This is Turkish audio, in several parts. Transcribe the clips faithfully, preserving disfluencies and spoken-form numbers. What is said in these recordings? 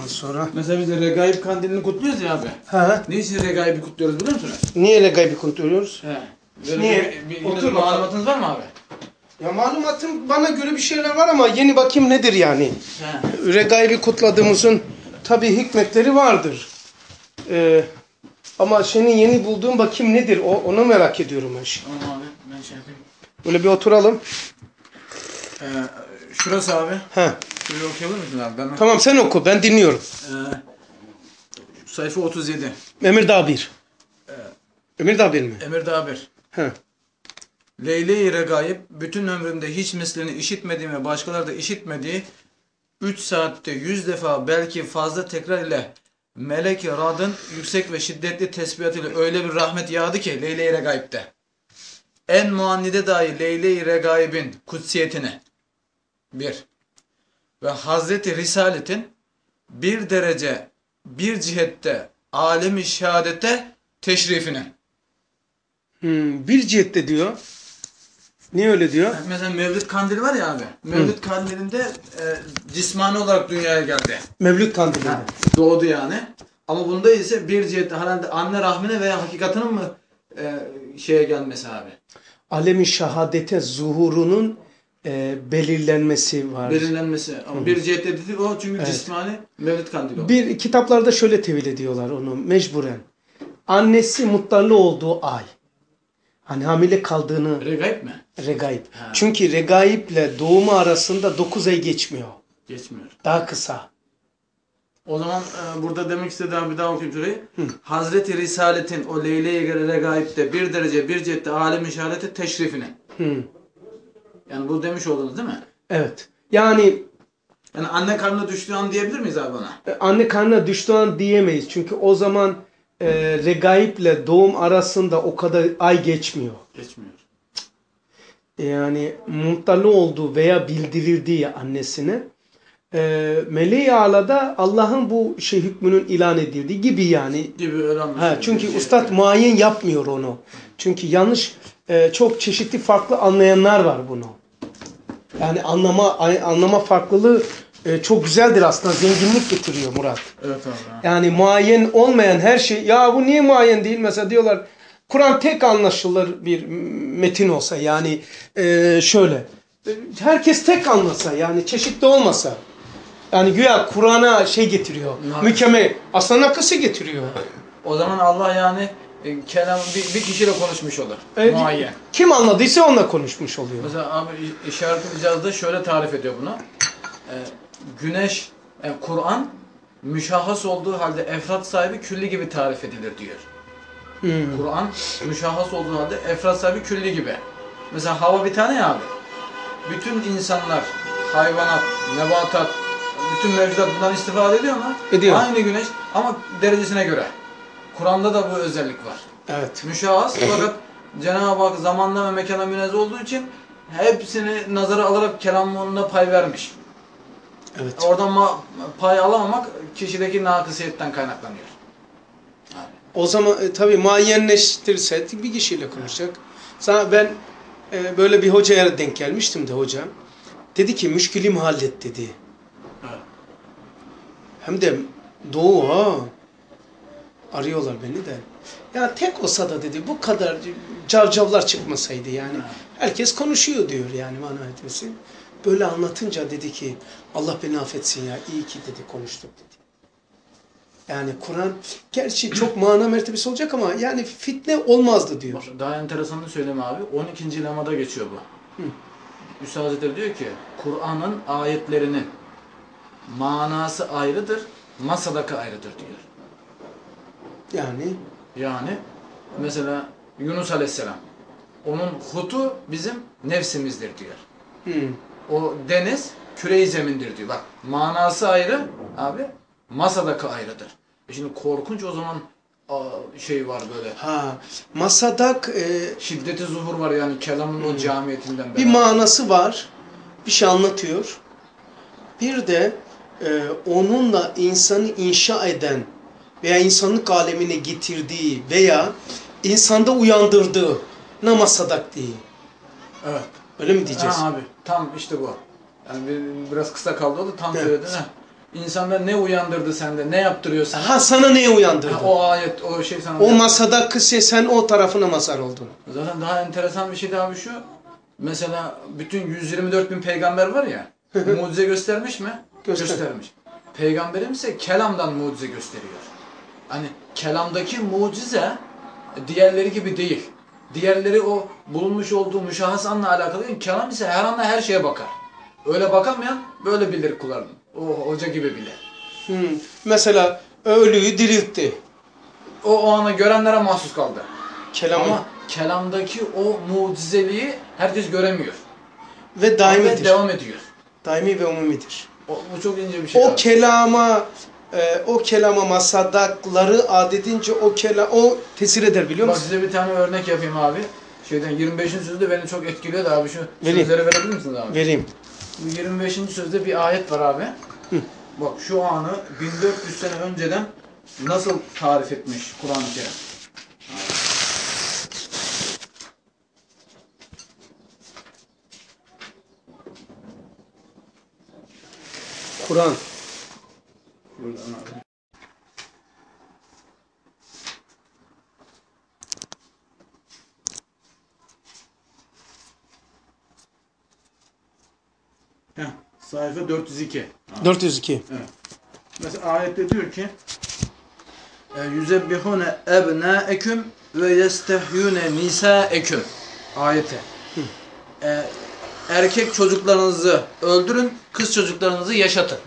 sonra. Mesela biz de Regaib Kandili'ni kutluyoruz ya abi. Ha. Ne için Regaib'i kutluyoruz biliyor musunuz? Niye Regaib'i kutluyoruz? He. Böyle Niye? Bir, bir, Otur bir bakalım. malumatınız var mı abi? Ya malumatım bana göre bir şeyler var ama yeni bakayım nedir yani. He. Regaib'i kutladığımızın tabii hikmetleri vardır. Ee, ama senin yeni bulduğun bakayım nedir o, onu merak ediyorum ben şimdi. Tamam abi ben şey yapayım. Böyle bir oturalım. Ee, şurası abi. He. Şurayı okuyabilir misin abi? Ben Tamam sen oku ben dinliyorum. Ee, sayfa otuz yedi. Emir Dabir. Ee, Emir Dabir mi? Emir Dabir. He. Leyle-i Regaib bütün ömrümde hiç mislini işitmediğim ve başkaları da işitmediği üç saatte yüz defa belki fazla tekrar ile Melek-i Rad'ın yüksek ve şiddetli tesbihatıyla öyle bir rahmet yağdı ki Leyle-i Regaib'de. En muannide dahi Leyle-i Regaib'in kutsiyetini bir ve Hazreti Risalet'in bir derece bir cihette alem-i şehadete teşrifini. Hmm, bir cihette diyor. Niye öyle diyor? Mesela Mevlid Kandili var ya abi. Mevlid Kandili'nde e, cismani olarak dünyaya geldi. Mevlüt Kandili. Ha, doğdu yani. Ama bunda ise bir cihette herhalde anne rahmine veya hakikatinin mı e, şeye gelmesi abi. Alem-i şehadete zuhurunun e, belirlenmesi var. Belirlenmesi. Ama Hı. bir cihette dedik o çünkü Evet. cismani Mevlid Kandili oldu. Bir kitaplarda şöyle tevil ediyorlar onu mecburen. Annesi muhtarlı olduğu ay. Hani hamile kaldığını Regaib mi? regaib. Ha. Çünkü regaible doğumu arasında dokuz ay geçmiyor. Geçmiyor. Daha kısa. O zaman e, burada demek istediğim bir daha okuyayım şurayı. Hı. Hazreti Hazreti Risalet'in o Leyle-i Regaib'de bir derece bir cihette alem-i şehadete teşrifini. Hı. Yani bu demiş oldunuz değil mi? Evet. Yani Yani anne karnına düştüğü an diyebilir miyiz abi ona? e, anne karnına düştüğü an diyemeyiz. Çünkü o zaman e, regaible doğum arasında o kadar ay geçmiyor. Geçmiyor. Yani muhtarlı olduğu veya bildirildiği annesine e, Meleği Ala'da Allah'ın bu şey hükmünün ilan edildiği gibi yani. Gibi öyle anlaşılıyor. Ha, çünkü ustad muayyen yapmıyor onu. Çünkü yanlış e, çok çeşitli farklı anlayanlar var bunu. Yani anlama anlama farklılığı e, çok güzeldir aslında. Zenginlik getiriyor Murat. Evet abi. Yani muayyen olmayan her şey ya bu niye muayyen değil? Mesela diyorlar Kur'an tek anlaşılır bir metin olsa yani e, şöyle e, herkes tek anlasa yani çeşitli olmasa yani güya Kur'an'a şey getiriyor Nakıs. mükemmel aslında nakısı getiriyor. O zaman Allah yani e, kelam bir, bir kişiyle konuşmuş olur. E, Muayyen. Kim anladıysa onunla konuşmuş oluyor. Mesela abi işaret-i icazda şöyle tarif ediyor bunu. E, güneş, e, Kur'an müşahhas olduğu halde efrat sahibi külli gibi tarif edilir diyor. Hmm. Kur'an müşahhas olduğu halde efrat sahibi külli gibi. Mesela hava bir tane ya abi. Bütün insanlar, hayvanat, nebatat, bütün mevcudat bundan istifade ediyor mu? Ediyor. Aynı güneş ama derecesine göre. Kur'an'da da bu özellik var. Evet. Müşahhas fakat Cenab-ı Hak zamanla ve mekana münezzeh olduğu için hepsini nazara alarak kelamında pay vermiş. Evet. Oradan ma- pay alamamak kişideki nakısiyetten kaynaklanıyor. Abi. O zaman e, tabii muayyenleştirirse bir kişiyle konuşacak. Sana ben e, böyle bir hocaya denk gelmiştim de hocam. Dedi ki müşkülümü hallet dedi. Evet. Hem de doğu ha. Arıyorlar beni de. Ya tek olsa da dedi bu kadar cavcavlar çıkmasaydı yani. Evet. Herkes konuşuyor diyor yani mana etmesi. Böyle anlatınca dedi ki Allah beni affetsin ya iyi ki dedi konuştuk dedi. Yani Kur'an gerçi çok mana mertebesi olacak ama yani fitne olmazdı diyor. Bak, daha enteresanını söyleyeyim abi. on ikinci lemada geçiyor bu. Hı. Üstad Hazretleri diyor ki Kur'an'ın ayetlerinin manası ayrıdır, masadaki ayrıdır diyor. Yani Yani mesela Yunus Aleyhisselam onun hutu bizim nefsimizdir diyor. hı. O deniz küre-i zemindir diyor. Bak manası ayrı abi, masadaki ayrıdır. E şimdi korkunç o zaman aa, şey var böyle. Ha masadak e, Şiddeti zuhur var yani kelamın o camiyetinden bir beraber. manası var. Bir şey anlatıyor. Bir de e, onunla insanı inşa eden veya insanlık alemine getirdiği veya insanda uyandırdığı namasadak diye. Evet. Öyle mi diyeceğiz? Ha abi tam işte bu. Yani bir, biraz kısa kaldı o da tam Evet. söyledin ha. İnsanlar ne uyandırdı sende? Ne yaptırıyor sana? Ha, sana neyi uyandırdı? Ha, o ayet, o şey sana. O masada kız sen o tarafına mazhar oldun. Zaten daha enteresan bir şey daha bir şu. Mesela bütün yüz yirmi dört bin peygamber var ya. Mucize göstermiş mi? Göster. Göstermiş. Peygamberimiz ise kelamdan mucize gösteriyor. Hani kelamdaki mucize diğerleri gibi değil. Diğerleri o bulunmuş olduğu müşahhas anla alakalı değil. Kelam ise her anla her şeye bakar. Öyle bakamayan böyle bilir kullarını. O hoca gibi bilir. Hmm. Mesela ölüyü diriltti. O, o ana görenlere mahsus kaldı. Kelamı. Ama kelamdaki o mucizeliği herkes göremiyor. Ve daimidir. Ve devam ediyor. Daimi ve umumidir. O, bu çok ince bir şey. O abi. kelama e, o kelama masadakları adedince o kelam o tesir eder biliyor Bak musun? size bir tane örnek yapayım abi. Şeyden yirmi beşinci sözde beni çok etkiliyor da abi şu Vereyim. sözleri verebilir misiniz abi? Vereyim. Bu yirmi beşinci sözde bir ayet var abi. Hı. Bak şu anı bin dört yüz sene önceden nasıl tarif etmiş Kur'an-ı Kerim. Kur'an. Buradan abi. Heh, sayfa dört yüz iki. dört yüz iki. Evet. Mesela ayette diyor ki yüzebbihune ebnaeküm ve yestehyune nisaeküm ayeti. Ee, erkek çocuklarınızı öldürün, kız çocuklarınızı yaşatın.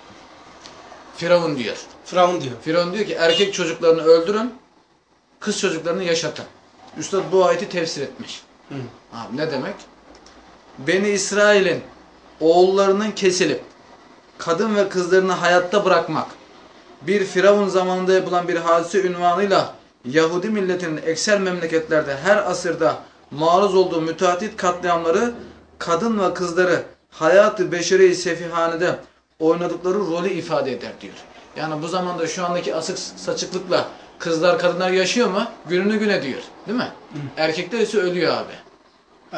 Firavun diyor. Firavun diyor. Firavun diyor ki erkek çocuklarını öldürün, kız çocuklarını yaşatın. Üstad bu ayeti tefsir etmiş. Hı. Abi ne demek? Beni İsrail'in oğullarının kesilip kadın ve kızlarını hayatta bırakmak bir Firavun zamanında yapılan bir hadise ünvanıyla Yahudi milletinin ekser memleketlerde her asırda maruz olduğu müteahhit katliamları kadın ve kızları hayatı beşeri sefihanede oynadıkları rolü ifade eder diyor. Yani bu zamanda şu andaki asık saçıklıkla kızlar kadınlar yaşıyor mu? Gününü güne diyor. Değil mi? Hı. Erkekler ise ölüyor abi. Ee,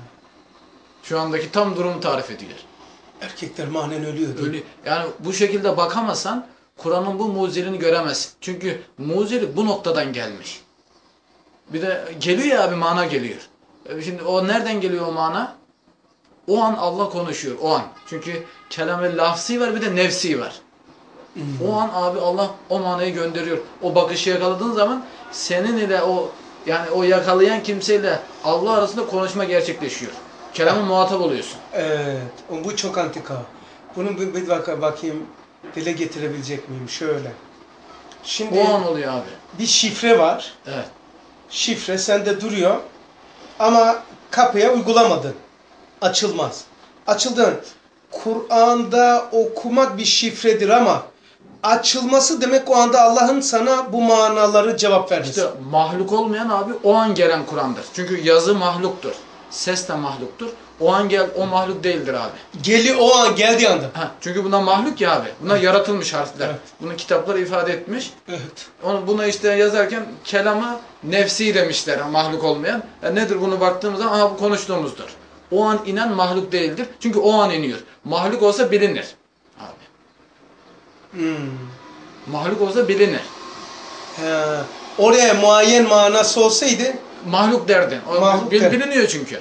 Şu andaki tam durumu tarif ediyor. erkekler manen ölüyor. Ölü. Yani bu şekilde bakamasan Kur'an'ın bu mucizeliğini göremezsin. Çünkü mucizelik bu noktadan gelmiş. Bir de geliyor ya abi mana geliyor. Şimdi o nereden geliyor o mana? O an Allah konuşuyor. O an. Çünkü kelam-ı lafzi var bir de nefsi var. Hmm. O an abi Allah o manayı gönderiyor. O bakışı yakaladığın zaman senin ile o yani o yakalayan kimseyle Allah arasında konuşma gerçekleşiyor. Kelamın muhatap oluyorsun. Evet. Bu çok antika. Bunu bir, bir bak bakayım dile getirebilecek miyim? Şöyle. Şimdi O an oluyor abi. bir şifre var. Evet. Şifre sende duruyor. Ama kapıya uygulamadın. Açılmaz. Açıldın. Kur'an'da okumak bir şifredir ama açılması demek o anda Allah'ın sana bu manaları cevap vermesi. İşte mahluk olmayan abi o an gelen Kur'an'dır. Çünkü yazı mahluktur. Ses de mahluktur. O an gel o mahluk değildir abi. Geli o an geldiği anda. Ha, çünkü bunlar mahluk ya abi. Bunlar evet. Yaratılmış harfler. Evet. Bunu kitaplar ifade etmiş. Evet. Onu buna işte yazarken kelamı nefsi demişler mahluk olmayan. Yani nedir bunu baktığımız zaman aha bu konuştuğumuzdur. O an inen mahluk değildir. Çünkü o an iniyor. Mahluk olsa bilinir. Abi. Hmm. Mahluk olsa bilinir. He. Oraya muayyen manası olsaydı mahluk derdin. O mahluk bil, der. biliniyor çünkü.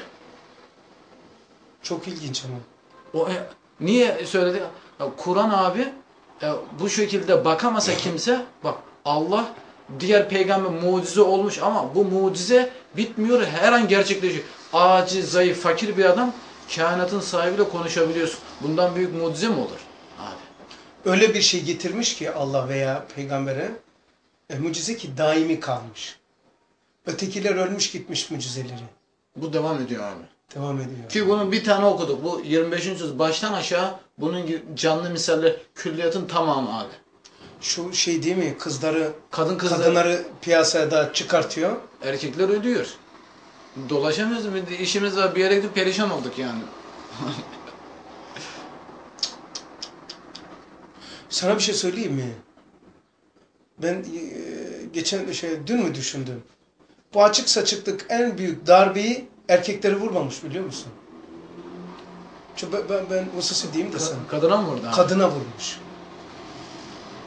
Çok ilginç ama. O, e, niye söyledi? Kur'an abi e, bu şekilde bakamasa kimse bak Allah diğer peygamber mucize olmuş ama bu mucize bitmiyor. Her an gerçekleşiyor. Aciz, zayıf, fakir bir adam kainatın sahibiyle konuşabiliyorsun. Bundan büyük mucize mi olur? Abi. Öyle bir şey getirmiş ki Allah veya peygambere e, mucize ki daimi kalmış. Ötekiler ölmüş gitmiş mucizeleri. Bu devam ediyor abi. Devam ediyor. Ki bunun bir tane okuduk. Bu yirmi beşinci söz baştan aşağı bunun canlı misaller külliyatın tamamı abi. Şu şey değil mi? Kızları, kadın kızları, kadınları piyasada çıkartıyor. Erkekler ölüyor. Dolaşamıyoruz. İşimiz var. Bir yere gidip perişan olduk yani. Sana bir şey söyleyeyim mi? Ben e, geçen şey dün mü düşündüm? Bu açık saçıklık en büyük darbeyi erkekleri vurmamış biliyor musun? Çünkü ben, ben, ben hususi diyeyim de sana. Kadına mı vurdu abi? Kadına vurmuş.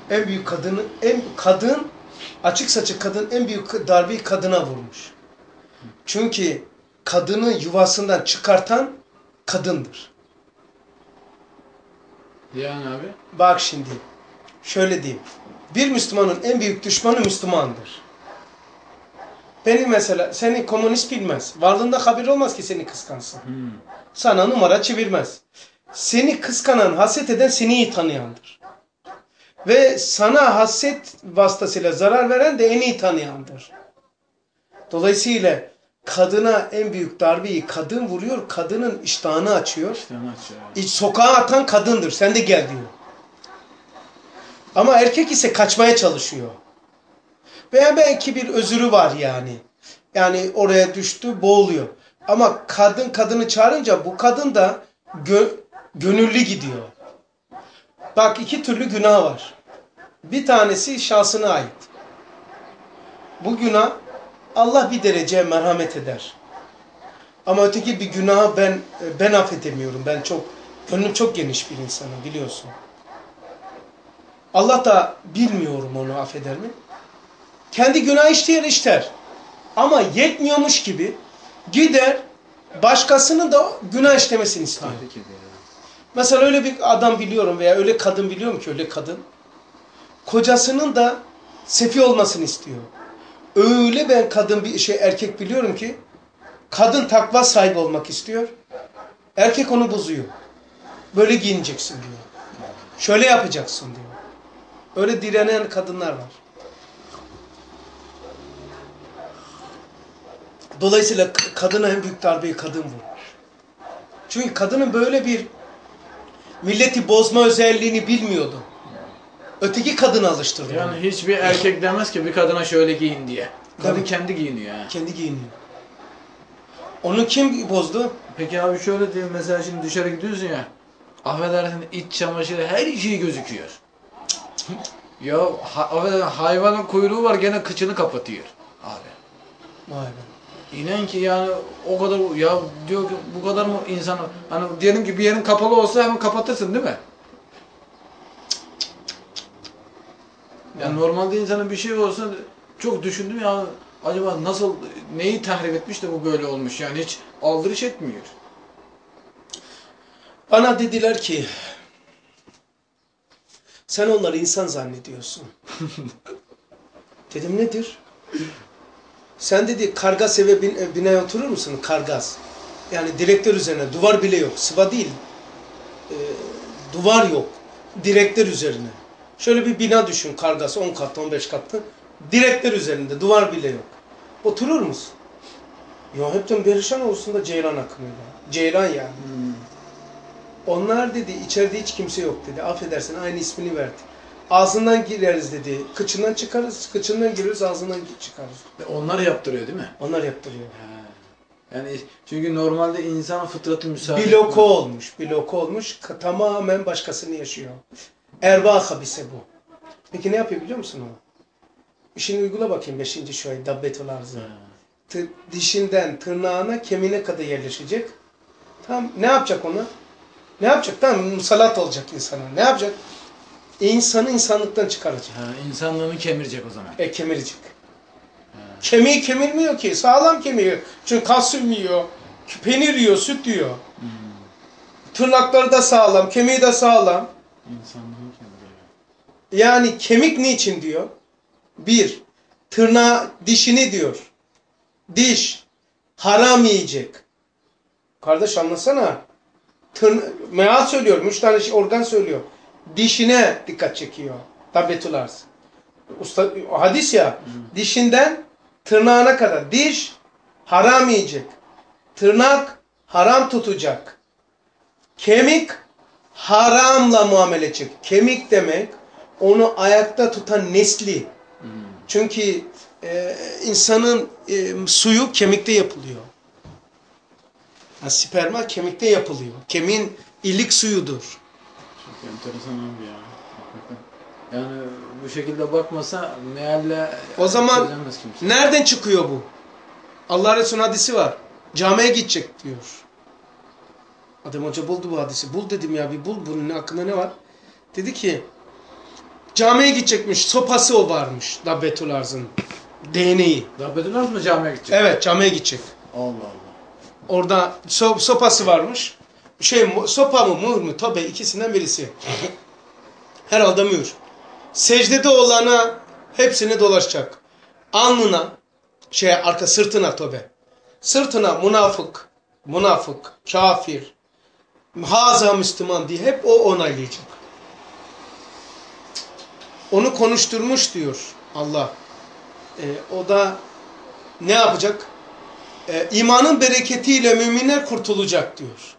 En büyük kadını, en kadın, açık saçık kadın en büyük darbeyi kadına vurmuş. Çünkü kadını yuvasından çıkartan kadındır. Yani abi. Bak şimdi, şöyle diyeyim. Bir Müslümanın en büyük düşmanı Müslümandır. Beni mesela, seni komünist bilmez. Varlığında haberi olmaz ki seni kıskansın. Hmm. Sana numara çevirmez. Seni kıskanan, haset eden seni iyi tanıyandır. Ve sana haset vasıtasıyla zarar veren de en iyi tanıyandır. Dolayısıyla kadına en büyük darbeyi kadın vuruyor, kadının iştahını açıyor. İştahını açıyor. İç sokağa atan kadındır, sen de gel diyor. Ama erkek ise kaçmaya çalışıyor. Veya belki bir özürü var yani. Yani oraya düştü, boğuluyor. Ama kadın kadını çağırınca bu kadın da gö gönüllü gidiyor. Bak iki türlü günah var. Bir tanesi şahsına ait. Bu günah Allah bir derece merhamet eder. Ama öteki bir günahı ben ben affedemiyorum. Ben çok gönlüm çok geniş bir insanım biliyorsun. Allah da bilmiyorum onu affeder mi? Kendi günah işleyen işler. Ama yetmiyormuş gibi gider başkasının da günah işlemesini istiyor. Tahrik ediyor. Mesela öyle bir adam biliyorum veya öyle kadın biliyorum ki öyle kadın. Kocasının da sefi olmasını istiyor. Öyle ben kadın bir şey erkek biliyorum ki kadın takva sahibi olmak istiyor. Erkek onu bozuyor. Böyle giyineceksin diyor. Şöyle yapacaksın diyor. Öyle direnen kadınlar var. Dolayısıyla kadına en büyük darbeyi kadın vurur. Çünkü kadının böyle bir milleti bozma özelliğini bilmiyordu. Öteki kadını alıştırdı. Yani onu. Hiçbir erkek demez ki bir kadına şöyle giyin diye. Kadın Tabii. kendi giyiniyor ha. Kendi giyiniyor. Onu kim bozdu? Peki abi şöyle diyeyim, mesela şimdi dışarı gidiyorsun ya. Affedersin, iç çamaşırı her şey gözüküyor. Ya ha, affedersin, hayvanın kuyruğu var gene kıçını kapatıyor abi. Vay be. İnan ki yani o kadar, ya diyor ki bu kadar mı insan, hani diyelim ki bir yerin kapalı olsa hemen kapatırsın değil mi? Yani normalde insanın bir şey olsa çok düşündüm ya, acaba nasıl, neyi tahrip etmiş de bu böyle olmuş, yani hiç aldırış etmiyor. Bana dediler ki sen onları insan zannediyorsun. Dedim nedir? Sen dedi kargas eve bin, binaya oturur musun? Kargas. Yani direktör üzerine duvar bile yok. Sıva değil. Ee, duvar yok. Direktör üzerine. Şöyle bir bina düşün kargas on katlı on beş katlı. Direktör üzerinde duvar bile yok. Oturur musun? Ya hepten perişan olsun da ceylan akımıyla. Ceylan yani. Hmm. Onlar dedi içeride hiç kimse yok dedi. Affedersin aynı ismini verdi. Ağzından gireriz dedi. Kıçından çıkarız. Kıçından gireriz ağzından çıkarız. Onlar yaptırıyor değil mi? Onlar yaptırıyor. Yani çünkü normalde insan fıtratı müsaade Bir loko olmuş. Bir loko olmuş. Tamamen başkasını yaşıyor. Erva habise bu. Peki ne yapıyor biliyor musun o? İşini uygula bakayım beşinci şuayı. Dabbetul arzı. Dişinden tırnağına kemiğine kadar yerleşecek. Tamam. Ne yapacak ona? Ne yapacak? Tamam. Musallat olacak insana. Ne yapacak? İnsanı insanlıktan çıkaracak. Ha, insanlığını kemirecek o zaman. E kemirecek. Ha. Kemiği kemirmiyor ki. Sağlam kemiği. Çünkü kalsiyum yiyor. Peynir yiyor, süt yiyor. Hmm. Tırnakları da sağlam, kemiği de sağlam. İnsanlığını kemiriyor. Yani kemik niçin diyor? Bir, tırnağı, dişini diyor. Diş, haram yiyecek. Kardeş anlasana. Tırna, meal söylüyorum, üç tane şey, organ söylüyor. Dişine dikkat çekiyor. Tabbetul arz. Usta, hadis ya. Hmm. Dişinden tırnağına kadar. Diş haram yiyecek. Tırnak haram tutacak. Kemik haramla muamele edecek. Kemik demek onu ayakta tutan nesli. Hmm. Çünkü e, insanın e, suyu kemikte yapılıyor. Yani sperma kemikte yapılıyor. Kemiğin ilik suyudur. Çok enteresan abi ya. Yani bu şekilde bakmasa mealle o zaman nereden çıkıyor bu? Allah Resulü'nün hadisi var. Camiye gidecek diyor. Adam hoca buldu bu hadisi. Bul dedim ya bir bul bunun hakkında ne var? Dedi ki Camiye gidecekmiş. Sopası o varmış. Dabbetul Arz'ın. Değneği. Dabbetül Arz mı camiye gidecek? Evet, camiye gidecek. Allah Allah. Orada so sopası varmış. Şey sopa mı mühür mü? Tabi ikisinden birisi. Herhalde mühür. Secdede olana hepsini dolaşacak. Alnına, şey arka sırtına tabi. Sırtına münafık, münafık, kafir, haza Müslüman diye hep o onaylayacak. Onu konuşturmuş diyor Allah. Ee, o da ne yapacak? Ee, imanın bereketiyle müminler kurtulacak diyor.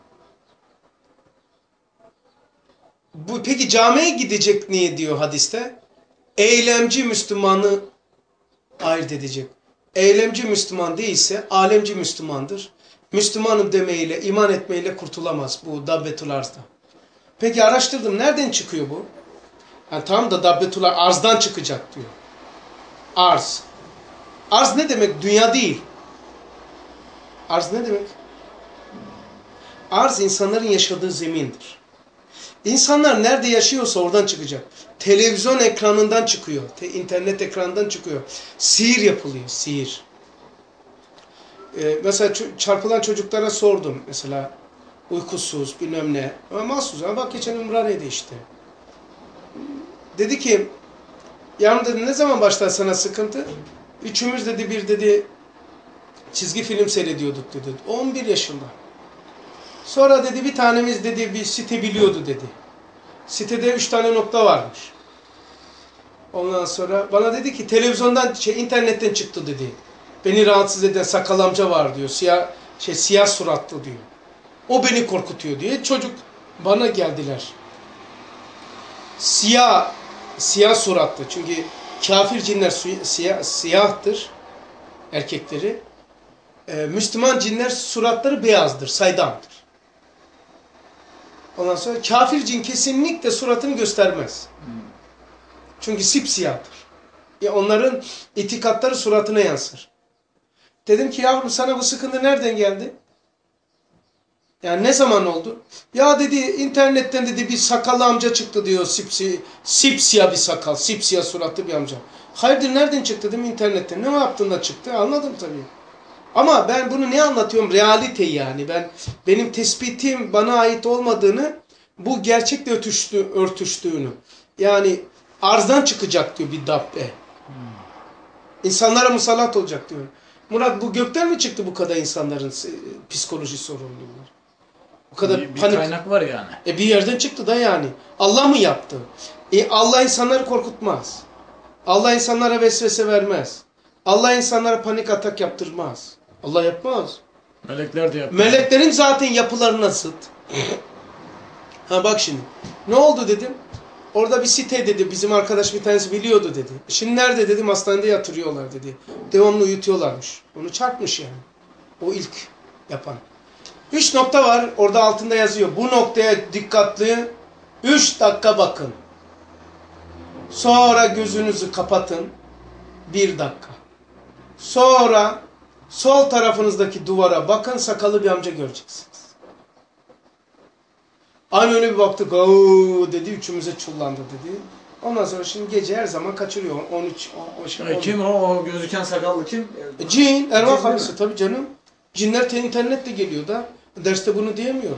Bu, peki camiye gidecek niye diyor hadiste? Eylemci Müslümanı ayırt edecek. Eylemci Müslüman değilse alemci Müslümandır. Müslümanım demeyle, iman etmeyle kurtulamaz bu Dabbetul Arz'da. Peki araştırdım. Nereden çıkıyor bu? Yani tam da Dabbetul Arz'dan çıkacak diyor. Arz. Arz ne demek? Dünya değil. Arz ne demek? Arz insanların yaşadığı zemindir. İnsanlar nerede yaşıyorsa oradan çıkacak. Televizyon ekranından çıkıyor. Te internet ekranından çıkıyor. Sihir yapılıyor. Sihir. Ee, mesela çarpılan çocuklara sordum. Mesela uykusuz bilmem ne. Ama mahsus. Ama bak geçen Ümraniye'de işte. Dedi ki yavrum dedi ne zaman başlar sana sıkıntı? Üçümüz dedi bir dedi çizgi film seyrediyorduk dedi. on bir yaşında. Sonra dedi bir tanemiz dedi bir site biliyordu dedi. Sitede üç tane nokta varmış. Ondan sonra bana dedi ki televizyondan şey internetten çıktı dedi. Beni rahatsız eden sakal amca var diyor. Siyah şey siyah suratlı diyor. O beni korkutuyor diye çocuk bana geldiler. Siyah siyah suratlı. Çünkü kafir cinler siyah, siyahtır erkekleri. Ee, Müslüman cinler suratları beyazdır, saydamdır. Ondan sonra kafir cin kesinlikle suratını göstermez. Hmm. Çünkü sipsiyahtır. Ya onların itikatları suratına yansır. Dedim ki yavrum sana bu sıkıntı nereden geldi? Yani ne zaman oldu? Ya dedi internetten dedi bir sakallı amca çıktı diyor. Sipsi, sipsiyah bir sakal, sipsiyah suratlı bir amca. Hayırdır nereden çıktı dedim internetten. Ne yaptığında çıktı? Anladım tabii. Ama ben bunu ne anlatıyorum? Realite yani. Ben benim tespitim bana ait olmadığını, bu gerçekle örtüştü, örtüştüğünü. Yani arzdan çıkacak diyor bir dabbe. Hmm. İnsanlara musallat olacak diyor. Murat bu gökten mi çıktı bu kadar insanların psikoloji sorunları? Bu kadar bir, bir panik. kaynak var yani. E bir yerden çıktı da yani. Allah mı yaptı? E Allah insanları korkutmaz. Allah insanlara vesvese vermez. Allah insanlara panik atak yaptırmaz. Allah yapmaz. Melekler de yapmaz. Meleklerin zaten yapılarına zıt. Ha bak şimdi. Ne oldu dedim. Orada bir site dedi. Bizim arkadaş bir tanesi biliyordu dedi. Şimdi nerede dedim. Hastanede yatırıyorlar dedi. Devamlı uyutuyorlarmış. Onu çarpmış yani. O ilk yapan. Üç nokta var. Orada altında yazıyor. Bu noktaya dikkatli. Üç dakika bakın. Sonra gözünüzü kapatın. Bir dakika. Sonra sol tarafınızdaki duvara bakın. Sakallı bir amca göreceksiniz. Aynı öyle bir baktık. Ooo dedi. Üçümüze çullandı dedi. Ondan sonra şimdi gece her zaman kaçırıyor. on üç on, on, on, kim o? O gözüken sakallı kim? E, cin. Ervah abisi tabii canım. Cinler internette geliyor da. Derste bunu diyemiyor.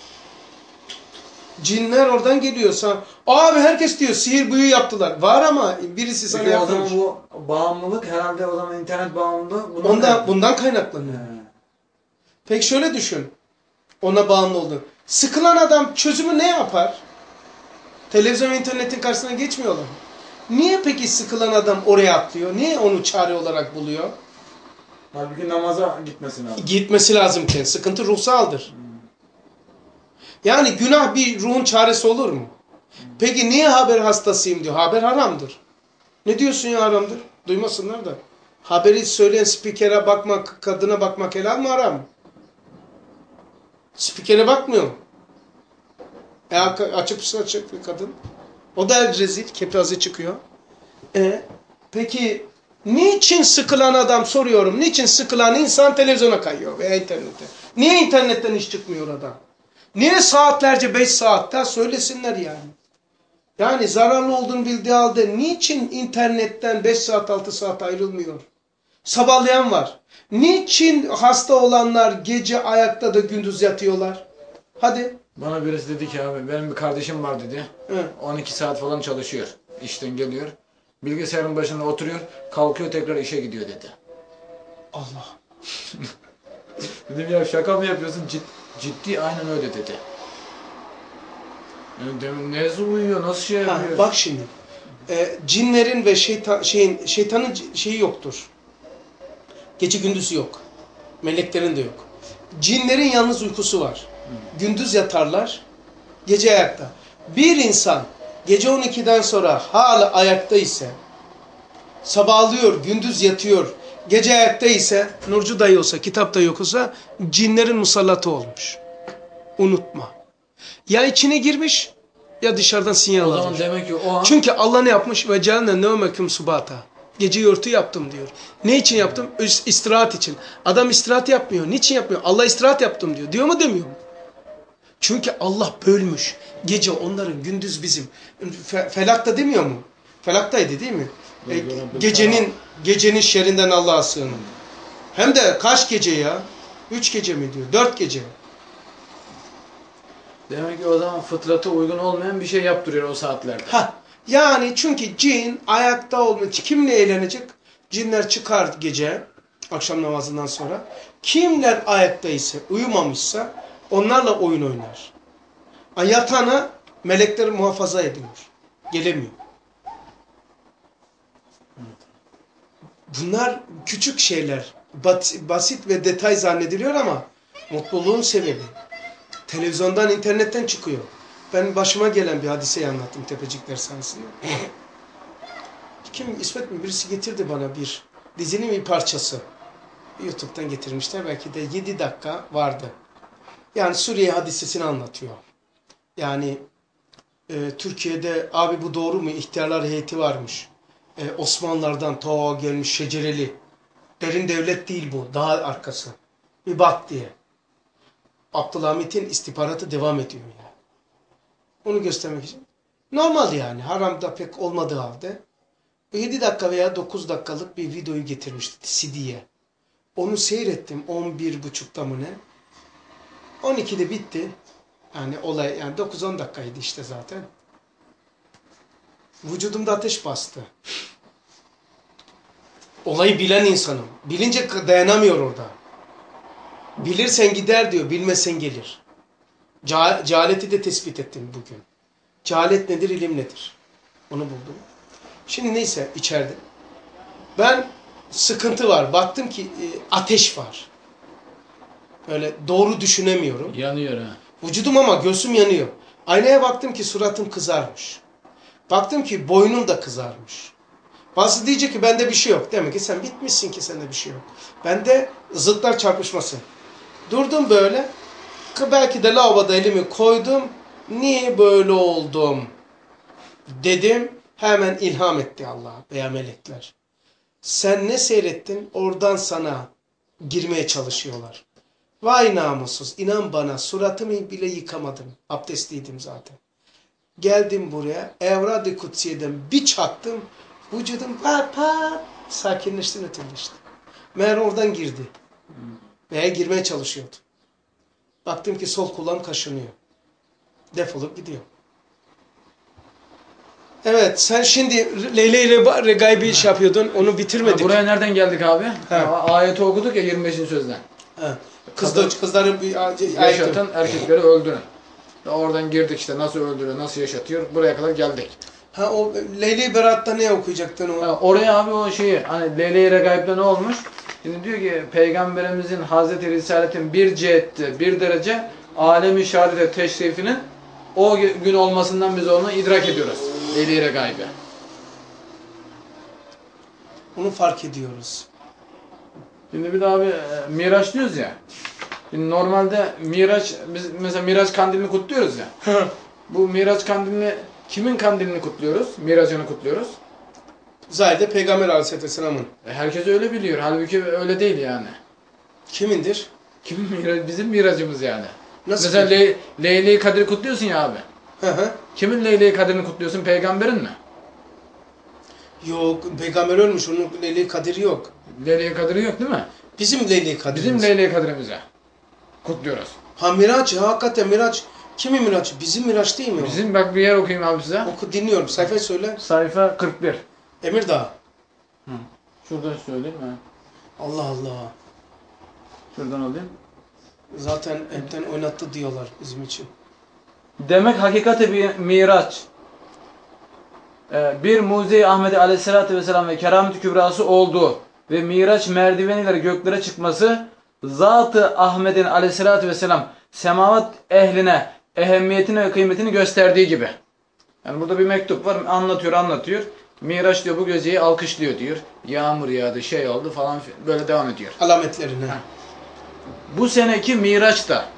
Cinler oradan geliyorsa abi herkes diyor sihir büyü yaptılar. Var ama birisi sana yapmış. O zaman bu bağımlılık herhalde o zaman internet bağımlılığı bundan, bundan, bundan kaynaklanıyor. He. Peki şöyle düşün. Ona bağımlı oldu. Sıkılan adam çözümü ne yapar? Televizyon ve internetin karşısına geçmiyorlar. Niye peki sıkılan adam oraya atlıyor? Niye onu çare olarak buluyor? Halbuki namaza gitmesi lazım. Gitmesi lazımken. Sıkıntı ruhsaldır. Hmm. Yani günah bir ruhun çaresi olur mu? Hmm. Peki niye haber hastasıyım diyor. Haber haramdır. Ne diyorsun ya haramdır? Duymasınlar da. Haberi söyleyen spikere bakmak, kadına bakmak helal mi haram mı? Spikere bakmıyor mu? E, açıp açık bir kadın. O da rezil, kepaze çıkıyor. E, peki niçin sıkılan adam soruyorum. Niçin sıkılan insan televizyona kayıyor veya internete? Niye internetten hiç çıkmıyor adam? Niye saatlerce beş saatte söylesinler yani. Yani zararlı olduğunu bildiği halde niçin internetten beş saat altı saat ayrılmıyor? Sabahlayan var. Niçin hasta olanlar gece ayakta da gündüz yatıyorlar? Hadi. Bana birisi dedi ki abi benim bir kardeşim var dedi. Hı. on iki saat falan çalışıyor. İşten geliyor. Bilgisayarın başında oturuyor. Kalkıyor tekrar işe gidiyor dedi. Allah. Dedim ya şaka mı yapıyorsun? Cid, ciddi aynen öyle dedi. Yani demin nasıl uyuyor? Nasıl şey Ha, yapıyor? bak şimdi. E, cinlerin ve şeytan, şeyin, şeytanın şeyi yoktur. Gece gündüz yok. Meleklerin de yok. Cinlerin yalnız uykusu var. Gündüz yatarlar, gece ayakta. Bir insan gece on ikiden sonra hala ayakta ise, sabahlıyor, gündüz yatıyor, gece ayakta ise, Nurcu dayı olsa, kitap dayı okusa, cinlerin musallatı olmuş. Unutma. Ya içine girmiş, ya dışarıdan sinyal O zaman almış. demek ki o an Çünkü Allah ne yapmış? Ve cealne nevmekum subata. Gece örtü yaptım diyor. Ne için yaptım? İstirahat için. Adam istirahat yapmıyor. Niçin yapmıyor? Allah istirahat yaptım diyor. Diyor mu demiyor mu? Çünkü Allah bölmüş. Gece onların, gündüz bizim. Fe, felakta demiyor mu? Felaktaydı değil mi? E, gecenin gecenin şerrinden Allah'a sığının. Hem de kaç gece ya? Üç gece mi diyor? Dört gece. demek ki o zaman fıtrata uygun olmayan bir şey yaptırıyor o saatlerde. Ha, yani çünkü cin ayakta olmak, kimle eğlenecek? Cinler çıkar gece, akşam namazından sonra. Kimler ayakta ise, uyumamışsa onlarla oyun oynar. Yatağına melekler muhafaza ediyor. Gelemiyor. Bunlar küçük şeyler. Basit ve detay zannediliyor ama mutluluğun sebebi. Televizyondan, internetten çıkıyor. Ben başıma gelen bir hadiseyi anlattım Tepecikler sayesinde. Kim, İsmet mi? Birisi getirdi bana bir dizinin bir parçası. YouTube'dan getirmişler. Belki de yedi dakika vardı. Yani Suriye hadisesini anlatıyor. Yani e, Türkiye'de abi bu doğru mu? İhtiyarlar heyeti varmış. E, Osmanlılardan ta gelmiş şecereli. Derin devlet değil bu. Daha arkası. Bir bak diye. Abdülhamit'in istihbaratı devam ediyor yani. Onu göstermek için. Normal yani. Haramda pek olmadığı halde. yedi dakika veya dokuz dakikalık bir videoyu getirmişti C D'ye. Onu seyrettim on bir buçukta mı ne? on ikide bitti. Yani olay yani dokuz on dakikaydı işte zaten. Vücudumda ateş bastı. Olayı bilen insanım. Bilince dayanamıyor orada. Bilirsen gider diyor, bilmezsen gelir. Ce cehaleti de tespit ettim bugün. Cehalet nedir, ilim nedir? Onu buldum. Şimdi neyse içeride. Ben sıkıntı var. Baktım ki e, ateş var. Böyle doğru düşünemiyorum. Yanıyor ha. Vücudum ama göğsüm yanıyor. Aynaya baktım ki suratım kızarmış. Baktım ki boynum da kızarmış. Bazı diyecek ki bende bir şey yok. Demek ki sen bitmişsin ki sende bir şey yok. Bende zıtlar çarpışması. Durdum böyle. Belki de lavaboda elimi koydum. Niye böyle oldum? Dedim. Hemen ilham etti Allah veya melekler. Sen ne seyrettin? Oradan sana girmeye çalışıyorlar. Vay namussuz. İnan bana suratımı bile yıkamadım. Abdestliydim zaten. Geldim buraya. Evrad-ı Kutsiye'den bir çaktım. Vücudum pat pat sakinleşti, nötrleşti. Meğer oradan girdi. Veya girmeye çalışıyordu. Baktım ki sol kulağım kaşınıyor. Defolup gidiyor. Evet, sen şimdi Leyle ile Regaib'i iş yapıyordun, onu bitirmedik. Ha, buraya nereden geldik abi? He. Ayeti okuduk ya yirmi beşinci sözden. He. Kızlar, kızların bir Yaşatan erkekleri öldürün. Oradan girdik işte nasıl öldürüyor, nasıl yaşatıyor. Buraya kadar geldik. Ha o Leyle-i Berat'ta ne okuyacaktın o? Ha, oraya abi o şeyi hani Leyle-i Regaib'de ne olmuş? Şimdi diyor ki Peygamberimizin Hazreti Risaletin bir cihette bir derece alemi şehadete teşrifinin o gün olmasından biz onu idrak ediyoruz. Leyle-i Regaib'e. Onu fark ediyoruz. Şimdi bir daha abi Miraç diyoruz ya. Şimdi normalde Miraç, biz mesela Miraç kandilini kutluyoruz ya. Bu Miraç kandilini kimin kandilini kutluyoruz? Miracını kutluyoruz. Zahide Peygamber Aleyhisselam'ın. E herkes öyle biliyor. Halbuki öyle değil yani. Kimindir? Kimin Miraç? Bizim Miracımız yani. Nasıl? Mesela Le Leyle-i Kadir kutluyorsun ya abi. Hı hı. Kimin Leyle-i Kadir'ini kutluyorsun? Peygamberin mi? Yok, peygamber ölmüş. Onun Leyle-i Kadir'i yok. Leyle-i Kadir'i yok değil mi? Bizim Leyle-i Kadir'imiz. Bizim Leyle-i Kadir'imize kutluyoruz. Ha Miraç, hakikaten Miraç. Kimin Miraç? Bizim Miraç değil mi o? Bizim bak bir yer okuyayım abi size. Oku, dinliyorum. Sayfayı söyle. Sayfa kırk bir. Emirdağ. Hı. Şurada söyleyeyim mi? Allah Allah. Şuradan alayım. Zaten hepten oynattı diyorlar bizim için. Demek hakikati bir miraç. Ee, bir Mucize-i Ahmet Aleyhisselatü Vesselam ve keramet-i kübrası olduğu ve miraç merdiveniyle göklere çıkması Zat-ı Ahmet'in Aleyhisselatü Vesselam semavat ehline ehemmiyetini ve kıymetini gösterdiği gibi. Yani burada bir mektup var, anlatıyor anlatıyor. Miraç diyor bu geceyi alkışlıyor diyor. Yağmur yağdı, şey oldu falan böyle devam ediyor. Alametlerine. Ha. Bu seneki miraç da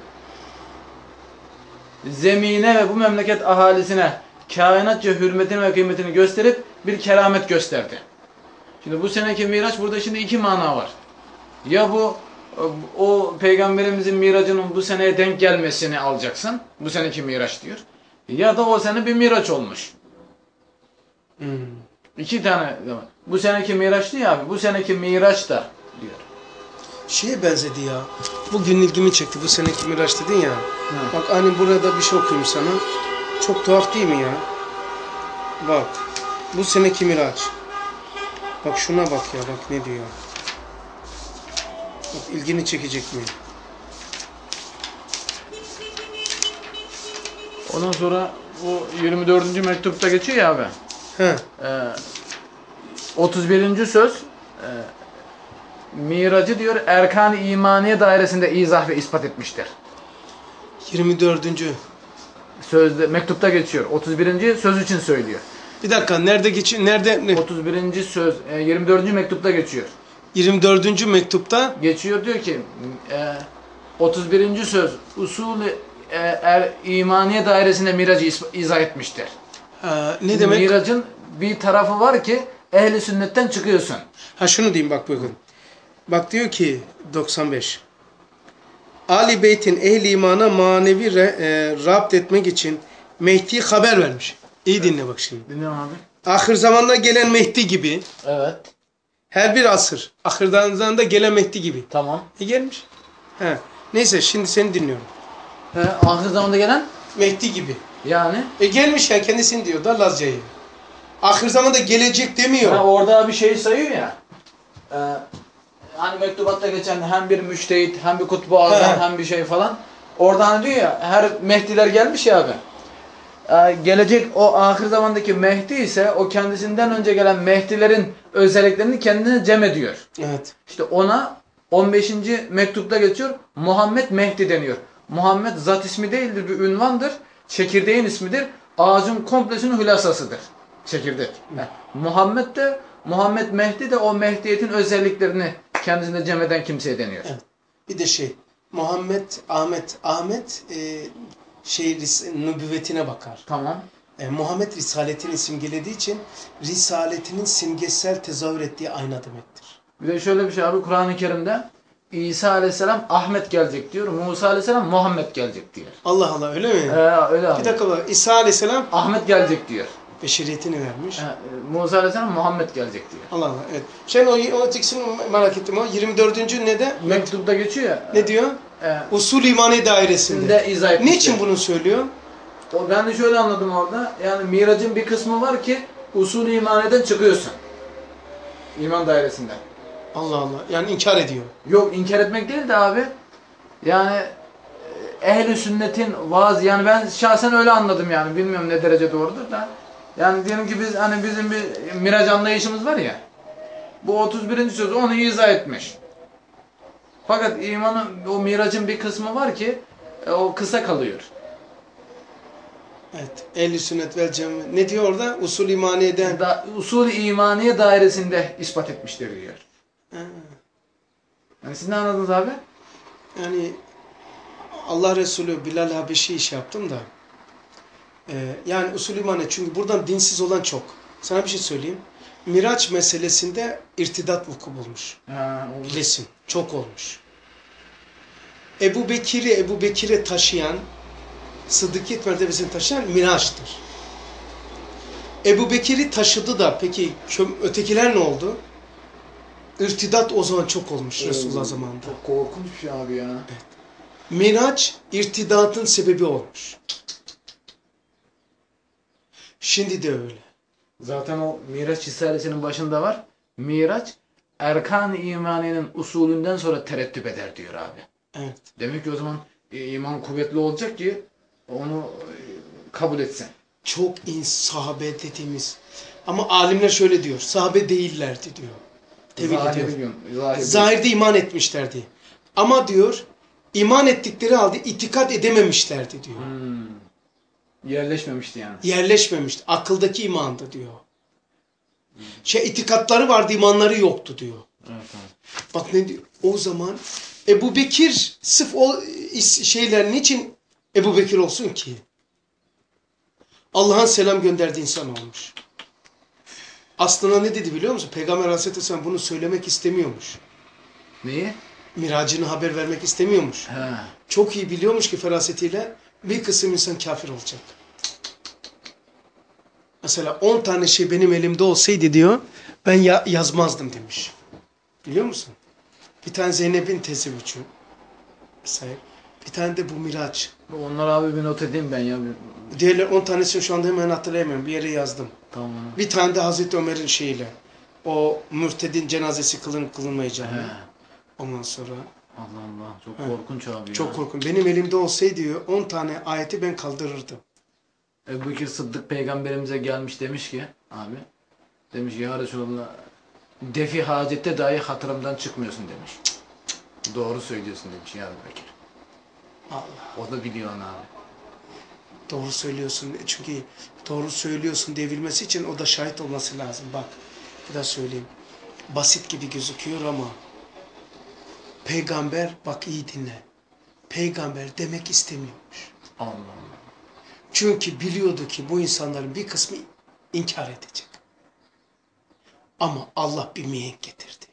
zemine ve bu memleket ahalisine kainatça hürmetini ve kıymetini gösterip bir keramet gösterdi. Şimdi bu seneki miraç burada şimdi iki mana var. Ya bu o peygamberimizin miracının bu seneye denk gelmesini alacaksın. Bu seneki miraç diyor. Ya da o sene bir miraç olmuş. Hmm. İki tane. Bu seneki miraç değil abi. Bu seneki miraç da diyor. Şeye benzedi ya. Bugün ilgimi çekti. Bu seneki Miraç dedin ya. Hı. Bak hani burada bir şey okuyayım sana. Çok tuhaf değil mi ya? Bak. Bu seneki Miraç. Bak şuna bak ya. Bak ne diyor. Bak ilgini çekecek mi? Ondan sonra bu yirmi dördüncü mektupta geçiyor ya abi. He. Ee, otuz birinci söz e, miracı diyor erkan-ı imaniye dairesinde izah ve ispat etmiştir. yirmi dördüncü Sözde mektupta geçiyor. otuz birinci söz için söylüyor. Bir dakika. Nerede geçiyor? Nerede? Ne? otuz birinci söz e, yirmi dördüncü mektupta geçiyor. yirmi dördüncü mektupta Geçiyor diyor ki e, otuz birinci söz usulü e, er, imaniye dairesinde miracı is- izah etmiştir. ha, ne demek? Miracın bir tarafı var ki ehli sünnetten çıkıyorsun. Ha şunu diyeyim bak bakın. Bak diyor ki doksan beş. Ali Beyt'in ehli imana manevi re, e, rapt etmek için Mehdi haber vermiş. İyi dinle bak şimdi. Dinliyorum abi. Ahir zamanda gelen Mehdi gibi Evet. her bir asır ahirden zamanda gelen Mehdi gibi. Tamam. E gelmiş. He. Neyse şimdi seni dinliyorum. He, ahir zamanda gelen Mehdi gibi. yani. E gelmiş ya kendisini diyor da Lazca'yı. Ahir zamanda gelecek demiyor. Ha, orada bir şey sayıyor ya. E, hani mektubatta geçen hem bir müştehit hem bir kutbu azam He. hem bir şey falan. Orada hani diyor ya her Mehdiler gelmiş ya abi. E, gelecek o ahir zamandaki Mehdi ise o kendisinden önce gelen Mehdilerin özelliklerini kendine cem ediyor. Evet. İşte ona on beşinci mektupta geçiyor. Muhammed Mehdi deniyor. Muhammed zat ismi değildir, bir ünvandır. Çekirdeğin ismidir. Ağacın komplesinin hülasasıdır. Çekirdek. Yani Muhammed de Muhammed Mehdi de o Mehdiyetin özelliklerini kendisine cem eden kimseye deniyor. Evet. Bir de şey Muhammed, Ahmet, Ahmet e, şey ris- nübüvvetine bakar. Tamam. E, Muhammed risaletini simgelediği için risaletinin simgesel tezahür ettiği ayna demektir. Bir de şöyle bir şey abi Kur'an-ı Kerim'de İsa Aleyhisselam Ahmet gelecek diyor. Musa Aleyhisselam Muhammed gelecek diyor. Allah Allah öyle mi? Ee, öyle abi. Bir dakika bak İsa Aleyhisselam Ahmet gelecek diyor. beşeriyetini vermiş. Ee, Musa Aleyhisselam Muhammed gelecek diyor. Allah Allah evet. Sen o, o tiksin merak ettim o. yirmi dördüncü ne de? Mektupta geçiyor ya. Ne diyor? E, Usul imani dairesinde. de izah etmişler. Niçin bunu söylüyor? O, ben de şöyle anladım orada. Yani miracın bir kısmı var ki usul-i imaneden çıkıyorsun. İman dairesinden. Allah Allah. Yani inkar ediyor. Yok inkar etmek değil de abi. Yani e, ehl-i sünnetin vaaz yani ben şahsen öyle anladım yani. Bilmiyorum ne derece doğrudur da. Yani diyelim ki biz hani bizim bir miraç anlayışımız var ya. Bu otuz birinci söz onu izah etmiş. Fakat imanın o miracın bir kısmı var ki e, o kısa kalıyor. Evet. Ehl-i sünnet vel cemaat. Ne diyor orada? Usul imaniyeden. Da, usul-i imaniye dairesinde ispat etmiştir diyor. Ha. Yani siz ne anladınız abi? Yani Allah Resulü Bilal Habeşi iş yaptım da. Ee, yani usul imani çünkü buradan dinsiz olan çok. Sana bir şey söyleyeyim. Miraç meselesinde irtidat vuku bulmuş. Ha, olur. Bilesin. Çok olmuş. Ebu Bekir'i Ebu Bekir'e taşıyan Sıddıkiyet mertebesini taşıyan Miraç'tır. Ebu Bekir'i taşıdı da peki ötekiler ne oldu? İrtidat o zaman çok olmuş Resulullah zamanında. Çok korkunç bir şey abi ya. Evet. Miraç irtidatın sebebi olmuş. Şimdi de öyle. Zaten o Miraç Risalesi'nin başında var. Miraç erkan-ı imaninin usulünden sonra terettüp eder diyor abi. Evet. Demek ki o zaman iman kuvvetli olacak ki onu kabul etsen. Çok in sahabe dediğimiz. Ama alimler şöyle diyor. Sahabe değillerdi diyor. Tevil ediyor. Zahir Zahirde iman etmişlerdi. Ama diyor iman ettikleri halde itikat edememişlerdi diyor. Hmm. Yerleşmemişti yani. Yerleşmemişti. Akıldaki imandı diyor. Şey itikatları vardı, imanları yoktu diyor. Evet, evet. Bak ne diyor? O zaman Ebu Bekir sırf o şeyler niçin Ebu Bekir olsun ki? Allah'ın selam gönderdiği insan olmuş. Aslında ne dedi biliyor musun? Peygamber Aleyhisselam bunu söylemek istemiyormuş. Neyi? Miracını haber vermek istemiyormuş. He. Çok iyi biliyormuş ki ferasetiyle bir kısım insan kafir olacak. Mesela on tane şey benim elimde olsaydı diyor, ben ya yazmazdım demiş. Biliyor musun? Bir tane Zeynep'in tezevvücü. Mesela bir tane de bu Miraç. Onlar abi bir not edeyim ben ya. Diğerler on tanesini şu anda hemen hatırlayamıyorum. Bir yere yazdım. Tamam. Bir tane de Hazreti Ömer'in şeyiyle. O mürtedin cenazesi kılın kılınmayacağını. He. Ondan sonra. Allah Allah. Çok He. korkunç abi ya. Çok korkunç. Benim elimde olsaydı diyor on tane ayeti ben kaldırırdım. Ebu Bekir Sıddık peygamberimize gelmiş demiş ki abi. Demiş ya Resulallah defi hacette dahi hatırımdan çıkmıyorsun demiş. Cık, cık. Doğru söylüyorsun demiş ya Ebu Bekir. Allah. O da biliyor onu abi. Doğru söylüyorsun. Çünkü doğru söylüyorsun diyebilmesi için o da şahit olması lazım. Bak bir daha söyleyeyim. Basit gibi gözüküyor ama peygamber bak iyi dinle. Peygamber demek istemiyormuş. Allah Allah. Çünkü biliyordu ki bu insanların bir kısmı inkar edecek. Ama Allah bir mihenk getirdi.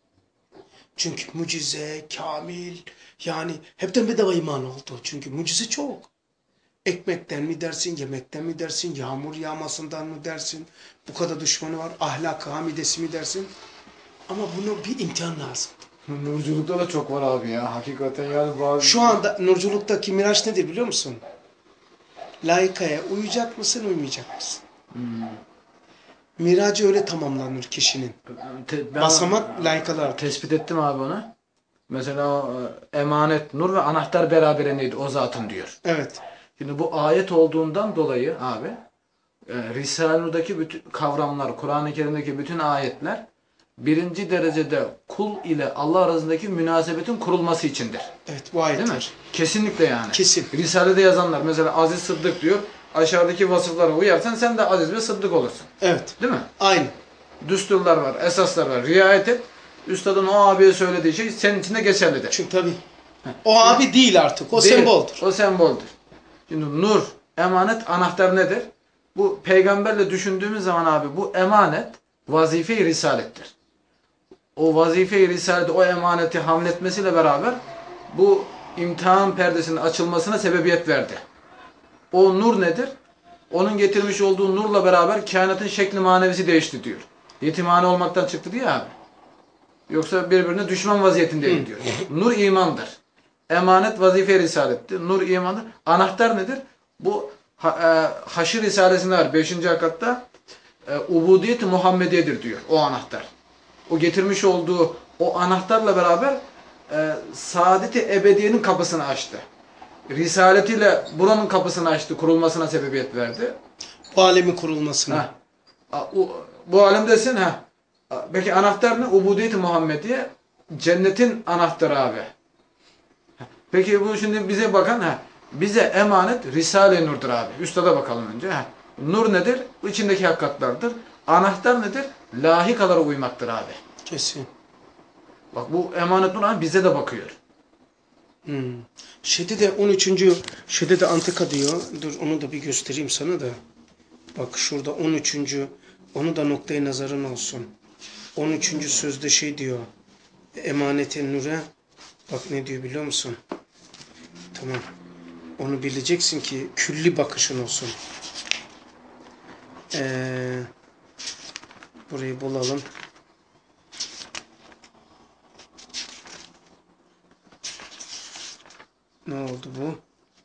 Çünkü mucize, kamil, yani hepten bedava iman oldu. Çünkü mucize çok. Ekmekten mi dersin, yemekten mi dersin, yağmur yağmasından mı dersin, bu kadar düşmanı var, ahlak hamidesi mi dersin? Ama buna bir imtihan lazım. Nurculukta da çok var abi ya. Hakikaten yani bazı... Şu anda nurculuktaki miraç nedir biliyor musun? Layıkaya uyacak mısın, uymayacak mısın? Hmm. Miracı öyle tamamlanır kişinin. Te, ben Basamak layıkalar. Tespit ettim abi onu. Mesela o, e, emanet, nur ve anahtar beraberindeydi o zatın diyor. Evet. Şimdi bu ayet olduğundan dolayı abi e, Risale-i Nur'daki bütün kavramlar, Kur'an-ı Kerim'deki bütün ayetler birinci derecede kul ile Allah arasındaki münasebetin kurulması içindir. Evet bu ayetler. Değil mi? Kesinlikle yani. Kesin. Risale'de yazanlar mesela Aziz Sıddık diyor. Aşağıdaki vasıflara uyarsan sen de aziz ve sıddık olursun. Evet. Değil mi? Aynı. Düsturlar var, esaslar var. Riayet et. Üstadın o abiye söylediği şey senin için de geçerlidir. Çünkü tabii. O abi değil artık. O Değil, semboldür. O semboldür. Şimdi nur, emanet, anahtar nedir? Bu peygamberle düşündüğümüz zaman abi bu emanet vazife-i risalettir. O vazife-i risaleti o emaneti hamletmesiyle beraber bu imtihan perdesinin açılmasına sebebiyet verdi. O nur nedir? Onun getirmiş olduğu nurla beraber kainatın şekli manevisi değişti diyor. Yetimhane olmaktan çıktı diye abi. Yoksa birbirine düşman vaziyetindeydi diyor. Nur imandır. Emanet vazife risalettir. Nur imandır. Anahtar nedir? Bu ha, e, Haşr Risalesi'nde var. beşinci hakatta e, ubudiyet-i Muhammediye'dir diyor. O anahtar. O getirmiş olduğu o anahtarla beraber e, saadet-i ebediyenin kapısını açtı. Risaletiyle buranın kapısını açtı. Kurulmasına sebebiyet verdi. Bu alemin kurulmasına. Ha. O, bu alemdesin ha. Peki anahtar ne? Ubudiyet-i Muhammediye. Cennetin anahtarı abi. Peki bu şimdi bize bakan ha. Bize emanet Risale-i Nur'dur abi. Üstada bakalım önce. Ha. Nur nedir? İçindeki hakikatlardır. Anahtar nedir? Lahikalara uymaktır abi. Kesin. Bak bu emanet nur bize de bakıyor. Hmm. Şeyde de on üçüncü şeyde de antika diyor. Dur onu da bir göstereyim sana da. Bak şurada on üçüncü onu da noktaya nazarın olsun. on üçüncü sözde şey diyor. Emanet-i Nur'e bak ne diyor biliyor musun? Tamam. Onu bileceksin ki külli bakışın olsun. Ee, burayı bulalım. Ne oldu bu?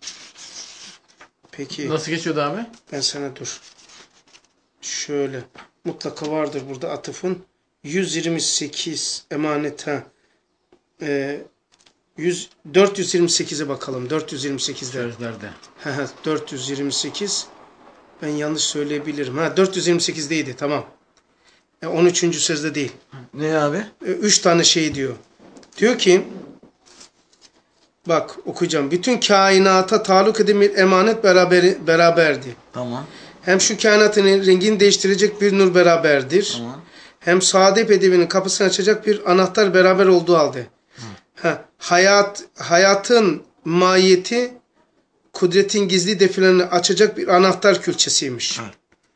Peki. Nasıl geçiyordu abi? Ben sana dur. Şöyle. Mutlaka vardır burada atıfın. yüz yirmi sekiz emanet ha. Ee, yüz, dört yüz yirmi sekize bakalım. dört yüz yirmi sekizde. Sözlerde. dört yüz yirmi sekiz. Ben yanlış söyleyebilirim. Ha dört yüz yirmi sekizdeydi. Tamam. E, on üçüncü sözde değil. Ne abi? E, üç tane şey diyor. Diyor ki bak okuyacağım. Bütün kainata taluk eden bir emanet beraber, beraberdi. Tamam. Hem şu kainatın rengini değiştirecek bir nur beraberdir. Tamam. Hem saadet edebinin kapısını açacak bir anahtar beraber olduğu halde. Ha, hayat hayatın mahiyeti kudretin gizli defilelerini açacak bir anahtar külçesiymiş. Hı.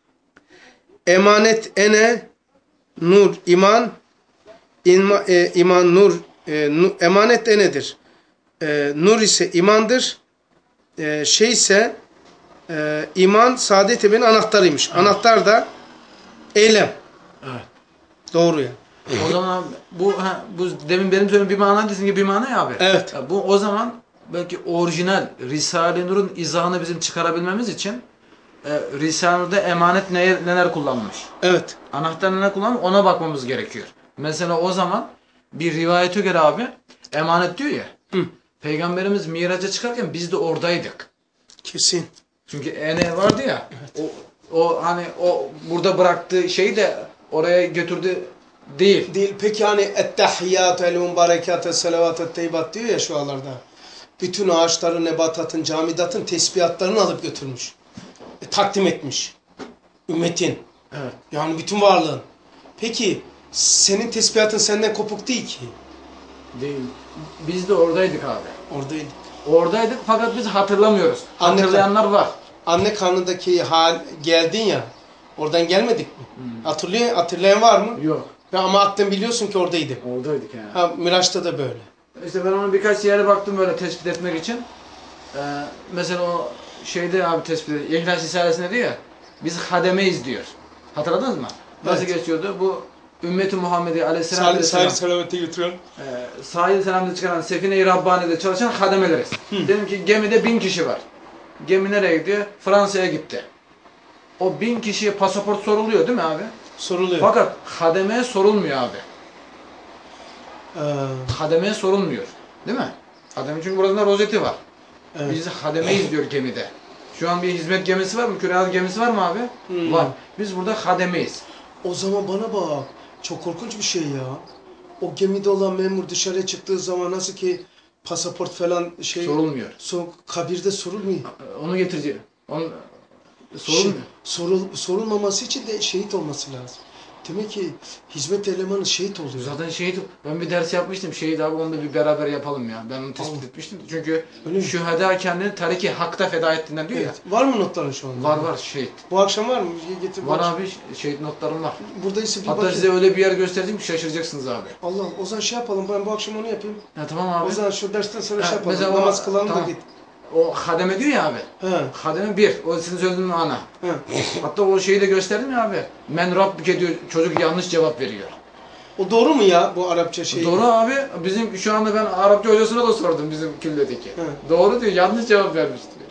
Emanet ene nur iman İma, e, iman nur, e, nu, emanet enedir. E, nur ise imandır. E, şey ise e, iman saadet evinin anahtarıymış. Evet. Anahtar da eylem. Evet. Doğru ya. O zaman bu ha, bu demin benim söylediğim bir mana desin ki bir mana ya abi. Evet. Ya bu o zaman belki orijinal Risale-i Nur'un izahını bizim çıkarabilmemiz için e, Risale-i Nur'da emanet neye, neler kullanmış? Evet. Anahtar neler kullanmış ona bakmamız gerekiyor. Mesela o zaman bir rivayete göre abi emanet diyor ya. Hı. Peygamberimiz Miraç'a çıkarken biz de oradaydık. Kesin. Çünkü ene vardı ya. Evet. O, o hani o burada bıraktığı şeyi de oraya götürdü değil. Değil. Peki hani ettehiyyatü el mübarekatü selavatü teyyibat diyor ya şu alarda. Bütün ağaçların, nebatatın, camidatın tesbihatlarını alıp götürmüş. E, takdim etmiş. Ümmetin. Evet. Yani bütün varlığın. Peki senin tesbihatın senden kopuk değil ki. Değil. Biz de oradaydık abi. Oradaydık. Oradaydık fakat biz hatırlamıyoruz. Anne Hatırlayanlar var. Anne karnındaki hal geldin ya. Oradan gelmedik mi? Hmm. Hatırlayan, hatırlayan var mı? Yok. Ya ama aklın biliyorsun ki oradaydım. Oradaydık yani. Ha, Miraç'ta da böyle. İşte ben onu birkaç yere baktım böyle tespit etmek için. Ee, mesela o şeyde abi tespit ediyor. İhlas Risalesi'nde diyor ya. Biz hademeyiz diyor. Hatırladınız mı? Nasıl Evet. geçiyordu? Bu Ümmeti Muhammedi Aleyhisselam Sahil selamete götüren. e, sahil selamda çıkaran Sefine-i Rabbani'de çalışan hademeleriz. Dedim ki gemide bin kişi var. Gemi nereye gidiyor? Fransa'ya gitti. O bin kişiye pasaport soruluyor değil mi abi? Soruluyor. Fakat hademeye sorulmuyor abi. Ee, Hademeye sorulmuyor. Değil mi? Hademe çünkü burada rozeti var. evet. Biz hademeyiz diyor gemide. Şu an bir hizmet gemisi var mı? Kürehat gemisi var mı abi? Hmm. Var. Biz burada hademeyiz. O zaman bana bak. Çok korkunç bir şey ya. O gemide olan memur dışarıya çıktığı zaman nasıl ki pasaport falan şey... Sorulmuyor. So, kabirde sorulmuyor. Onu getireceğim. Onu Şey, sorulmuyor. sorul, sorulmaması için de şehit olması lazım. Demek ki hizmet elemanı şehit oluyor. Zaten şehit, ben bir ders yapmıştım. Şehit abi onu da bir beraber yapalım ya. Ben onu tespit Allah. etmiştim. Çünkü Öyle mi? şüheda kendini tariki hakta feda ettiğinden diyor Evet. Var mı notların şu anda? ya. Var var şehit. Bu akşam var mı? Getir, bu Var akşam. abi şehit notlarım var. Buradaysa bir Hatta bakayım. size öyle bir yer göstereceğim ki şaşıracaksınız abi. Allah, o zaman şey yapalım. Ben bu akşam onu yapayım. Ha tamam abi. O zaman şu dersten sonra Ha, şey yapalım. mesela o- Namaz kılalım tamam. da git. O hademe diyor ya abi. He. Hademe bir. O sizin söylediğiniz ana. He. Hatta o şeyi de gösterdim ya abi. Men Rabbike diyor. Çocuk yanlış cevap veriyor. O doğru mu ya bu Arapça şey? Doğru abi. Bizim şu anda ben Arapça hocasına da sordum bizim külledeki. He. Doğru diyor. Yanlış cevap vermiş diyor.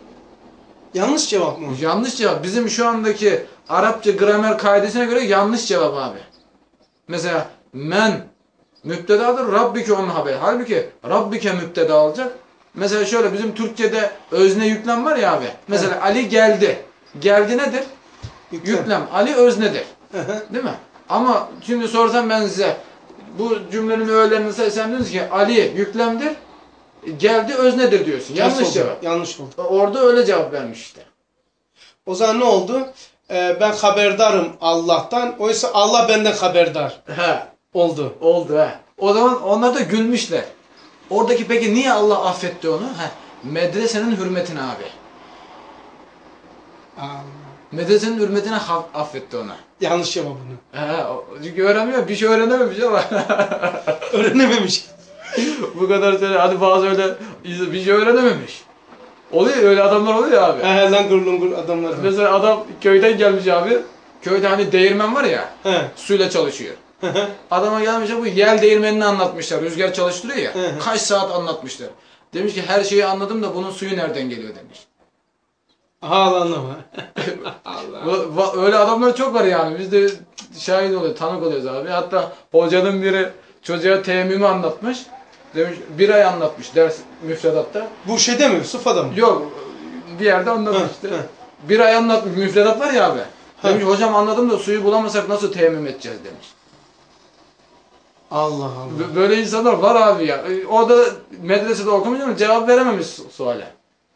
Yanlış cevap mı? Yanlış cevap. Bizim şu andaki Arapça gramer kaidesine göre yanlış cevap abi. Mesela men müptedadır. Rabbike onun haberi. Halbuki Rabbike müpteda olacak. Mesela şöyle bizim Türkçe'de özne yüklem var ya abi. Mesela evet. Ali geldi. Geldi nedir? Yüklem. Yüklem. Ali öznedir. Hı hı. Değil mi? Ama şimdi sorsam ben size bu cümlenin öğelerini sen diyorsunuz ki Ali yüklemdir. Geldi öznedir diyorsun. Yanlış oldu? cevap. Yanlış oldu. Orada öyle cevap vermiş işte. O zaman ne oldu? Ee, ben haberdarım Allah'tan. Oysa Allah benden haberdar. He. Oldu. Oldu he. O zaman onlar da gülmüşler. Oradaki peki niye Allah affetti onu? He. Medresenin hürmetine abi. Aa, Medresenin hürmetine affetti ona. yanlış cevabını. He. Çünkü öğrenmiyor. Bir şey öğrenememiş ama. Öğrenememiş. Bu kadar söyle. Hadi bazı öyle bir şey öğrenememiş. Oluyor öyle adamlar oluyor abi. He langur lungur adamlar var. Mesela adam köyden gelmiş abi. Köyde hani değirmen var ya. He. Suyla çalışıyor. Hı hı. Adama gelmiş bu yel değirmenini anlatmışlar. Rüzgar çalıştırıyor ya. Hı hı. Kaç saat anlatmışlar. Demiş ki her şeyi anladım da bunun suyu nereden geliyor demiş. Allah Allah. Allah. Va- va- Öyle adamlar çok var yani. Biz de şahit oluyoruz, tanık oluyoruz abi. Hatta hocanın biri çocuğa teyemmümü anlatmış. Demiş bir ay anlatmış ders müfredatta. Bu şeyde mi? Sufa'da mı? Yok bir yerde anlatmış Hı, işte. hı. Bir ay anlatmış. Müfredat var ya abi. Hı. Demiş hocam anladım da suyu bulamasak nasıl teyemmüm edeceğiz demiş. Allah Allah. B- Böyle insanlar var abi ya. E, O da medresede okumuş ama cevap verememiş su- suale.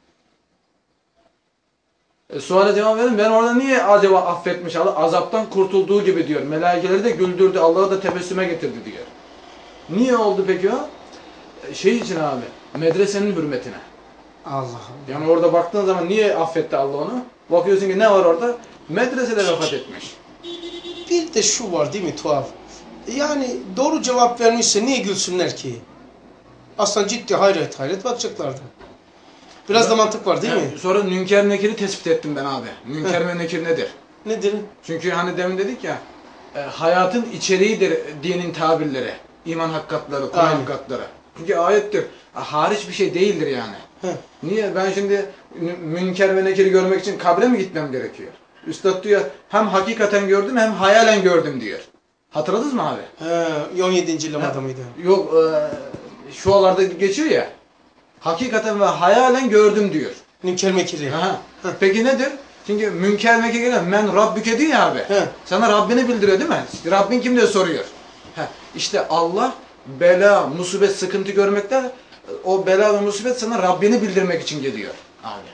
E, suale cevap verin. Ben orada niye acaba affetmiş Allah? Azaptan kurtulduğu gibi diyor. Melaikeleri de güldürdü. Allah'ı da tebessüme getirdi diyor. Niye oldu peki o? E, Şey için abi. Medresenin hürmetine. Allah Allah. Yani orada baktığın zaman niye affetti Allah onu? Bakıyorsun ki ne var orada? Medresede vefat etmiş. Bir de şu var değil mi tuhaf? Yani doğru cevap vermişse niye gülsünler ki? Aslında ciddi hayret hayret bakacaklardı. Biraz da mantık var değil mi? Yani sonra Münker Nekir'i tespit ettim ben abi. Münker ve Nekir nedir? Nedir? Çünkü hani demin dedik ya, e, hayatın içeriğidir dinin tabirleri. İman hakikatları, Kur'an Aynen. hakikatları. Çünkü ayettir. Hariç bir şey değildir yani. Heh. Niye? Ben şimdi mü- Münker ve Nekir'i görmek için kabre mi gitmem gerekiyor? Üstad diyor, hem hakikaten gördüm hem hayalen gördüm diyor. Hatırladınız mı abi? He, on yedinci lamada mıydı? Yok, e, şualarda geçiyor ya. Hakikaten ve hayalen gördüm diyor. Nünker mekiri. Ha. Peki nedir? Çünkü münker mekir gelen men Rabbüke diyor ya abi. He. Sana Rabbini bildiriyor değil mi? Rabbin kim diye soruyor. Ha. İşte Allah bela, musibet, sıkıntı görmekten o bela ve musibet sana Rabbini bildirmek için geliyor abi.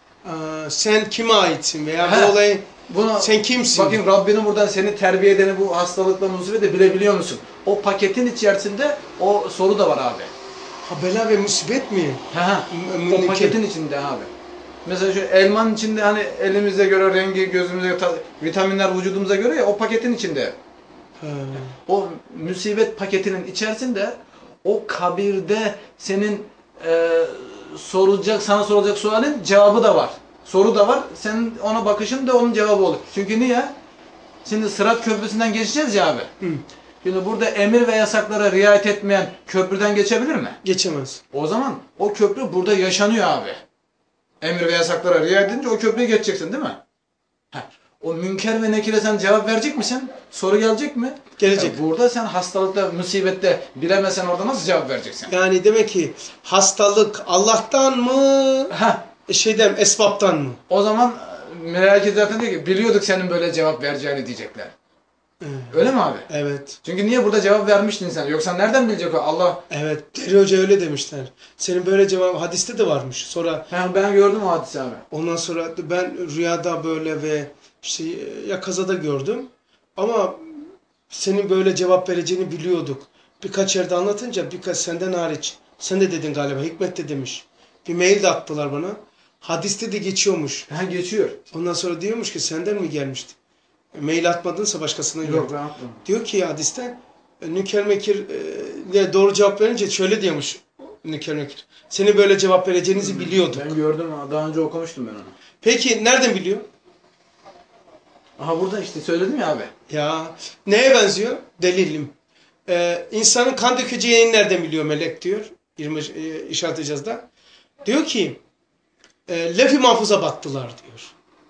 Ee, sen kime aitsin veya He. bu olayın Buna, sen kimsin? bakayım Rabbinin buradan seni terbiye edeni bu hastalıkla musibeti bilebiliyor musun? O paketin içerisinde o soru da var abi. Ha, bela ve musibet mi? Ha, ha. M- O m- paketin içinde abi. Mesela şu elmanın içinde hani elimize göre rengi, gözümüze göre, ta- vitaminler vücudumuza göre ya o paketin içinde. He. O musibet paketinin içerisinde o kabirde senin e, sorulacak, sana sorulacak sualin cevabı da var. Soru da var. Senin ona bakışın da onun cevabı olur. Çünkü niye? Şimdi Sırat Köprüsü'nden geçeceğiz ya abi. Hı. Şimdi burada emir ve yasaklara riayet etmeyen köprüden geçebilir mi? Geçemez. O zaman o köprü burada yaşanıyor abi. Emir ve yasaklara riayet edince o köprüyü geçeceksin değil mi? Heh. O münker ve nekire sen cevap verecek misin? Soru gelecek mi? Gelecek. Ya burada sen hastalıkta, musibette bilemesen orada nasıl cevap vereceksin? Yani demek ki hastalık Allah'tan mı? Heh. E, Şeyden, esbaptan mı? O zaman meleke zaten diyor ki biliyorduk senin böyle cevap vereceğini diyecekler. Evet. Öyle mi abi? Evet. Çünkü niye burada cevap vermiştin sen? Yoksa nereden bilecek o? Allah... Evet. Deri Hoca öyle demişler. Senin böyle cevap hadiste de varmış. Sonra Ben, ben gördüm o hadisi abi. ondan sonra ben rüyada böyle ve işte ya kazada gördüm. Ama senin böyle cevap vereceğini biliyorduk. Birkaç yerde anlatınca birkaç senden hariç. Sen de dedin galiba. Hikmet de demiş. Bir mail de attılar bana. Hadiste de geçiyormuş. Ha geçiyor. Ondan sonra diyormuş ki senden mi gelmişti? E, Mail atmadınsa başkasına Yok gördüm. ben atmadım. Diyor ki ya hadiste e, Nüker Mekir e, doğru cevap verince şöyle diyormuş Nüker Mekir. Seni böyle cevap vereceğinizi biliyorduk. Ben gördüm. Daha önce okumuştum ben onu. Peki nereden biliyor? Aha burada işte söyledim ya abi. Ya neye benziyor? Delilim. Ee, insanın kan dökeceğini nereden biliyor melek diyor. yirmi e, işaret edeceğiz da. Diyor ki e, lef-i mahfuza baktılar diyor.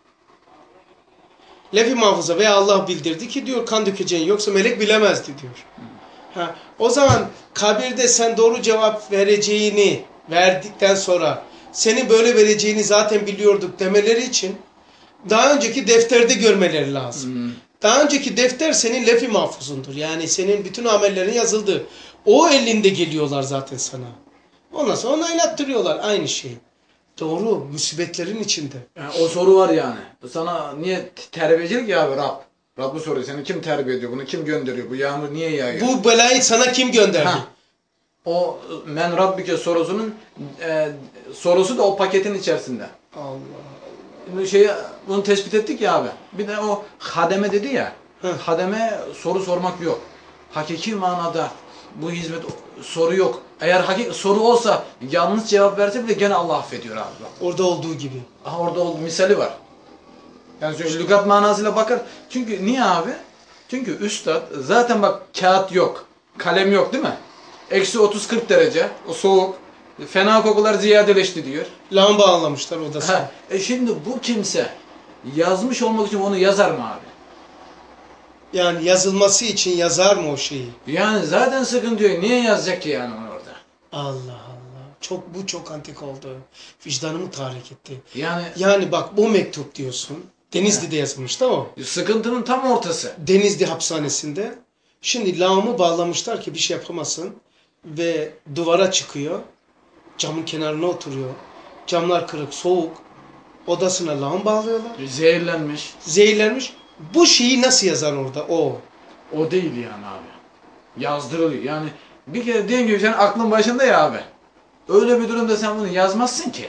Lef-i mahfuza veya Allah bildirdi ki diyor kan dökeceğin yoksa melek bilemezdi diyor. Ha, o zaman kabirde sen doğru cevap vereceğini verdikten sonra seni böyle vereceğini zaten biliyorduk demeleri için daha önceki defterde görmeleri lazım. Hmm. Daha önceki defter senin lef-i mahfuzundur. Yani senin bütün amellerin yazıldı. O elinde geliyorlar zaten sana. Ondan sonra onaylattırıyorlar aynı şeyi. Doğru. Musibetlerin içinde. Yani o soru var yani. Sana niye t- terbiyecilik ya abi Rab? Rab bu soruyor. Seni kim terbiye ediyor? Bunu kim gönderiyor? Bu yağmur niye yağıyor? Bu belayı sana kim gönderdi? Ha. O men Rabbike sorusunun e, sorusu da o paketin içerisinde. Allah. Şimdi şeyi, bunu tespit ettik ya abi. Bir de o hademe dedi ya. Hı. Hademe soru sormak yok. Hakiki manada bu hizmet soru yok. Eğer hakik soru olsa yanlış cevap verse bile gene Allah affediyor abi. Orada olduğu gibi. Aha orada oldu misali var. Yani şöyle lügat manasıyla bakar. Çünkü niye abi? Çünkü üstad zaten bak kağıt yok. Kalem yok değil mi? Eksi otuz kırk derece. O soğuk. Fena kokular ziyadeleşti diyor. Lamba anlamışlar odasına. Ha, e şimdi bu kimse yazmış olmak için onu yazar mı abi? Yani yazılması için yazar mı o şeyi? Yani zaten sıkıntı yok. Niye yazacak ki yani onu orada? Allah Allah. Çok bu çok antik oldu. Vicdanımı tahrik etti. Yani Yani bak bu mektup diyorsun. Denizli'de yazılmış da o. sıkıntının tam ortası. Denizli hapishanesinde. Şimdi lağımı bağlamışlar ki bir şey yapamasın. Ve duvara çıkıyor. Camın kenarına oturuyor. Camlar kırık, soğuk. Odasına lağım bağlıyorlar. Zehirlenmiş. Zehirlenmiş. Bu şeyi nasıl yazar orada o? O değil yani abi. Yazdırılıyor. Yani bir kere dediğim gibi senin aklın başında ya abi. Öyle bir durumda sen bunu yazmazsın ki.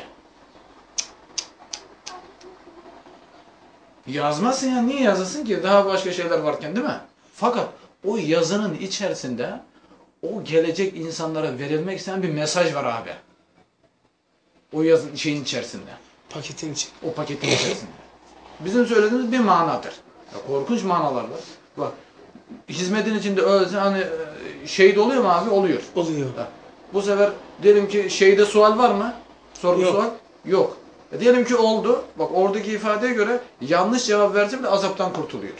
Yazmazsın ya. Niye yazasın ki? Daha başka şeyler varken değil mi? Fakat o yazının içerisinde o gelecek insanlara verilmek istenen bir mesaj var abi. O yazın şeyin içerisinde. Paketin için. O paketin içerisinde. Bizim söylediğimiz bir manadır. Ya korkunç manalar var. Bak hizmetin içinde ölse hani e, şehit oluyor mu abi? Oluyor. Oluyor. Ya, bu sefer diyelim ki şeyde sual var mı? Sorgu Yok. sual? Yok. E, diyelim ki oldu. Bak oradaki ifadeye göre yanlış cevap verse bile azaptan kurtuluyor.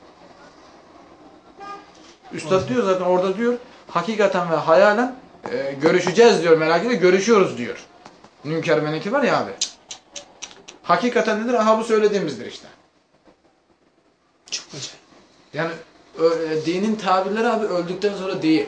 Üstad diyor zaten orada diyor hakikaten ve hayalen e, görüşeceğiz diyor merak ediyor. Görüşüyoruz diyor. Münker ve Nekir var ya abi. Hakikaten nedir? Aha bu söylediğimizdir işte. Çok acayip. Yani ö- dinin tabirleri abi öldükten sonra değil.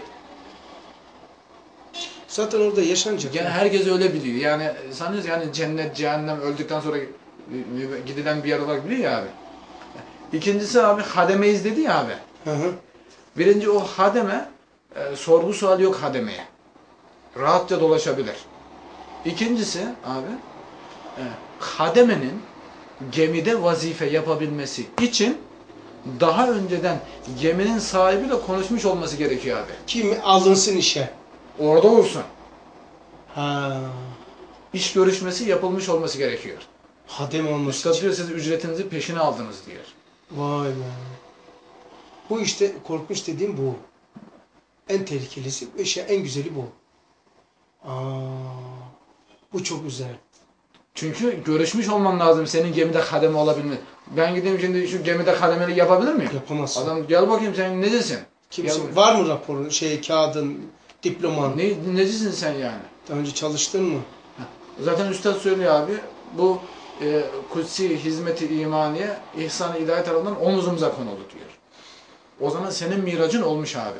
Zaten orada yaşanacak. Yani herkes öyle biliyor. Yani sanıyoruz yani cennet, cehennem öldükten sonra gidilen bir yer olarak biliyor ya abi. İkincisi abi hademeyiz dedi ya abi. Hı hı. Birinci o hademe, e, sorgu suali yok hademeye. Rahatça dolaşabilir. İkincisi abi, e, hademenin gemide vazife yapabilmesi için daha önceden geminin sahibiyle konuşmuş olması gerekiyor abi. Kim alınsın işe? Orada olsun. Ha. İş görüşmesi yapılmış olması gerekiyor. Hadem olması Üstad için. diyor siz ücretinizi peşine aldınız diyor. Vay be. Bu işte korkunç dediğim bu. En tehlikelisi ve şey en güzeli bu. Aa, bu çok güzel. Çünkü görüşmüş olman lazım senin gemide kademe olabilmek. Ben gideyim şimdi şu gemide kademelik yapabilir miyim? Yapamazsın. Adam gel bakayım sen necesin? Kimse, Gel- var mı raporun, şey kağıdın, diploman? Ne, necisin sen yani? Daha önce çalıştın mı? Zaten Üstad söylüyor abi. Bu e, kutsi hizmeti imaniye ihsan-ı ilahi tarafından omuzumuza konuldu diyor. O zaman senin miracın olmuş abi.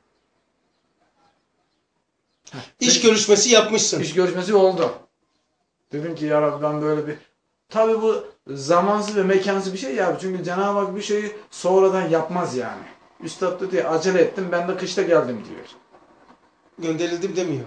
İş görüşmesi yapmışsın. İş görüşmesi oldu. Dedim ki ya Rabbi ben böyle bir... Tabi bu zamansız ve mekansız bir şey ya. Çünkü Cenab-ı Hak bir şeyi sonradan yapmaz yani. Üstad da diyor acele ettim ben de kışta geldim diyor. Gönderildim demiyor.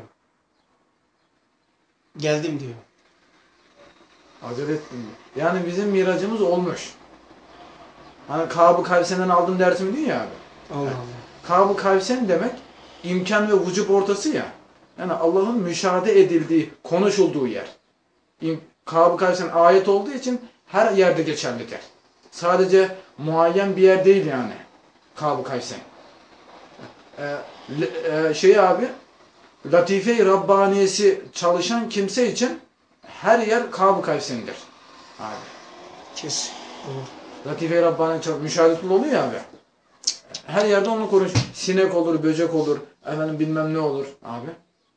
Geldim diyor. Acele ettim diyor. Yani bizim miracımız olmuş. Hani Kâb-ı Kavsen'den aldım dersimi diyor ya abi. Allah Allah. Kâb-ı Kavsen demek imkan ve vücub ortası ya. Yani Allah'ın müşahede edildiği, konuşulduğu yer. İm- Kâb-ı Kavsen ayet olduğu için her yerde geçerlidir. Sadece muayyen bir yer değil yani. Kâb-ı Kavsen. Ee, le- e, şey abi, Latife-i Rabbaniyesi çalışan kimse için her yer Kâb-ı Kavsen'dir. Abi. Kes. Doğru. Latife-i Rabbani çok müşahedetli oluyor ya abi. Her yerde onunla konuş. Sinek olur, böcek olur, efendim bilmem ne olur abi.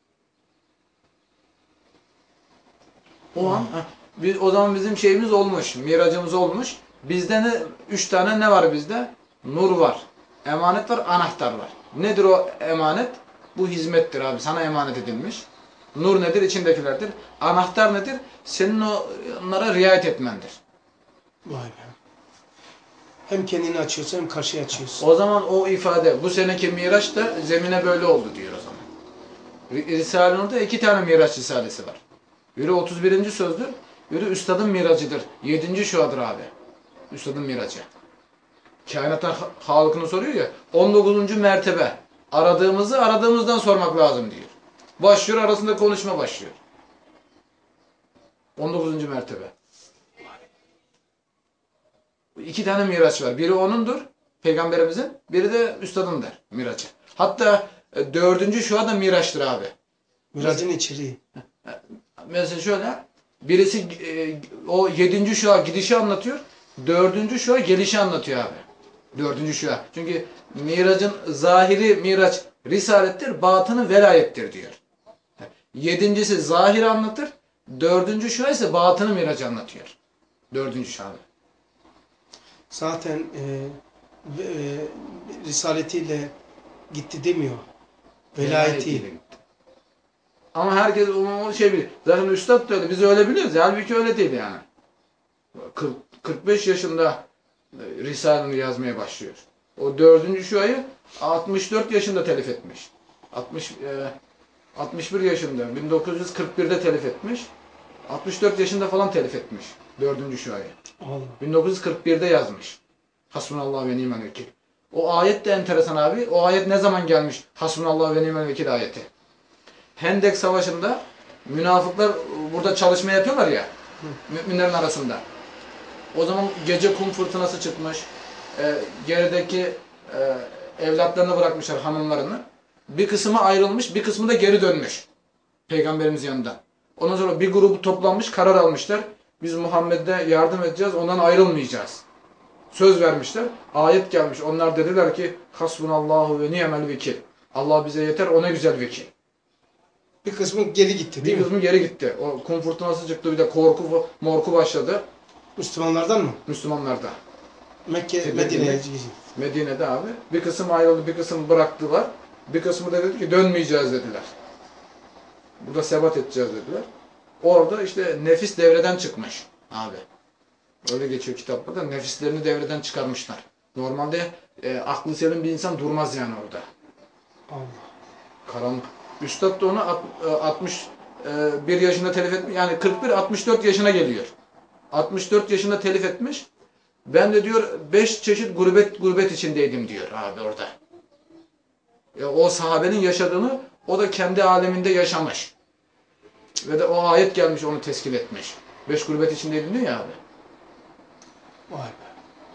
O an, heh, biz, o zaman bizim şeyimiz olmuş, miracımız olmuş. Bizde ne, üç tane ne var bizde? Nur var, emanet var, anahtar var. Nedir o emanet? Bu hizmettir abi, sana emanet edilmiş. Nur nedir? İçindekilerdir. Anahtar nedir? Senin o, onlara riayet etmendir. Vay be. Hem kendini açıyorsun hem karşıya açıyorsun. O zaman o ifade, bu seneki Miraç da zemine böyle oldu diyor o zaman. Risale-i Nur'da iki tane Miraç Risalesi var. Biri otuz birinci sözdür, biri Üstad'ın miracıdır. yedinci şuadır abi. Üstad'ın miracı. Kainatın halkını soruyor ya, on dokuzuncu mertebe. Aradığımızı aradığımızdan sormak lazım diyor. Başlıyor, arasında konuşma başlıyor. on dokuzuncu mertebe. İki tane miraç var. Biri onundur, peygamberimizin. Biri de üstadındır miracı. Hatta e, dördüncü şua da miraçtır abi. Miracın içeriği. Mesela şöyle, birisi e, o yedinci şua gidişi anlatıyor, dördüncü şua gelişi anlatıyor abi. Dördüncü şua. Çünkü miracın zahiri miraç risalettir, batını velayettir diyor. Yedincisi zahiri anlatır, dördüncü şua ise batını miracı anlatıyor. Dördüncü şua abi. Zaten e, e, risaletiyle gitti demiyor. Velayetiyle. gitti. Ama herkes onu şey bilir. Zaten üstad da öyle. Biz öyle biliyoruz. Halbuki öyle değil yani. kırk, kırk beş yaşında Risale'ni yazmaya başlıyor. O dördüncü şuayı altmış dört yaşında telif etmiş. altmış, e, altmış bir yaşında. bin dokuz yüz kırk birde telif etmiş. altmış dört yaşında falan telif etmiş. Dördüncü şuayı. Allah. bin dokuz yüz kırk birde yazmış. Hasbunallah ve ni'mel vekil. O ayet de enteresan abi. O ayet ne zaman gelmiş? Hasbunallah ve ni'mel vekil ayeti. Hendek Savaşı'nda münafıklar burada çalışma yapıyorlar ya, müminlerin arasında. O zaman gece kum fırtınası çıkmış. E, gerideki e, evlatlarını bırakmışlar, hanımlarını. Bir kısmı ayrılmış, bir kısmı da geri dönmüş. Peygamberimiz yanında. Ondan sonra bir grubu toplanmış, karar almışlar. Biz Muhammed'e yardım edeceğiz, ondan ayrılmayacağız. Söz vermişler. Ayet gelmiş. Onlar dediler ki Hasbunallahu ve ni'mel vekil. Allah bize yeter, o ne güzel vekil. Bir kısmı geri gitti değil Bir mi? kısmı geri gitti. O kum fırtınası çıktı, bir de korku morku başladı Müslümanlardan mı? Müslümanlarda. Mekke, Tedirginlik. Medine'ye. Medine'de abi. Bir kısım ayrıldı, bir kısım bıraktılar. Bir kısmı da dedi ki dönmeyeceğiz dediler. Burada sebat edeceğiz dediler. Orada işte nefis devreden çıkmış abi. Öyle geçiyor kitapta da nefislerini devreden çıkarmışlar. Normalde e, aklı selim bir insan durmaz yani orada. Allah. Karanlık. Üstad da onu altmış bir yaşında telif etmiş. Yani kırk bir altmış dört yaşına geliyor. altmış dört yaşında telif etmiş. Ben de diyor beş çeşit gurbet gurbet içindeydim diyor abi orada. Ya o sahabenin yaşadığını o da kendi aleminde yaşamış. Ve de o ayet gelmiş onu teskil etmiş. Beş gurbet içindeydim diyor ya abi. Vay be.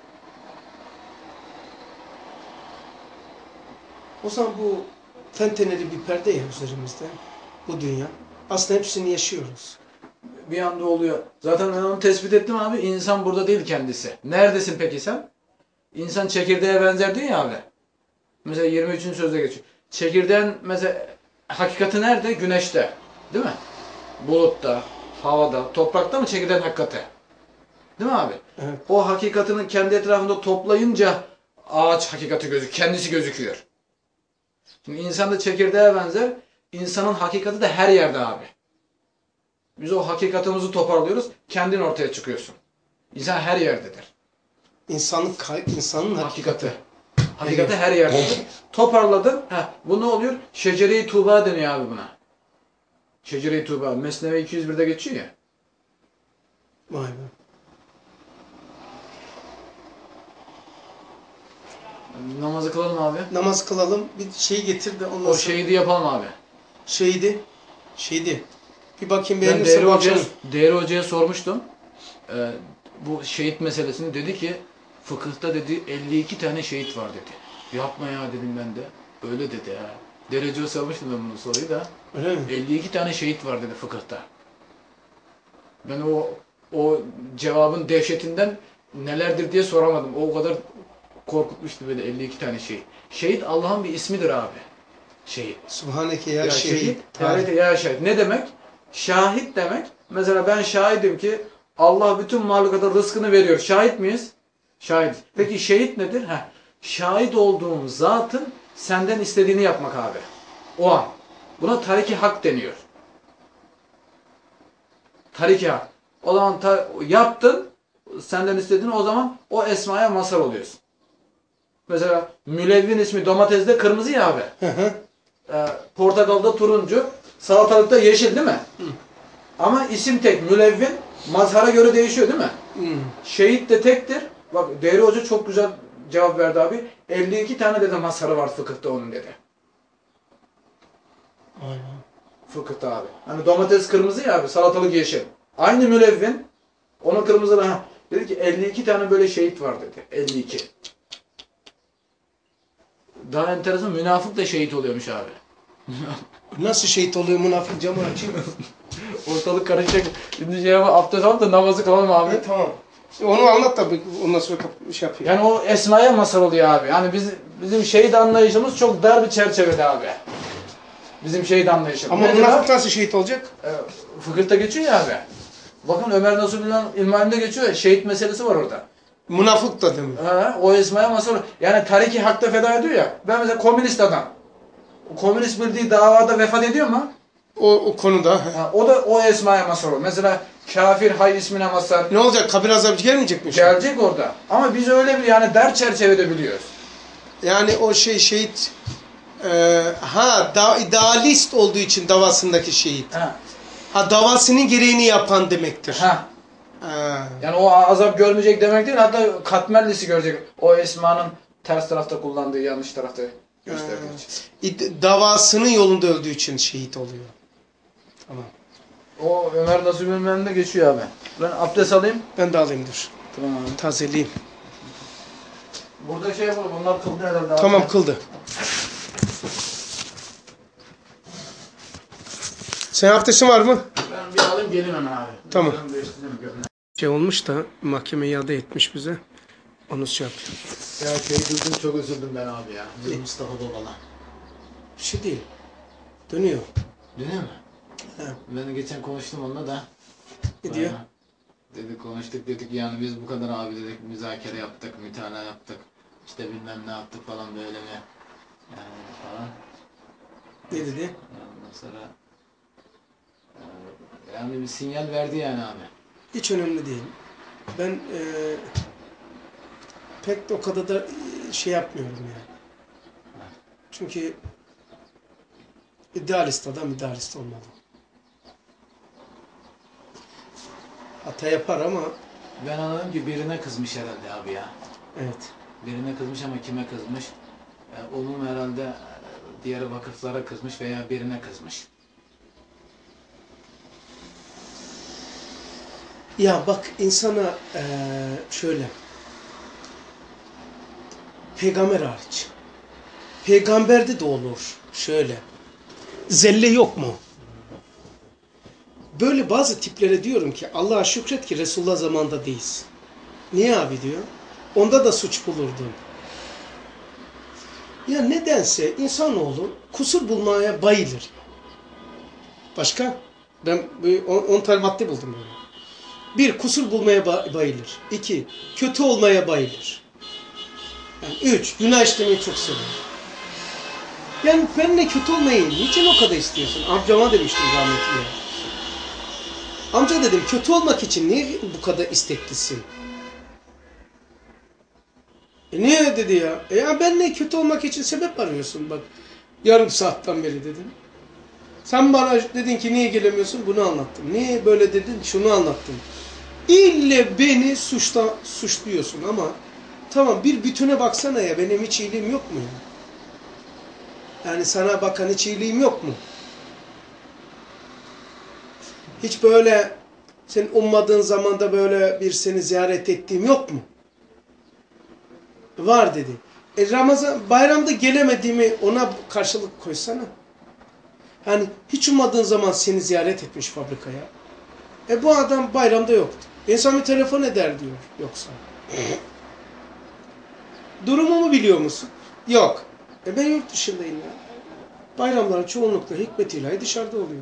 O zaman bu tenteneli bir perde ya üzerimizde. Bu dünya. Aslında hepsini yaşıyoruz. Bir anda oluyor. Zaten ben onu tespit ettim abi. İnsan burada değil kendisi. Neredesin peki sen? İnsan çekirdeğe benzer diyor ya abi. Mesela yirmi üçüncü sözde geçiyor. Çekirdeğin mesela hakikati nerede? Güneşte. Değil mi? Bulutta, havada, toprakta mı çekirdeğin hakikati? Değil mi abi? Evet. O hakikatini kendi etrafında toplayınca ağaç hakikati gözüküyor. Kendisi gözüküyor. Şimdi insan da çekirdeğe benzer. İnsanın hakikati de her yerde abi. Biz o hakikatimizi toparlıyoruz. Kendin ortaya çıkıyorsun. İnsan her yerdedir. İnsanlık kayıp, insanın hakikati. Hakikati. Hakikati her yerdedir. Toparladın. Heh, bu ne oluyor? Şecere-i Tuğba deniyor abi buna. Şecere-i Tuğba. Mesnevi iki yüz birde geçiyor ya. Vay be. Namazı kılalım abi. Namaz kılalım. Bir şey getir de ondan O sonra. şehidi yapalım abi. Şeydi. Şeydi. Bir bakayım Ben beğenirse Değerli bu Hoca'ya, akşam. Değerli Hoca'ya sormuştum. Ee, bu şehit meselesini dedi ki fıkıhta dedi elli iki tane şehit var dedi. Yapma ya dedim ben de. Öyle dedi ha. Derece sormuştum ben bunu soruyu da. Öyle mi? elli iki tane şehit var dedi fıkıhta. Ben o o cevabın dehşetinden nelerdir diye soramadım. O kadar korkutmuştu beni elli iki tane şehit. Şehit Allah'ın bir ismidir abi. Şehit. Subhaneke ya, Ya şehit. şehit, yani ya şahit. Ne demek? Şahit demek. Mesela ben şahidim ki Allah bütün mahlukata rızkını veriyor. Şahit miyiz? Şahit. Peki şehit nedir? Heh. Şahit olduğum zatın senden istediğini yapmak abi. O an. Buna tariki hak deniyor. Tariki hak. O zaman ta, yaptın, senden istediğini, o zaman o esmaya mazhar oluyorsun. Mesela mülevvin ismi domatesde kırmızı ya abi. Hı hı. E, portakalda turuncu, salatalıkta yeşil değil mi? Hı. Ama isim tek, mülevvin mazhara göre değişiyor değil mi? Hı. Şehit de tektir. Bak Değerli Hoca çok güzel cevap verdi abi. elli iki tane dedi mazharı var fıkıhta onun dedi. Aynen. fıkıhta abi. Hani domates kırmızı ya abi, salatalık yeşil. Aynı mülevvin. Onun kırmızı ha. Dedi ki elli iki tane böyle şehit var dedi. elli iki. Daha enteresan, münafık da şehit oluyormuş abi. Nasıl şehit oluyor münafık, camı açayım. Ortalık karışacak. Şimdi şey yapalım, abdest alıp da namazı kılalım abi. Evet, tamam. Onu anlat da ondan sonra şey yapayım. Yani o esmaya mazhar oluyor abi. Yani biz, bizim şehit anlayışımız çok dar bir çerçevede abi. Bizim şehit anlayışımız. Ama Nedir münafık abi? nasıl şehit olacak? E, fıkıhta geçiyor ya abi. Bakın Ömer Nasuh'un ilmahinde geçiyor ya, şehit meselesi var orada. Münafık da değil mi? Ha, o esmaya mazhar. Yani tariki hakta feda ediyor ya. Ben mesela komünist adam. O komünist bildiği davada vefat ediyor mu? O, o konuda. Ha, o da o esmaya mazhar olur. Mesela kafir hay ismine mazhar. Ne olacak? Kabir azabı gelmeyecek mi? Gelecek orada. Ama biz öyle bir yani dar çerçevede biliyoruz. Yani o şey şehit e, ha da, idealist olduğu için davasındaki şehit. Ha. Ha davasının gereğini yapan demektir. Ha. Ha. Yani o azap görmeyecek demek değil, hatta katmerlisi görecek. O esmanın ters tarafta kullandığı, yanlış tarafta gösterdiği için. İd- Davasının yolunda öldüğü için şehit oluyor. Tamam. O Ömer Nasuh bilmem de geçiyor abi. Ben abdest alayım. Ben de alayım dur. Tamam abi. Tazeleyeyim. Burada şey yapalım, onlar kıldı herhalde abi. Tamam, kıldı. Sen abdestin var mı? Ben bir alayım geleyim hemen abi. Tamam. Ben değiştireyim, görünüyor. Şey olmuş da mahkeme iade etmiş bize. Onu şey yapıyor. Ya şey duydum, çok üzüldüm ben abi ya. Bizim Mustafa Babala. Bir şey değil. Dönüyor. Dönüyor mu? He. Ben geçen konuştum onunla da. Ne diyor? Bayağı Dedik konuştuk dedik yani biz bu kadar abi dedik müzakere yaptık, mütalaa yaptık. İşte bilmem ne yaptık falan böyle mi? Yani falan. Ne dedi? Ondan sonra e, yani bir sinyal verdi yani abi. Hiç önemli değil. Ben e, pek de o kadar da e, şey yapmıyorum yani. Çünkü idealist adam idealist olmalı. Hata yapar ama Ben anladım ki birine kızmış herhalde abi ya. evet. Birine kızmış ama kime kızmış? Yani onun herhalde e, diğer vakıflara kızmış veya birine kızmış. Ya bak insana e, şöyle peygamber hariç peygamberde de olur şöyle zelle yok mu? Böyle bazı tiplere diyorum ki Allah'a şükret ki Resulullah zamanında değiliz. Niye abi diyor? Onda da suç bulurdun. Ya nedense insanoğlu kusur bulmaya bayılır. Başka? Ben on tane madde buldum böyle. Bir, kusur bulmaya bayılır. İki, kötü olmaya bayılır. Yani üç, günah işlemeyi çok sever. Yani ben ne kötü olmayı niçin o kadar istiyorsun? Amcama demiştim rahmetli. Amca dedim kötü olmak için niye bu kadar isteklisin? E niye dedi ya? E ya ben ne kötü olmak için sebep arıyorsun bak. Yarım saatten beri dedim. Sen bana dedin ki niye gelemiyorsun? Bunu anlattım. Niye böyle dedin? Şunu anlattım. İlle beni suçla, suçluyorsun ama tamam bir bütüne baksana ya benim hiç iyiliğim yok mu ya? Yani sana bakan hiç iyiliğim yok mu? Hiç böyle senin ummadığın zamanda böyle bir seni ziyaret ettiğim yok mu? Var dedi. E Ramazan bayramda gelemediğimi ona karşılık koysana. Hani hiç ummadığın zaman seni ziyaret etmiş fabrikaya. E bu adam bayramda yoktu. İnsan bir telefon eder diyor yoksa. Durumumu biliyor musun? Yok. E ben yurt dışındayım ya. Bayramların çoğunlukla hikmetiyle dışarıda oluyor.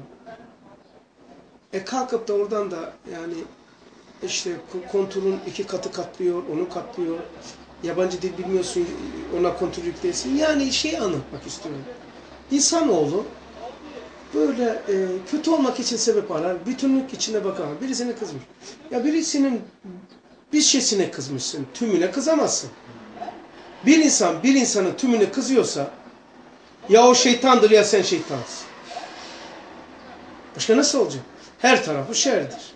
E kalkıp da oradan da yani işte kontrolün iki katı katlıyor, onu katlıyor. Yabancı dil bilmiyorsun, ona kontrol yükleyesin. Yani şeyi anlatmak istiyorum. İnsanoğlu böyle e, kötü olmak için sebep arar, bütünlük içine bakar. Birisine kızmış. Ya birisinin bir şeysine kızmışsın, tümüne kızamazsın. Bir insan bir insanın tümüne kızıyorsa ya o şeytandır ya sen şeytansın. Başka nasıl olacak? Her tarafı şerdir.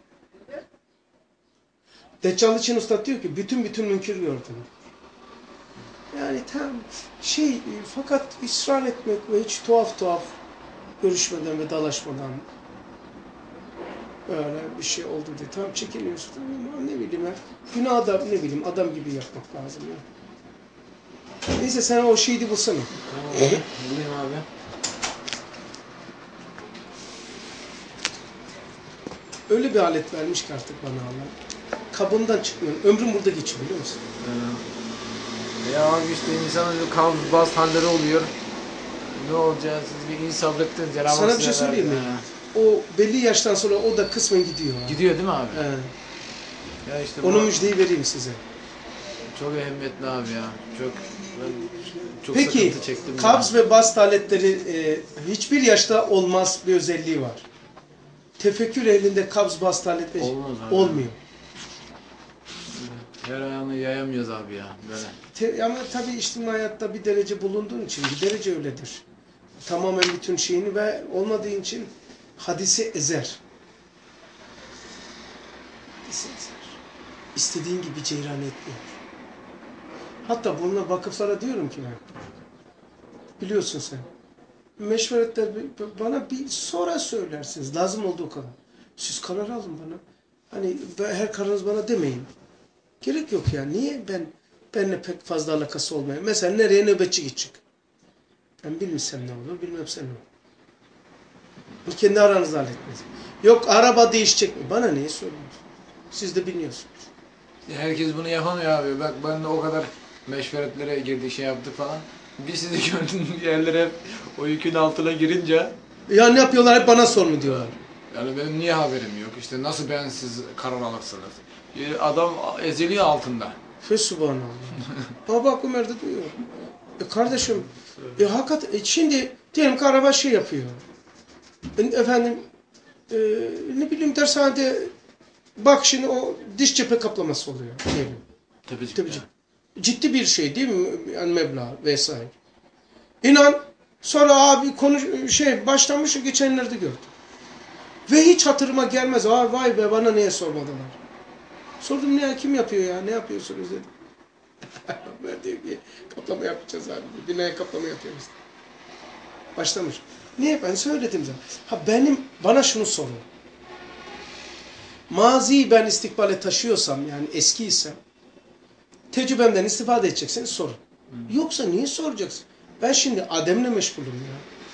Deccal için Üstad diyor ki bütün bütün münkir gördüm. Yani tam şey fakat ısrar etmek ve hiç tuhaf tuhaf görüşmeden ve dalaşmadan öyle bir şey oldu diye. Tamam çekiniyorsun ama ne bileyim ya. Günah da ne bileyim adam gibi yapmak lazım ya. Neyse sen o şeyi bulsana. Tamam bulayım abi. Öyle bir alet vermiş ki artık bana Allah. Kabından çıkmıyorum. Ömrüm burada geçiyor biliyor musun? Ee, ya abi işte insanın kabz bast halleri oluyor. Ne olacak? Siz bir iyi sabrettiniz. Cenab-ı Sana Hak bir şey size söyleyeyim mi? verdi. O belli yaştan sonra o da kısmen gidiyor. Ha. Gidiyor değil mi abi? He. Ya işte Onu bu müjdeyi vereyim size. çok ehemmiyetli abi ya. Çok ben çok Peki, sıkıntı çektim. kabz ya. ve bast aletleri e, hiçbir yaşta olmaz bir özelliği var. Tefekkür ehlinde kabz bast aletleri Olmaz abi. olmuyor. Her ayağını yayamıyoruz abi ya böyle. Te, ama tabii içtimai hayatta bir derece bulunduğun için bir derece öyledir. Tamamen bütün şeyini ve olmadığı için hadisi ezer. Hadisi ezer. İstediğin gibi ceyran etmiyor. Hatta bununla bakıp sana diyorum ki ben, biliyorsun sen, meşveretler bana bir sonra söylersiniz, lazım olduğu kadar. Siz karar alın bana. Hani her kararınız bana demeyin. Gerek yok ya. Niye ben benimle pek fazla alakası olmayan? Mesela nereye nöbetçi gidecek? Ben bilmesem ne olur, bilmemsem ne olur. Kendi aranızda halletmez. Yok araba değişecek mi? Bana niye söylüyorsunuz? Siz de biliyorsunuz. Herkes bunu yapamıyor abi. Bak ben de o kadar meşveretlere girdik şey yaptık falan. Bir sizi gördüğüm yerlere hep o yükün altına girince Ya ne yapıyorlar? Hep bana sor mu diyorlar. yani benim niye haberim yok? İşte nasıl ben siz karar alırsınız? Adam eziliyor altında. Fesubhanallah. Baba bak Ömer de duyuyor. E kardeşim, e hakikaten e şimdi diyelim ki araba şey yapıyor. E, efendim, e, ne bileyim dershanede bak şimdi o diş cephe kaplaması oluyor diyelim. Tepecik. Tepecik. Ciddi bir şey değil mi? Yani meblağ vesaire. İnan sonra abi konu şey başlamış geçenlerde gördüm. Ve hiç hatırıma gelmez. Aa vay be bana niye sormadılar? Sordum ne kim yapıyor ya? Ne yapıyorsunuz dedim. Ben diyor ki kaplama yapacağız abi. Binaya kaplama yapıyoruz. Başlamış. Niye? Ben söyledim zaten. Ha benim bana şunu sorun. Maziyi ben istikbale taşıyorsam yani eskiysem tecrübemden istifade edecekseniz sorun. Hmm. Yoksa niye soracaksın? Ben şimdi Adem'le meşgulüm ya.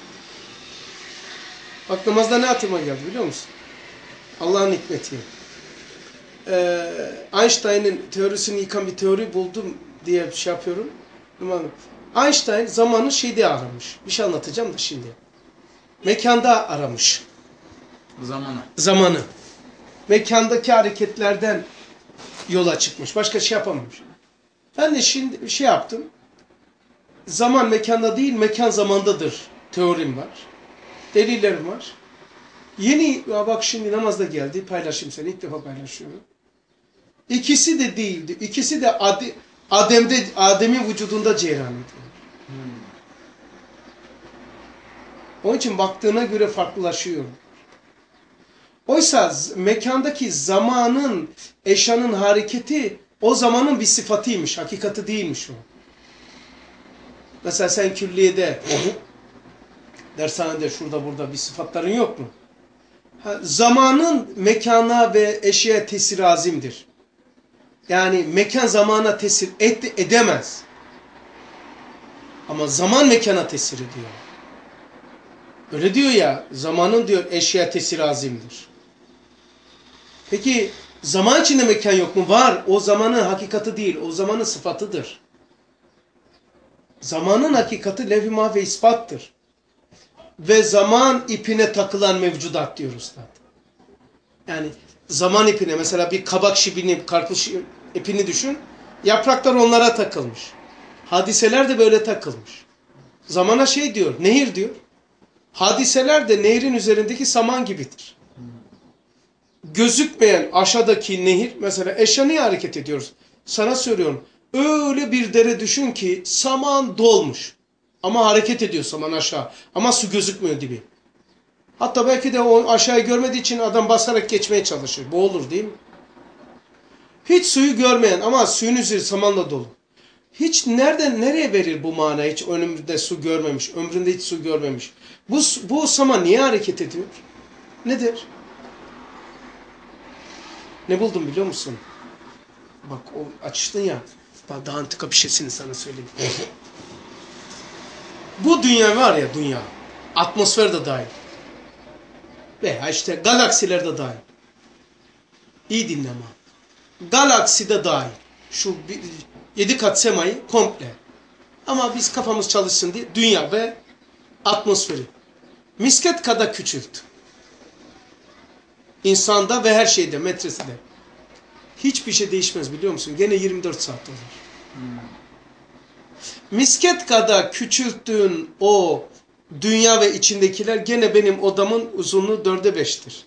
Bak namazda ne aklıma geldi biliyor musun? Allah'ın hikmeti. Ee, Einstein'ın teorisini yıkan bir teori buldum diye şey yapıyorum. Einstein zamanı şeyde aramış. Bir şey anlatacağım da şimdi. Mekanda aramış. Zamanı. Zamanı. Mekandaki hareketlerden yola çıkmış. Başka şey yapamamış. Ben de şimdi şey yaptım. Zaman mekanda değil, mekan zamandadır. Teorim var. Delillerim var. Yeni, bak şimdi namazda geldi. Paylaşayım seni. İlk defa paylaşıyorum. İkisi de değildi. İkisi de Ad Adem'de, Adem'in vücudunda cereyan ediyor. Hmm. Onun için baktığına göre farklılaşıyor. Oysa mekandaki zamanın, eşyanın hareketi o zamanın bir sıfatıymış. Hakikati değilmiş o. Mesela sen külliyede, dershanede şurada burada bir sıfatların yok mu? Ha, zamanın mekana ve eşyaya tesiri azimdir. Yani mekan zamana tesir et, edemez. Ama zaman mekana tesir ediyor. Öyle diyor ya, zamanın diyor eşyaya tesiri azimdir. Peki zaman içinde mekan yok mu? Var. O zamanın hakikati değil, o zamanın sıfatıdır. Zamanın hakikati levh-i mahve ispattır. Ve zaman ipine takılan mevcudat diyoruz zaten. Yani zaman ipine mesela bir kabak şibini, karpuz ipini düşün. Yapraklar onlara takılmış. Hadiseler de böyle takılmış. Zamana şey diyor, nehir diyor. Hadiseler de nehrin üzerindeki saman gibidir. Gözükmeyen aşağıdaki nehir, mesela eşya niye hareket ediyoruz? Sana söylüyorum, öyle bir dere düşün ki saman dolmuş. Ama hareket ediyor saman aşağı. Ama su gözükmüyor dibi. Hatta belki de o aşağıyı görmediği için adam basarak geçmeye çalışır. Bu olur değil mi? Hiç suyu görmeyen ama suyun üzeri samanla dolu. Hiç nereden nereye verir bu mana? Hiç ömründe su görmemiş, ömründe hiç su görmemiş. Bu, bu sama niye hareket ediyor? Nedir? Ne buldum biliyor musun? Bak o açtın ya. Bak daha antika bir şeysini sana söyleyeyim. Bu dünya var ya dünya. Atmosfer de dahil. Veya işte galaksiler de dahil. İyi dinle ama. Galaksi de dahil. Şu bir, yedi kat semayı komple. Ama biz kafamız çalışsın diye dünya ve atmosferi. Misket kadar küçült. İnsanda ve her şeyde, metresinde. Hiçbir şey değişmez biliyor musun? Gene yirmi dört saat olur. Hmm. Misket kadar küçülttüğün o dünya ve içindekiler gene benim odamın uzunluğu dörde beştir.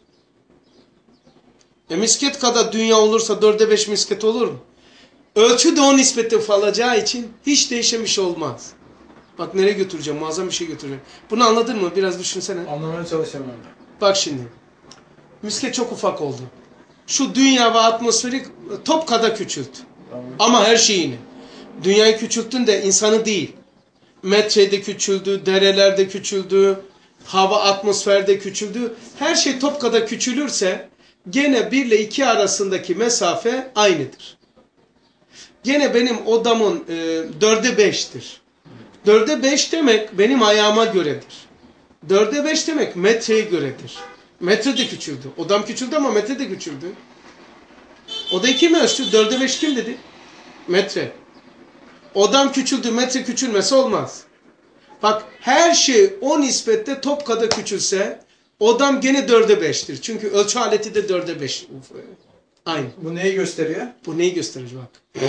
E misket kadar dünya olursa dörde beş misket olur mu? Ölçü de o nispette ufalacağı için hiç değişen bir şey olmaz. Bak nereye götüreceğim? Muazzam bir şey götüreceğim. Bunu anladın mı? Biraz düşünsene. Anlamaya çalışamıyorum. Bak şimdi. Misket çok ufak oldu. Şu dünya ve atmosferi top kadar küçült. Tamam. Ama her şeyini. Dünyayı küçülttün de insanı değil. Metrede küçüldü, derelerde küçüldü, hava atmosferde küçüldü. Her şey top kadar küçülürse gene bir ile iki arasındaki mesafe aynıdır. Gene benim odamın e, dörde beştir. Dörde beş demek benim ayağıma göredir. Dörde beş demek metreye göredir. Metre de küçüldü. Odam küçüldü ama metre de küçüldü. Odayı kim ölçtü? Dörde beş kim dedi? Metre. Odam küçüldü, metre küçülmesi olmaz. Bak her şey o nispette top kadar küçülse odam gene dörde beştir. Çünkü ölçü aleti de dörde beş. Aynı. Bu neyi gösteriyor? Bu neyi gösterir bak.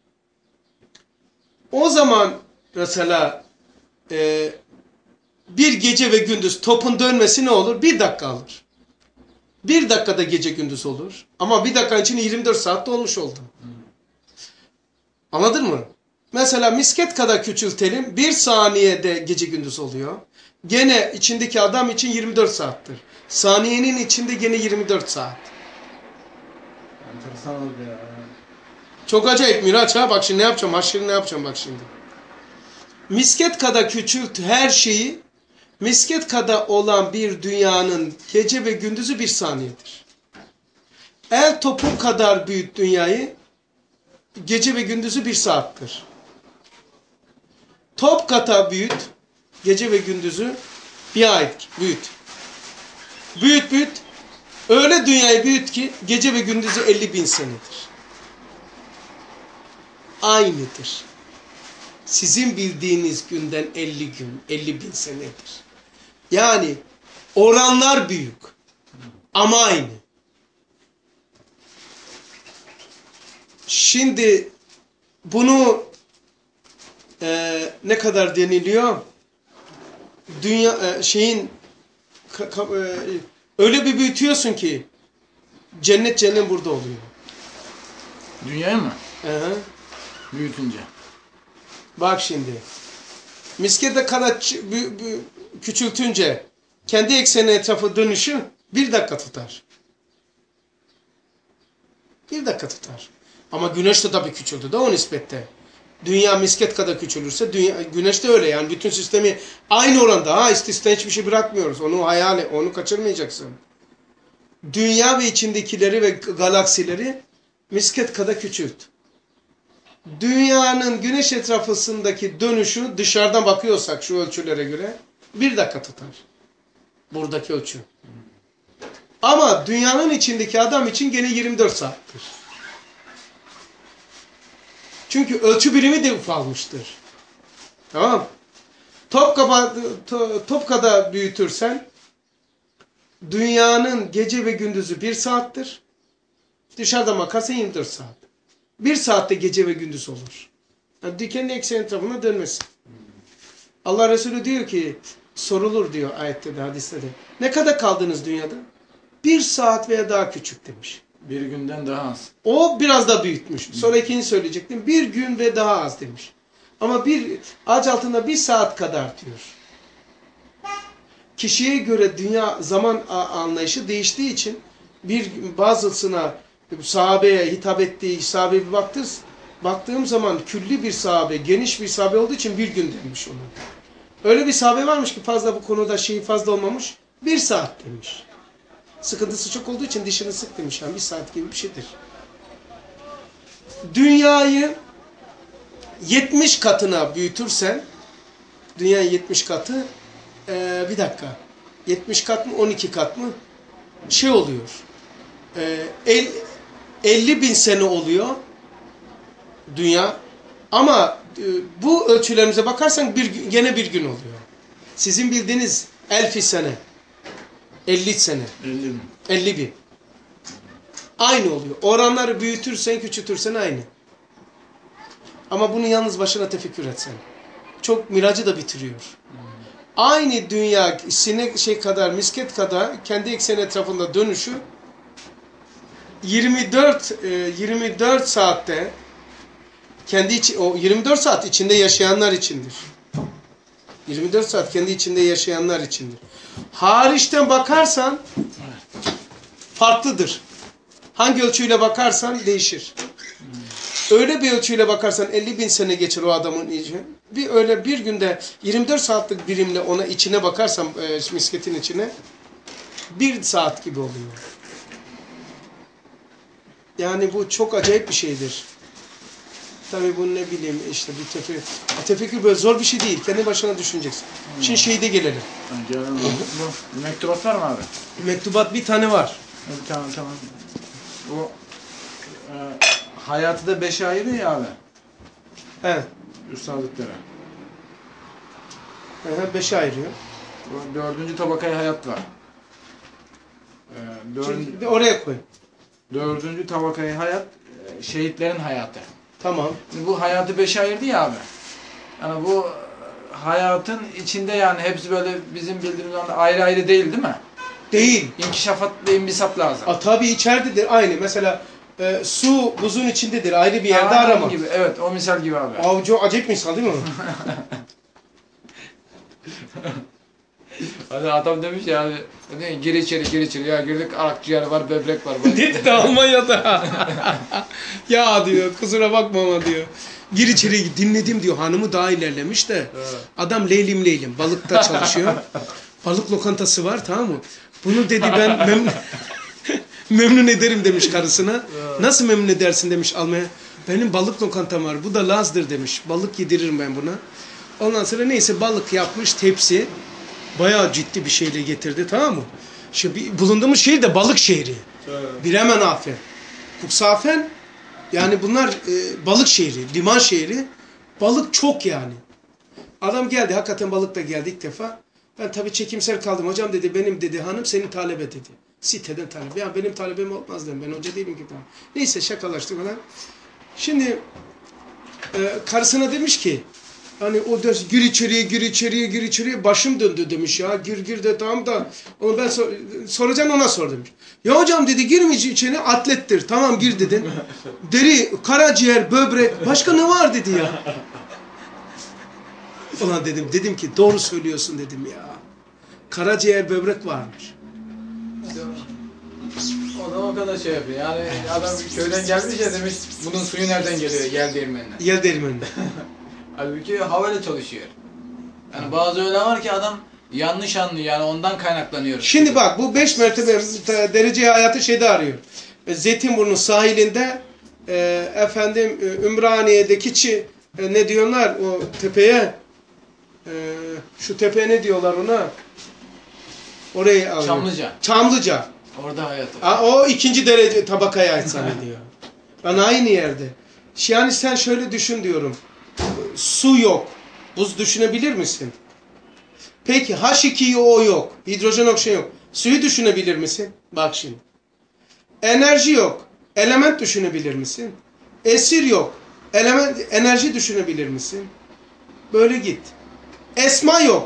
O zaman mesela e, bir gece ve gündüz topun dönmesi ne olur? Bir dakika alır. Bir dakikada gece gündüz olur. Ama bir dakika için yirmi dört saatte olmuş oldu. Anladın mı? Mesela misket kadar küçültelim. Bir saniyede gece gündüz oluyor. Gene içindeki adam için yirmi dört saattir. Saniyenin içinde gene yirmi dört saat. Enteresan oldu ya. Çok acayip Miraç ha. Bak şimdi ne yapacağım? Haşırı ne yapacağım bak şimdi. Misket kadar küçült her şeyi. Misket kadar olan bir dünyanın gece ve gündüzü bir saniyedir. El topu kadar büyük dünyayı gece ve gündüzü bir saattir. Top kata büyüt, gece ve gündüzü bir aydır. Büyüt. Büyüt büyüt. Öyle dünyayı büyüt ki gece ve gündüzü elli bin senedir. Aynıdır. Sizin bildiğiniz günden elli gün, elli bin senedir. Yani oranlar büyük. Ama aynı. Şimdi bunu e, ne kadar deniliyor? Dünya e, şeyin ka, ka, e, öyle bir büyütüyorsun ki cennet cennet burada oluyor. Dünyayı mı? Hı. Büyütünce. Bak şimdi. Miskete kadar küçültünce kendi ekseni etrafı dönüşü bir dakika tutar. Bir dakika tutar. Ama güneş de tabii küçüldü de o nispette. Dünya misket kadar küçülürse dünya, güneş de öyle yani bütün sistemi aynı oranda. Ha istisna hiçbir şey bırakmıyoruz. Onu hayal et, onu kaçırmayacaksın. Dünya ve içindekileri ve galaksileri misket kadar küçült. Dünyanın güneş etrafındaki dönüşü dışarıdan bakıyorsak şu ölçülere göre bir dakika tutar. Buradaki ölçü. Ama dünyanın içindeki adam için gene yirmi dört saattir. Çünkü ölçü birimi de ufalmıştır. Tamam. Top, kaba, to, top kadar büyütürsen dünyanın gece ve gündüzü bir saattir. Dışarıdan bakarsan yirmi dört saat. Bir saatte gece ve gündüz olur. Yani kendi ekseni etrafına dönmesi. Allah Resulü diyor ki sorulur diyor ayette de hadiste de. Ne kadar kaldınız dünyada? Bir saat veya daha küçük demiş. Bir günden daha az. O biraz da büyütmüş. Sonra ikinci söyleyecektim. Bir gün ve daha az demiş. Ama bir ağaç altında bir saat kadar diyor. Kişiye göre dünya zaman anlayışı değiştiği için bir bazısına sahabeye hitap ettiği sahabeye bir baktınız baktığım zaman külli bir sahabe, geniş bir sahabe olduğu için bir gün demiş onu. Öyle bir sahabe varmış ki fazla bu konuda şeyi fazla olmamış. Bir saat demiş. Sıkıntısı çok olduğu için dişini sık demiş. Yani bir saat gibi bir şeydir. Dünyayı yetmiş katına büyütürsen, dünyayı yetmiş katı, ee, bir dakika, yetmiş kat mı on iki kat mı şey oluyor. Ee, elli bin sene oluyor dünya. Ama e, bu ölçülerimize bakarsan bir, gene bir gün oluyor. Sizin bildiğiniz elfi sene, elli sene, elli bin. Aynı oluyor. Oranları büyütürsen, küçültürsen aynı. Ama bunu yalnız başına tefekkür etsen. Çok miracı da bitiriyor. Hmm. Aynı dünya sinek şey kadar, misket kadar kendi ekseni etrafında dönüşü yirmi dört yirmi dört saatte kendi içi, o yirmi dört saat içinde yaşayanlar içindir. yirmi dört saat kendi içinde yaşayanlar içindir. Hariçten bakarsan farklıdır. Hangi ölçüyle bakarsan değişir. Öyle bir ölçüyle bakarsan elli bin sene geçer o adamın içi. Bir öyle bir günde yirmi dört saatlik birimle ona içine bakarsam e, misketin içine bir saat gibi oluyor. Yani bu çok acayip bir şeydir. Tabii bu ne bileyim işte bir tefekkür. Tefekkür böyle zor bir şey değil. Kendi başına düşüneceksin. Hmm. Şimdi şeyde gelelim. Gelelim. Bu mektubat var mı abi? Mektubat bir tane var. Bir tane tamam. Bu e, hayatı da beşe ayırıyor ya abi. Evet. Üstadıklara. Evet, beşe ayırıyor. Bu dördüncü tabakaya hayat var. E, dördüncü, bir oraya koy. Dördüncü tabakaya hayat, e, şehitlerin hayatı. Tamam. Bu hayatı beşe ayırdı ya abi. Yani bu hayatın içinde yani hepsi böyle bizim bildiğimiz anda ayrı ayrı değil değil mi? Değil. İnkişafat ve imbisat lazım. A, tabii içeridedir aynı. Mesela e, su buzun içindedir. Ayrı bir yerde Aynen arama. Gibi. Evet o misal gibi abi. Abi çok acayip misal değil mi? Hani adam demiş ya abi, gir içeri gir içeri ya girdik akciğer var böbrek var. Dedi de Almanya'da. Ya diyor kusura bakma ama diyor. Gir içeri dinledim diyor hanımı daha ilerlemiş de. Evet. Adam leylim leylim balıkta çalışıyor. Balık lokantası var tamam mı? Bunu dedi ben memnun, memnun ederim demiş karısına. Evet. Nasıl memnun edersin demiş Almanya. Benim balık lokantam var bu da Laz'dır demiş. Balık yediririm ben buna. Ondan sonra neyse balık yapmış tepsi. Bayağı ciddi bir şeyle getirdi tamam mı? Şimdi bulunduğumuz şehir de balık şehri. Evet. Bremenhafen. Cuxhaven yani bunlar e, balık şehri, liman şehri. Balık çok yani. Adam geldi hakikaten balık da geldi ilk defa. Ben tabii çekimsel kaldım. Hocam dedi benim dedi hanım senin talebe dedi. Siteden talebe. Ya benim talebem olmaz dedim. Ben hoca değilim ki. Neyse şakalaştık falan. Şimdi e, karısına demiş ki hani o ders gir içeriye gir içeriye gir içeriye başım döndü demiş ya gir gir de tamam da onu ben sor, soracağım ona sor demiş. Ya hocam dedi girmiş içine atlettir tamam gir dedin. Deri, karaciğer, böbrek başka ne var dedi ya. Ulan dedim dedim ki doğru söylüyorsun dedim ya. Karaciğer, böbrek varmış. O da o kadar şey yapıyor yani adam köyden gelmiş ya demiş bunun suyu nereden geliyor yel değirmeninden. Yel değirmeninden. Halbuki havayla çalışıyor. Yani bazı öyle var ki adam yanlış anlıyor yani ondan kaynaklanıyor. Şimdi bak bu beş mertebe derece hayatı şeyde arıyor. Zeytinburnu sahilinde e, efendim e, Ümraniye'deki çi, e, ne diyorlar o tepeye e, şu tepeye ne diyorlar ona? Orayı alıyor. Çamlıca. Çamlıca. Orada hayatı. A, o ikinci derece tabakaya ait zannediyor. Ben aynı yerde. Yani sen şöyle düşün diyorum. Su yok. Buz düşünebilir misin? Peki H iki O yok. Hidrojen oksijen yok. Suyu düşünebilir misin? Bak şimdi. Enerji yok. Element düşünebilir misin? Esir yok. Element, enerji düşünebilir misin? Böyle git. Esma yok.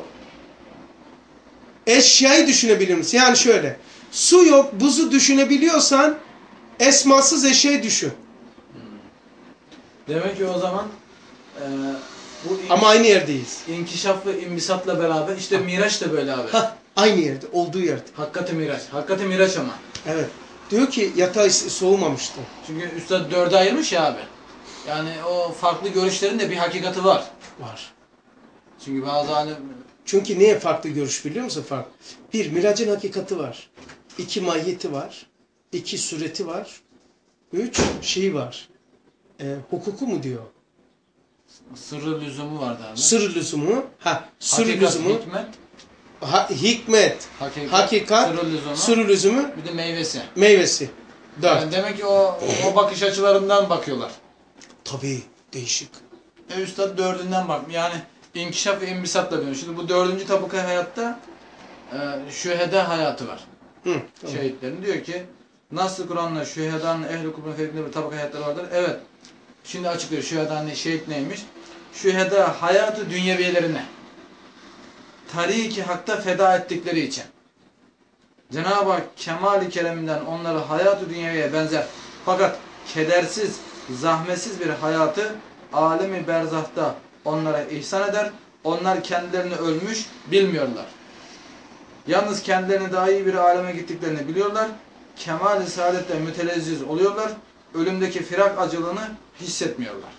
Eşyayı düşünebilir misin? Yani şöyle. Su yok. Buzu düşünebiliyorsan esmasız eşyayı düşün. Demek ki o zaman e, bu ama aynı yerdeyiz. İnkişaf ve imbisatla beraber işte Miraç da böyle abi. Ha, aynı yerde, olduğu yerde. Hakkati Miraç. Hakkati Miraç ama. Evet. Diyor ki yatağı soğumamıştı. Çünkü üstad dörde ayırmış ya abi. Yani o farklı görüşlerin de bir hakikati var. Var. Çünkü bazı alim... Çünkü niye farklı görüş biliyor musun fark? Bir, miracın hakikati var. İki, mahiyeti var. İki, sureti var. Üç, şeyi var. E, hukuku mu diyor? Sırrı lüzumu vardı abi. Sır lüzumu. Ha, sır Hakikat, lüzumu. hikmet. Ha, hikmet. Hakikat. Hakikat. Sırrı lüzumu. Sır lüzumu. Bir de meyvesi. Meyvesi. Dört. Yani demek ki o, o bakış açılarından bakıyorlar. Tabii. Değişik. E üstad dördünden bak. Yani inkişaf ve imbisatla dönüyor. Şimdi bu dördüncü tabaka hayatta e, şüheda hayatı var. Hı, tamam. Şehitlerin. Diyor ki nasıl Kur'an'la şühedanın ehli kubun fevkinde bir tabaka hayatları vardır. Evet. Şimdi açıklıyor şühedanın şehit neymiş? Şüheda hayatı dünyeviyelerine tariki hakta feda ettikleri için Cenab-ı Hak kemal-i kereminden onları hayatı dünyeviye benzer. Fakat kedersiz, zahmetsiz bir hayatı alemi berzahta onlara ihsan eder. Onlar kendilerini ölmüş bilmiyorlar. Yalnız kendilerini daha iyi bir aleme gittiklerini biliyorlar. Kemal-i saadette mütelezziz oluyorlar. Ölümdeki firak acılığını hissetmiyorlar.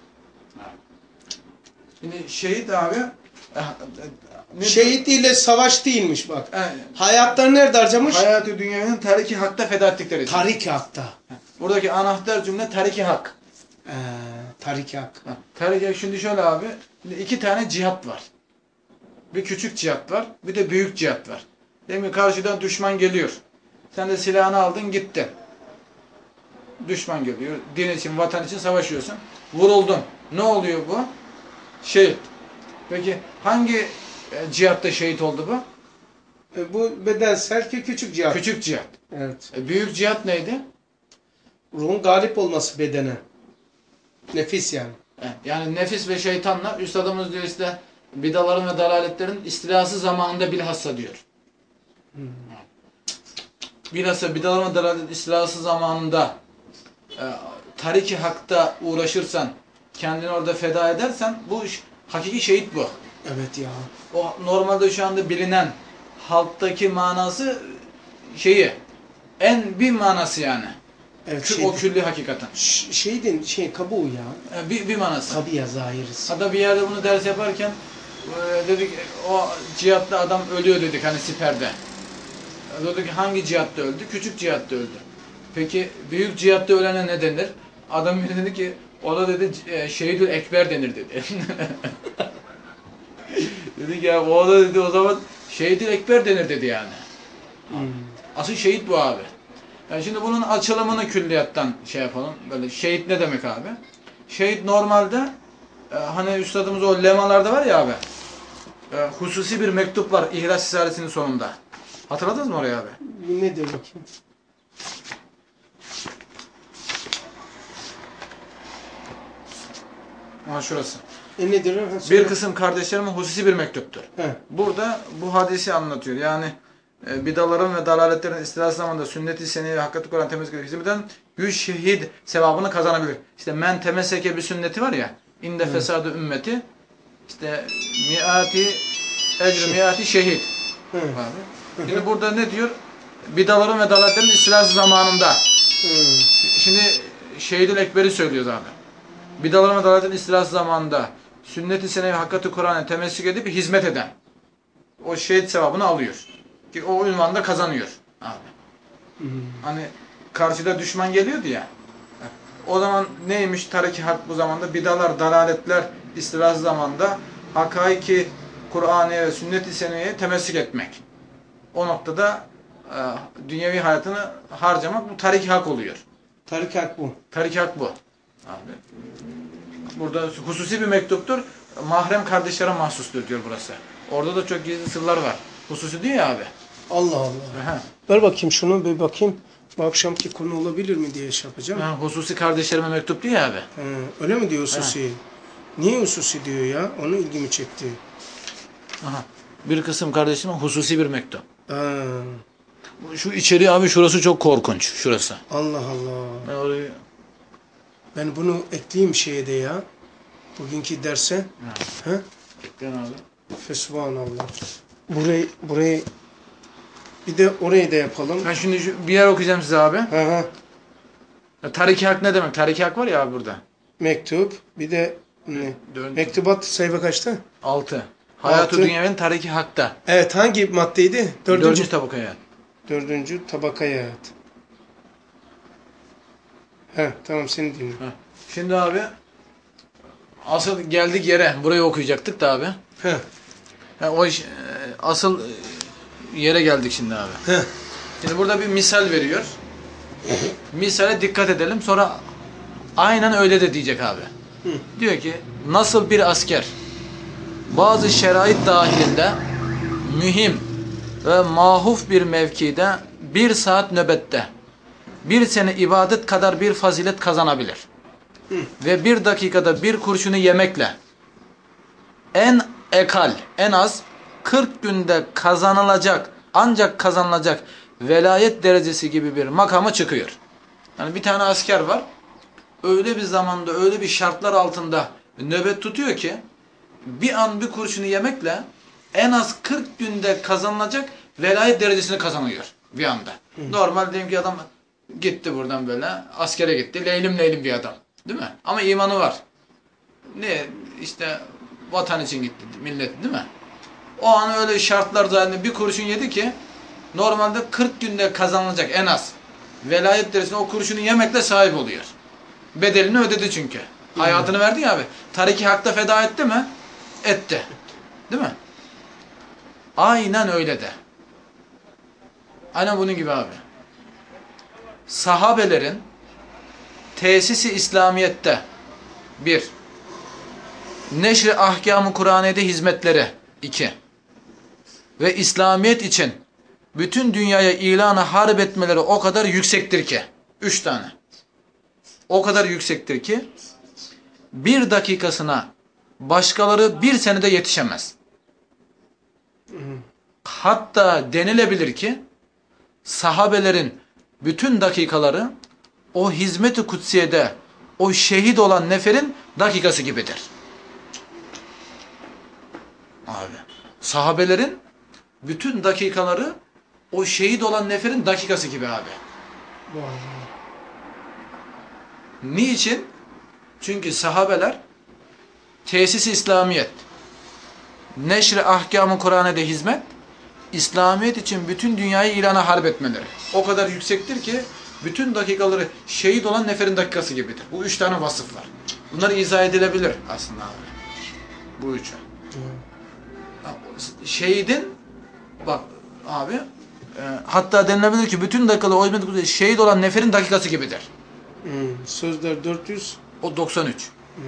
Şimdi şehit abi Şehit ile savaş değilmiş bak. Evet. Hayatlarını nerede harcamış? Hayatı dünyanın tariki hakta feda ettikleri için. Tarik hakta. Buradaki anahtar cümle tariki hak. Ee, tarik hak. Tariki hak şimdi şöyle abi. Şimdi iki tane cihat var. Bir küçük cihat var. Bir de büyük cihat var. Demek ki karşıdan düşman geliyor. Sen de silahını aldın gittin. Düşman geliyor. Din için, vatan için savaşıyorsun. Vuruldun. Ne oluyor bu? Şehit. Peki hangi e, cihatta şehit oldu bu? E, bu bedensel ki küçük cihat. Küçük cihat. Evet. E, büyük cihat neydi? Ruhun galip olması bedene. Nefis yani. E, yani nefis ve şeytanla üstadımız diyor işte bidaların ve dalaletlerin istilası zamanında bilhassa diyor. Hmm. Bilhassa bidaların ve dalaletlerin istilası zamanında e, tariki hakta uğraşırsan, kendini orada feda edersen bu iş, hakiki şehit bu. Evet ya. O normalde şu anda bilinen halktaki manası şeyi en bir manası yani. Evet, Kü, şey, o külli hakikaten. Şeydin şey kabuğu ya. Yani bir, bir manası. Tabi ya zahiriz. Hatta bir yerde bunu ders yaparken e, dedik o cihatta adam ölüyor dedik hani siperde. E, dedik hangi cihatta öldü? Küçük cihatta öldü. Peki büyük cihatta ölene ne denir? Adam biri dedi ki o da dedi e, şehidül ekber denir dedi. Dedik ya o da dedi o zaman şehidül ekber denir dedi yani. Hmm. Asıl şehit bu abi. Yani şimdi bunun açılımını külliyattan şey yapalım. Böyle şehit ne demek abi? Şehit normalde e, hani üstadımız o lemalarda var ya abi. E, hususi bir mektup var İhlas Risalesi'nin sonunda. Hatırladınız mı orayı abi? Nedir bakayım? Ha şurası. E nedir o? Bir kısım kardeşlerimin hususi bir mektuptur. He. Burada bu hadisi anlatıyor. Yani e, bidaların ve dalaletlerin istilası zamanında sünnet-i seniye ve hakikati Kur'an temizlik hizmeten yüz şehit sevabını kazanabilir. İşte men temesseke bir sünneti var ya. İnde Hı. fesadı ümmeti. İşte miati ecr miati şehit. Hı. Abi. Şimdi burada ne diyor? Bidaların ve dalaletlerin istilası zamanında. Hı. Şimdi Şehidül Ekber'i söylüyoruz abi. Bidaların ve dalaletlerin istilası zamanında sünnet-i seniye ve hakikati Kur'an'a temessük edip hizmet eden. O şehit sevabını alıyor. Ki o ünvanda kazanıyor abi. Hmm. Hani karşıda düşman geliyordu ya. O zaman neymiş tariki hak bu zamanda? Bidalar, dalaletler istilası zamanda hakaiki Kur'an'ya ve sünnet-i seniyeye temessük etmek. O noktada e, dünyevi hayatını harcamak bu tariki hak oluyor. Tariki hak bu. Tariki hak bu. Abi. Burada hususi bir mektuptur. Mahrem kardeşlere mahsustur diyor burası. Orada da çok gizli sırlar var. Hususi diyor ya abi. Allah Allah. Aha. Ver bakayım şunu bir bakayım. Bu akşamki konu olabilir mi diye şey yapacağım. Ha, hususi kardeşlerime mektup diyor ya abi. He, öyle mi diyor hususi? Ha. Niye hususi diyor ya? Onu ilgimi çekti. Aha. Bir kısım kardeşime hususi bir mektup. Ha. Şu içeri abi şurası çok korkunç. Şurası. Allah Allah. Ben orayı... Ben bunu ekleyeyim şeye de ya. Bugünkü derse. Ha. Ha? Eklen abi. Fesubhanallah. Burayı, burayı bir de orayı da yapalım. Ben şimdi bir yer okuyacağım size abi. Ha ha. Tariki hak ne demek? Tariki hak var ya abi burada. Mektup. Bir de ne? Dördüncü. Mektubat sayfa kaçta? Altı. Hayat-ı Altı. dünyenin tariki hakta. Evet, hangi maddeydi? Dördüncü. Dördüncü tabaka hayat. Dördüncü tabakaya hayat. He, tamam, seni dinliyorum. Heh. Şimdi abi asıl geldik yere. Burayı okuyacaktık da abi. He, Ha, o iş, e, asıl e, yere geldik şimdi abi. he. Şimdi burada bir misal veriyor. Misale dikkat edelim. Sonra aynen öyle de diyecek abi. Hı. Diyor ki nasıl bir asker bazı şerait dahilinde mühim ve mahuf bir mevkide bir saat nöbette bir sene ibadet kadar bir fazilet kazanabilir. Hı. Ve bir dakikada bir kurşunu yemekle en ekal, en az kırk günde kazanılacak, ancak kazanılacak velayet derecesi gibi bir makama çıkıyor. Yani bir tane asker var. Öyle bir zamanda, öyle bir şartlar altında nöbet tutuyor ki bir an bir kurşunu yemekle en az kırk günde kazanılacak velayet derecesini kazanıyor bir anda. Hı. Normal diyelim ki adam gitti buradan böyle askere gitti. Leylim leylim bir adam. Değil mi? Ama imanı var. Ne işte vatan için gitti millet, değil mi? O an öyle şartlar dahilinde bir kurşun yedi ki normalde kırk günde kazanılacak en az velayet derecesine o kurşunu yemekle sahip oluyor. Bedelini ödedi çünkü. Hmm. Hayatını verdi ya abi. Tariki hakta feda etti mi? Etti. Değil mi? Aynen öyle de. Aynen bunun gibi abi. Sahabelerin tesisi İslamiyet'te bir, neşr-i ahkam-ı Kur'an'ede hizmetleri iki ve İslamiyet için bütün dünyaya ilanı harp etmeleri o kadar yüksektir ki üç tane. O kadar yüksektir ki bir dakikasına başkaları bir senede yetişemez. Hatta denilebilir ki sahabelerin bütün dakikaları o hizmet-i kutsiyede o şehit olan neferin dakikası gibidir. Abi, sahabelerin bütün dakikaları o şehit olan neferin dakikası gibi abi. Wow. Niçin? Çünkü sahabeler tesis-i İslamiyet, neşr-i ahkam-ı Kur'an'da hizmet, İslamiyet için bütün dünyayı ilana harp etmeleri. O kadar yüksektir ki bütün dakikaları şehit olan neferin dakikası gibidir. Bu üç tane vasıf var. Bunlar izah edilebilir aslında abi. Bu üçü. Şehidin bak abi e, hatta denilebilir ki bütün dakikaları o hizmet şehit olan neferin dakikası gibidir. Hmm. Sözler dört yüz. O doksan üç. Hmm.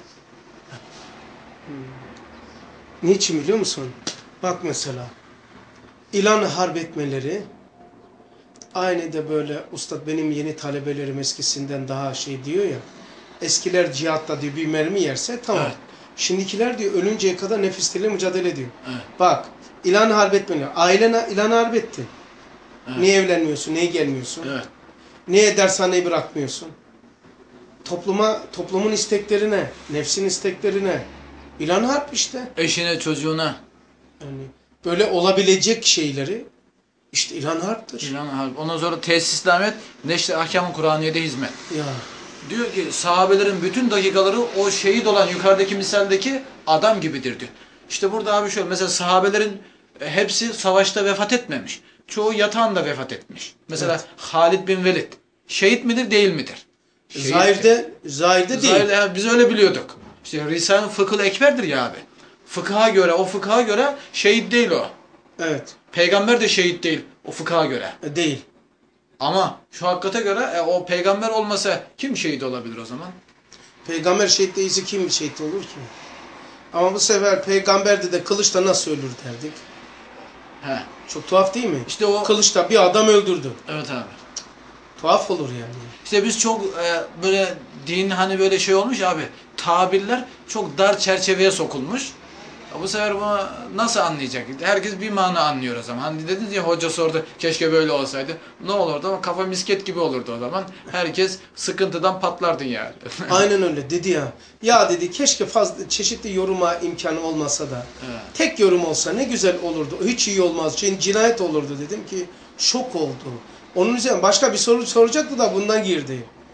Hmm. Niçin biliyor musun? Bak mesela ilan-ı harp etmeleri aynı da böyle ustad benim yeni talebelerim eskisinden daha şey diyor ya, eskiler cihatta diyor bir mermi yerse tamam. Evet. Şimdikiler diyor ölünceye kadar nefisleriyle mücadele ediyor. Evet. Bak ilan-ı harp etmeleri. Ailene ilan-ı harp ettin. Evet. Niye evlenmiyorsun? Niye gelmiyorsun? Evet. Niye dershaneyi bırakmıyorsun? Topluma, toplumun isteklerine, nefsin isteklerine ilan-ı harp işte. Eşine, çocuğuna. Yani böyle olabilecek şeyleri işte ilan harptır. İlan harp. Ondan sonra tesis İslamiyet, neşr-i ahkam-ı Kur'aniye'de hizmet. Ya. Diyor ki sahabelerin bütün dakikaları o şehit olan yukarıdaki misaldeki adam gibidir diyor. İşte burada abi şöyle mesela sahabelerin hepsi savaşta vefat etmemiş. Çoğu yatağında vefat etmiş. Mesela evet. Halid bin Velid şehit midir değil midir? Şehit zahirde, zahirde değil. Zahirde, yani biz öyle biliyorduk. İşte Risale-i Fıkıh-ı Ekber'dir ya abi. Fıkıha göre, o fıkıha göre şehit değil o. Evet. Peygamber de şehit değil o fıkıha göre. E, değil. Ama şu hakikate göre e, o peygamber olmasa kim şehit olabilir o zaman? Peygamber şehit değilse kim şehit olur ki? Ama bu sefer peygamber de kılıçla nasıl ölür derdik. He. Çok tuhaf değil mi? İşte o kılıçla bir adam öldürdü. Evet abi. Tuhaf olur yani. İşte biz çok e, böyle din hani böyle şey olmuş abi. Tabirler çok dar çerçeveye sokulmuş. Bu sefer bunu nasıl anlayacak? Herkes bir mana anlıyor o zaman. Hani dediniz ya hoca sordu keşke böyle olsaydı. Ne olurdu ama kafa misket gibi olurdu o zaman. Herkes sıkıntıdan patlardı yani. Aynen öyle dedi ya. Ya dedi keşke fazla çeşitli yoruma imkanı olmasa da. Evet. Tek yorum olsa ne güzel olurdu. Hiç iyi olmaz. Çünkü cinayet olurdu dedim ki şok oldu. Onun üzerine başka bir soru soracaktı da bundan girdi.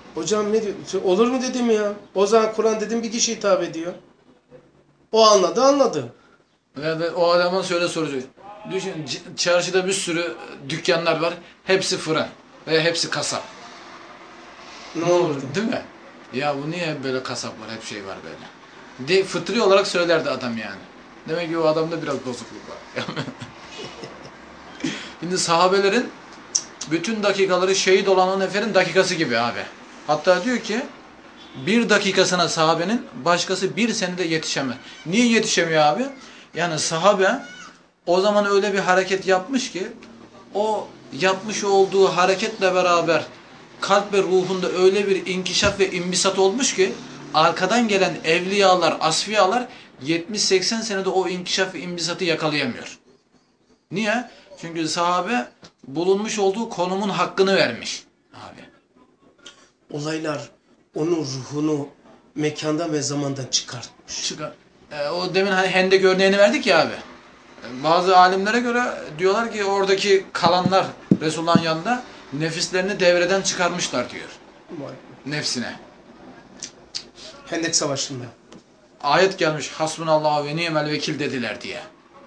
Hocam ne diyor? Olur mu dedim ya. O zaman Kur'an dedim bir kişi hitap ediyor. O anladı anladı. Yani o adamın şöyle soruyor. Düşün, çarşıda bir sürü dükkanlar var. Hepsi fırın ve hepsi kasap. Ne, Ne olur olurdu? değil mi? Ya bu niye hep böyle kasap var, hep şey var böyle. De, fıtri olarak söylerdi adam yani. Demek ki o adamda biraz bozukluk var. Şimdi sahabelerin bütün dakikaları şehit olan o neferin dakikası gibi abi. Hatta diyor ki bir dakikasına sahabenin başkası bir senede yetişemez. Niye yetişemiyor abi? Yani sahabe o zaman öyle bir hareket yapmış ki o yapmış olduğu hareketle beraber kalp ve ruhunda öyle bir inkişaf ve imbisat olmuş ki arkadan gelen evliyalar, asfiyalar yetmiş seksen senede o inkişaf ve imbisatı yakalayamıyor. Niye? Çünkü sahabe bulunmuş olduğu konumun hakkını vermiş abi. Olaylar onun ruhunu mekandan ve zamandan çıkartmış. Çıkar. E, o demin hani Hendek örneğini verdik ya abi. E, bazı alimlere göre diyorlar ki oradaki kalanlar Resulullah'ın yanında nefislerini devreden çıkarmışlar diyor. Vay. Nefsine. Hendek Savaşı'nda. Ayet gelmiş. Hasbunallah ve ni'mel vekil dediler diye.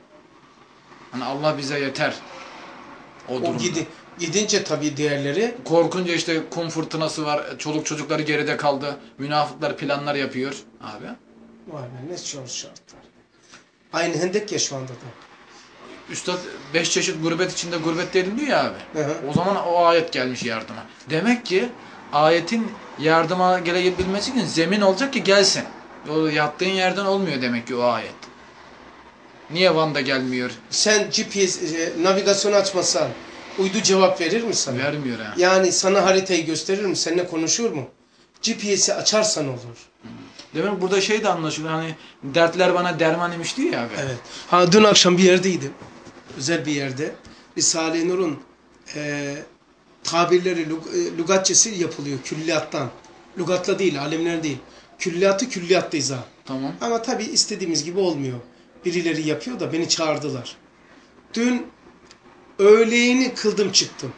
Hani Allah bize yeter. O, O gidi, gidince tabii diğerleri. Korkunca işte kum fırtınası var. Çoluk çocukları geride kaldı. Münafıklar planlar yapıyor abi. Vay be ne zor şartlar. Aynı Hendek ya şu anda da. Üstad beş çeşit gurbet içinde gurbet dedim diyor ya abi. Hı hı. O zaman o ayet gelmiş yardıma. Demek ki ayetin yardıma gelebilmesi için zemin olacak ki gelsin. O yattığın yerden olmuyor demek ki o ayet. Niye Van'da gelmiyor? Sen G P S e, navigasyonu açmasan uydu cevap verir mi sana? Vermiyor ha. Yani sana haritayı gösterir mi? Seninle konuşur mu? G P S'i açarsan olur. Demek burada şey de anlaşılıyor. Hani dertler bana derman imiş diyor ya abi. Evet. Ha dün akşam bir yerdeydim. Özel bir yerde. Risale-i Nur'un e, tabirleri, lug, e, lügatçesi yapılıyor külliyattan. Lügatla değil, alimler değil. Külliyatı külliyatta izah. Tamam. Ama tabii istediğimiz gibi olmuyor. Birileri yapıyor da beni çağırdılar. Dün öğleyini kıldım çıktım.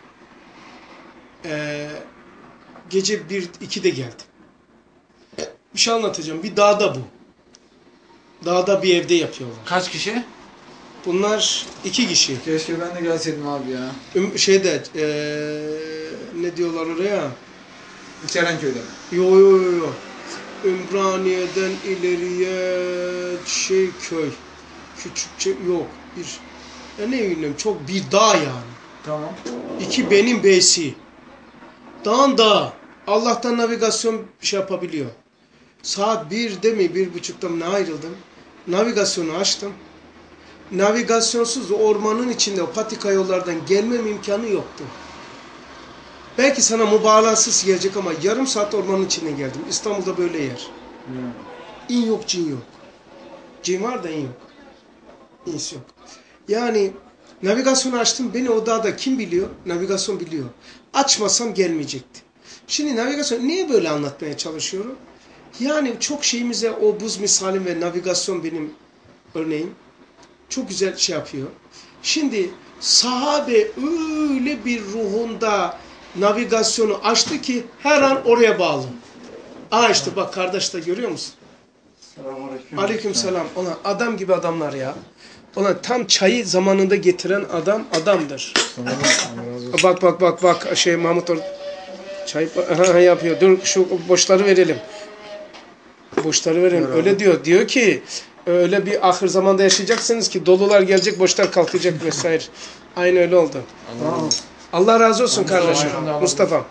Ee, gece bir ikide geldim. Bir şey anlatacağım. Bir dağda bu. Dağda bir evde yapıyorlar. Kaç kişi? Bunlar iki kişi. Keşke ben de gelseydim abi ya. Üm- Şeyde ee, ne diyorlar oraya? Çerenköy'de mi? Yo yo yo yo. Ümraniye'den ileriye şey köy. Küçükçe yok. Bir ya ne bileyim çok bir dağ yani. Tamam. İki benim beysi. Dağın dağı. Allah'tan navigasyon bir şey yapabiliyor. Saat birde mi bir buçukta mı ne ayrıldım. Navigasyonu açtım. Navigasyonsuz ormanın içinde o patika yollardan gelmem imkanı yoktu. Belki sana mübalağasız gelecek ama yarım saat ormanın içine geldim. İstanbul'da böyle yer. Hmm. İn yok cin yok. Cin var da in yok. İns yok. Yani navigasyonu açtım. Beni o dağda kim biliyor? Navigasyon biliyor. Açmasam gelmeyecekti. Şimdi navigasyon niye böyle anlatmaya çalışıyorum? Yani çok şeyimize o buz misalim ve navigasyon benim örneğim. Çok güzel şey yapıyor. Şimdi sahabe öyle bir ruhunda navigasyonu açtı ki her an oraya bağlı. Aa işte bak kardeş de görüyor musun? Selamünaleyküm. Aleykümselam. Ona adam gibi adamlar ya. Ona tam çayı zamanında getiren adam adamdır. Bak bak bak bak şey Mahmut or çay ha, yapıyor. Dur şu boşları verelim. Boşları verelim. Öyle diyor. Diyor ki öyle bir ahir zamanda yaşayacaksınız ki dolular gelecek, boşlar kalkacak vesaire. Aynı öyle oldu. Allah, Allah razı olsun kardeşim. Allah. Mustafa.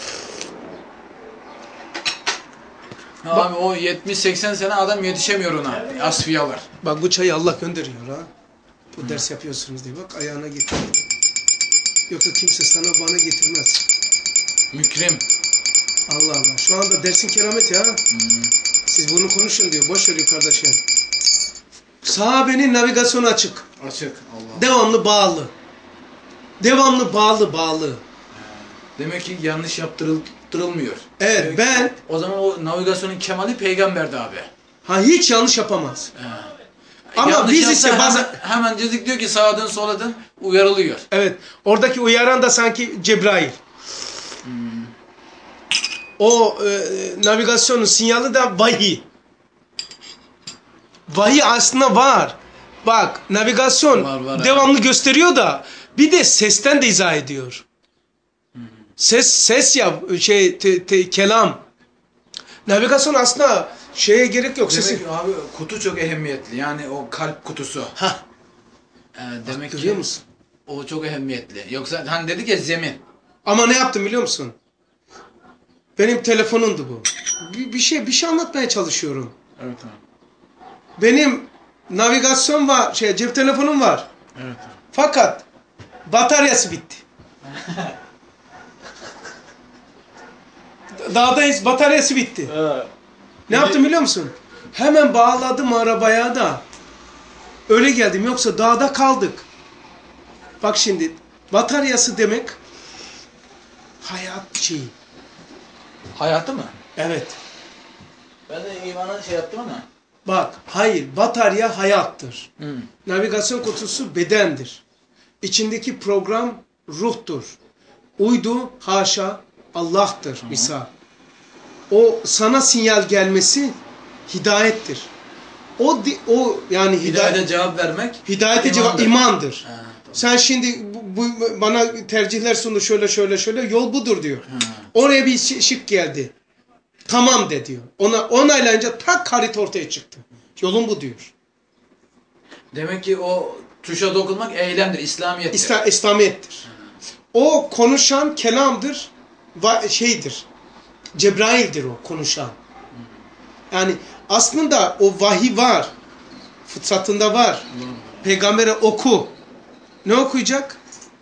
Abi o yetmiş seksen sene adam yetişemiyor ona. Asfiyalar. Bak bu çayı Allah gönderiyor ha. Bu ders yapıyorsunuz diye. Bak ayağına getir. Yoksa kimse sana bana getirmez. Mükrim. Allah Allah. Şu anda dersin kerameti ha. Hmm. Siz bunu konuşun diyor. Boş ver kardeşim. Sahabenin navigasyonu açık. Açık. Allah. Devamlı bağlı. Devamlı bağlı bağlı. Demek ki yanlış yaptırılmıyor. Evet Demek ben ki o zaman o navigasyonun kemali peygamberdi abi. ha hiç yanlış yapamaz. He. Ama Yanlış biz yapsa ise bazen hemen, hemen dedik diyor ki sağa dön sola dön uyarılıyor. evet oradaki uyaran da sanki Cebrail. O e, navigasyonun sinyali de vahiy. Vahiy aslında var. Bak navigasyon Var, var, devamlı evet. gösteriyor da bir de sesten de izah ediyor. Ses ses ya şey te, te, kelam. Navigasyon aslında şeye gerek yok. Demek Sesi. ki abi kutu çok ehemmiyetli. Yani o kalp kutusu. Hah. Ee, demek ki Görüyor musun? o çok ehemmiyetli. Yoksa hani dedik ya zemin. Ama ne yaptım biliyor musun? Benim telefonumdu bu. Bir, bir şey bir şey anlatmaya çalışıyorum. Evet abi. Benim navigasyon var, şey cep telefonum var. Evet abi. Fakat bataryası bitti. Dağdayız, bataryası bitti. Evet. Ne yaptım biliyor musun? Hemen bağladım arabaya da. Öyle geldim, yoksa dağda kaldık. Bak şimdi, bataryası demek hayat şeyi. Hayatı mı? Evet. Ben de imana şey yaptım ama. Bak, hayır, batarya hayattır. Hı. Navigasyon kutusu bedendir. İçindeki program ruhtur. Uydu haşa Allah'tır misal. O sana sinyal gelmesi hidayettir. O di, o yani Hidayete hidayet cevap vermek. hidayete cevap imandır. imandır. Ha, tamam. Sen şimdi bu, bu- bana tercihler sundu şöyle şöyle şöyle yol budur diyor. Ha. Oraya bir şi- şık geldi. Tamam de diyor. Ona onaylayınca tak harita ortaya çıktı. Yolun bu diyor. Demek ki o tuşa dokunmak eylemdir, İslamiyettir. İslam, İslamiyettir. O konuşan kelamdır, va- şeydir. Cebrail'dir o konuşan. Yani aslında o vahiy var. Fıtratında var. Peygamber'e oku. Ne okuyacak?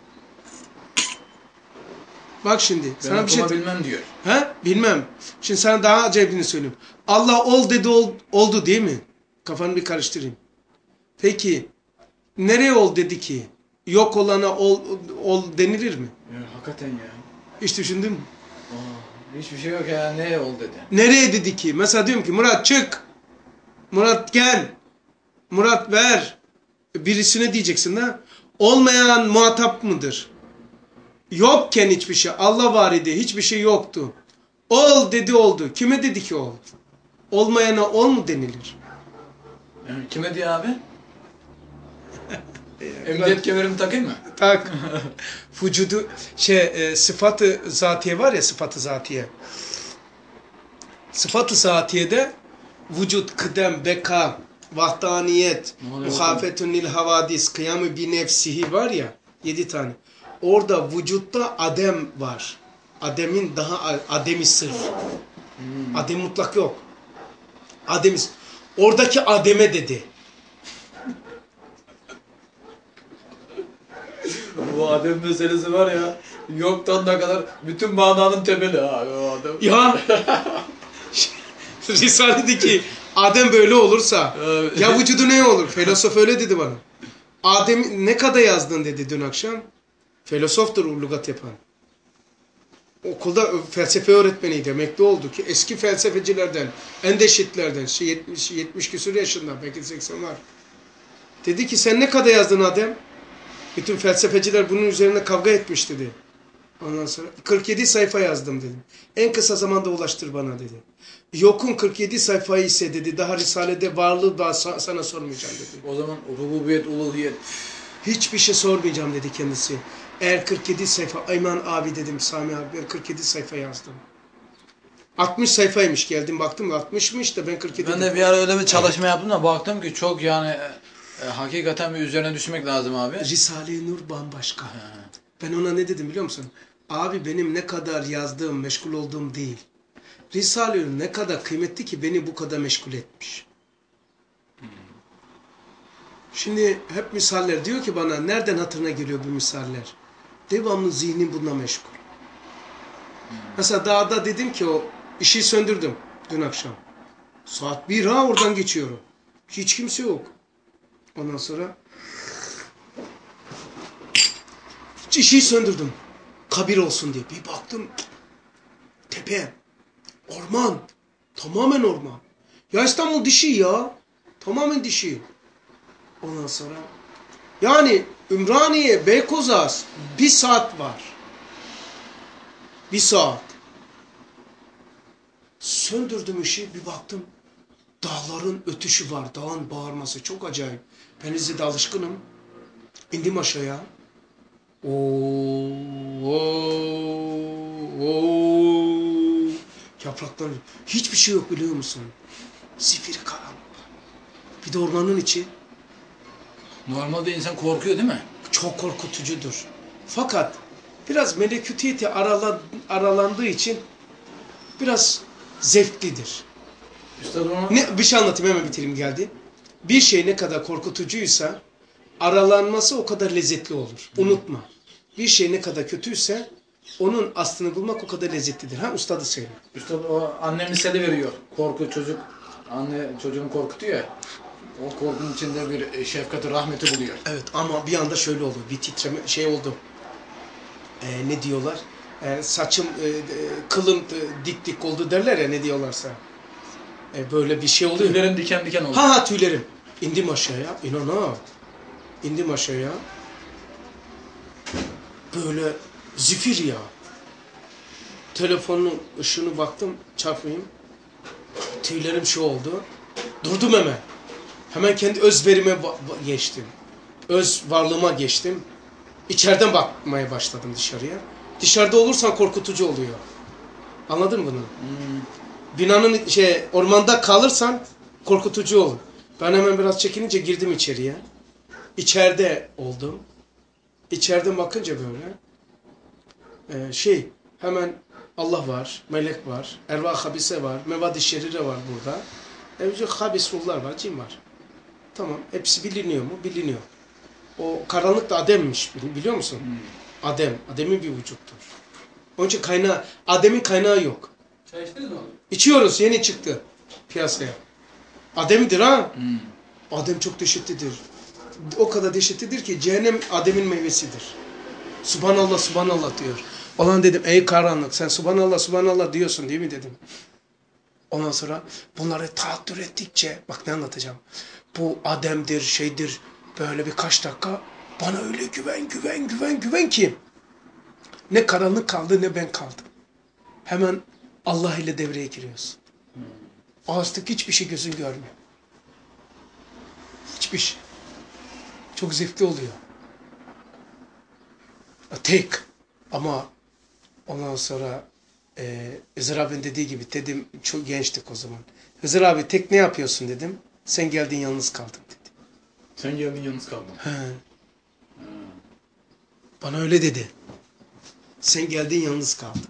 Bak şimdi. Ben Sana bir şey... okuma bilmem diyor. He? Bilmem. Şimdi sana daha acayipini söyleyeyim. Allah ol dedi ol, oldu değil mi? Kafanı bir karıştırayım. Peki nereye ol dedi ki? Yok olana ol, ol denilir mi? Ya, hakikaten ya. Hiç düşündün mü? Aa, hiçbir şey yok ya, ne ol dedi. Nereye dedi ki? Mesela diyorum ki Murat çık. Murat gel. Murat ver. Birisine diyeceksin ha. Olmayan muhatap mıdır? Yokken hiçbir şey. Allah var idi. Hiçbir şey yoktu. Ol dedi oldu. Kime dedi ki ol? Olmayana ol mu denilir? Yani kime diyor abi? Emniyet kemerimi takayım mı? Tak. Vücudu şey e, sıfatı zatiye var ya, sıfatı zatiye. Sıfatı zatiyede vücut, kıdem, beka, vahdaniyet, Ne oluyor muhafetun lil havadis, kıyamı bi nefsihi var ya, yedi tane. Orada vücutta adem var. Ademin daha ademi sırf. Hmm. Adem mutlak yok. Ademi oradaki ademe dedi. Bu Adem meselesi var ya, yoktan ne kadar bütün mananın temeli abi o Adem. Ya Risale dedi ki Adem böyle olursa Evet. ya vücudu ne olur? Filosof öyle dedi bana. Adem ne kadar yazdın dedi dün akşam. Filosoftur lügat yapan. Okulda felsefe öğretmeniydi. Emekli oldu ki eski felsefecilerden, endeşitlerden, şey yetmiş, yetmiş küsur yaşında, belki seksen var. Dedi ki sen ne kadar yazdın Adem? Bütün felsefeciler bunun üzerine kavga etmiş dedi. Ondan sonra kırk yedi sayfa yazdım dedim. En kısa zamanda ulaştır bana dedi. Yokun kırk yedi sayfayı ise dedi daha Risale'de varlığı da sana sormayacağım dedi. O zaman rububiyet, uluhiyet. Hiçbir şey sormayacağım dedi kendisi. Eğer kırk yedi sayfa, Ayman abi dedim, Sami abi ben kırk yedi sayfa yazdım. altmış sayfaymış, geldim baktım altmışmış da ben kırk yedi. Ben de bir ara öyle bir çalışma yaptım da baktım ki çok yani e, e, hakikaten bir üzerine düşmek lazım abi. Risale-i Nur bambaşka. Ben ona ne dedim biliyor musun? Abi benim ne kadar yazdığım, meşgul olduğum değil. Risale-i Nur ne kadar kıymetli ki beni bu kadar meşgul etmiş. Şimdi hep misaller diyor ki bana nereden hatırına geliyor bu misaller? Devamlı zihnim bununla meşgul. Mesela dağda dedim ki o ışığı söndürdüm dün akşam. Saat bir ha oradan geçiyorum. Hiç kimse yok. Ondan sonra ışığı söndürdüm. Kabir olsun diye. Bir baktım tepe, orman, tamamen orman. Ya İstanbul dişi ya. Tamamen dişi. Ondan sonra yani Ümraniye, Beykoz'a bir saat var. Bir saat. Söndürdüm ışığı, bir baktım. Dağların ötüşü var, dağın bağırması çok acayip. Ben Rize'de alışkınım. İndim aşağıya. Oo, oo, oo. Yapraklar, hiçbir şey yok biliyor musun? Zifiri karanlık. Bir de ormanın içi Normalde insan korkuyor değil mi? çok korkutucudur. Fakat biraz melekutiyeti aralan, aralandığı için biraz zevklidir. Üstad onu... Ne, bir şey anlatayım hemen bitireyim geldi. Bir şey ne kadar korkutucuysa aralanması o kadar lezzetli olur. Unutma. Bir şey ne kadar kötüyse onun aslını bulmak o kadar lezzetlidir. Ha ustadı söyle. Üstad o anne misali veriyor. Korku çocuk, anne çocuğunu korkutuyor ya. O korkunun içinde bir şefkati, rahmeti buluyor. Evet ama bir anda şöyle oldu. Bir titreme şey oldu. Ee, ne diyorlar? Ee, saçım, e, e, kılım e, dik dik oldu derler ya ne diyorlarsa. E, böyle bir şey oluyor. Tüylerin diken diken oldu. Ha ha tüylerim. İndim aşağıya. İnan ha. İndim aşağıya. Böyle zifir ya. Telefonun ışığını baktım çarpmayayım. Tüylerim şu oldu. Durdum hemen. Hemen kendi özverime geçtim. Öz varlığıma geçtim. İçeriden bakmaya başladım dışarıya. Dışarıda olursan korkutucu oluyor. Anladın mı bunu? Hmm. Binanın şey ormanda kalırsan korkutucu olur. Ben hemen biraz çekinince girdim içeriye. İçeride oldum. İçeriden bakınca böyle e, şey hemen Allah var, melek var, ervah habise var, mevad-i şerire var burada. Evcil habis ruhlar var, cin var. Tamam, hepsi biliniyor mu? Biliniyor. O karanlık da Adem'miş, biliyor musun? Hmm. Adem, Adem'in bir vücuttur. Onun için kaynağı, Adem'in kaynağı yok. Çay içtiniz mi abi? İçiyoruz, yeni çıktı piyasaya. Adem'dir ha. Hmm. Adem çok dehşetlidir. O kadar dehşetlidir ki cehennem Adem'in meyvesidir. Subhanallah, subhanallah diyor. Olan dedim, ey karanlık sen subhanallah, subhanallah diyorsun değil mi dedim. Ondan sonra bunları taattür ettikçe, bak ne anlatacağım. Bu Adem'dir, şeydir, böyle birkaç dakika bana öyle güven, güven, güven, güven ki ne karanlık kaldı ne ben kaldım. Hemen Allah ile devreye giriyorsun. Artık hiçbir şey gözün görmüyor. Hiçbir şey. Çok zevkli oluyor. Tek. Ama ondan sonra e, Hızır abinin dediği gibi dedim çok gençtik o zaman. Hızır abi tek ne yapıyorsun dedim. Sen geldin yalnız kaldın dedi. Sen geldin yalnız kaldın. He. Bana öyle dedi. Sen geldin yalnız kaldın.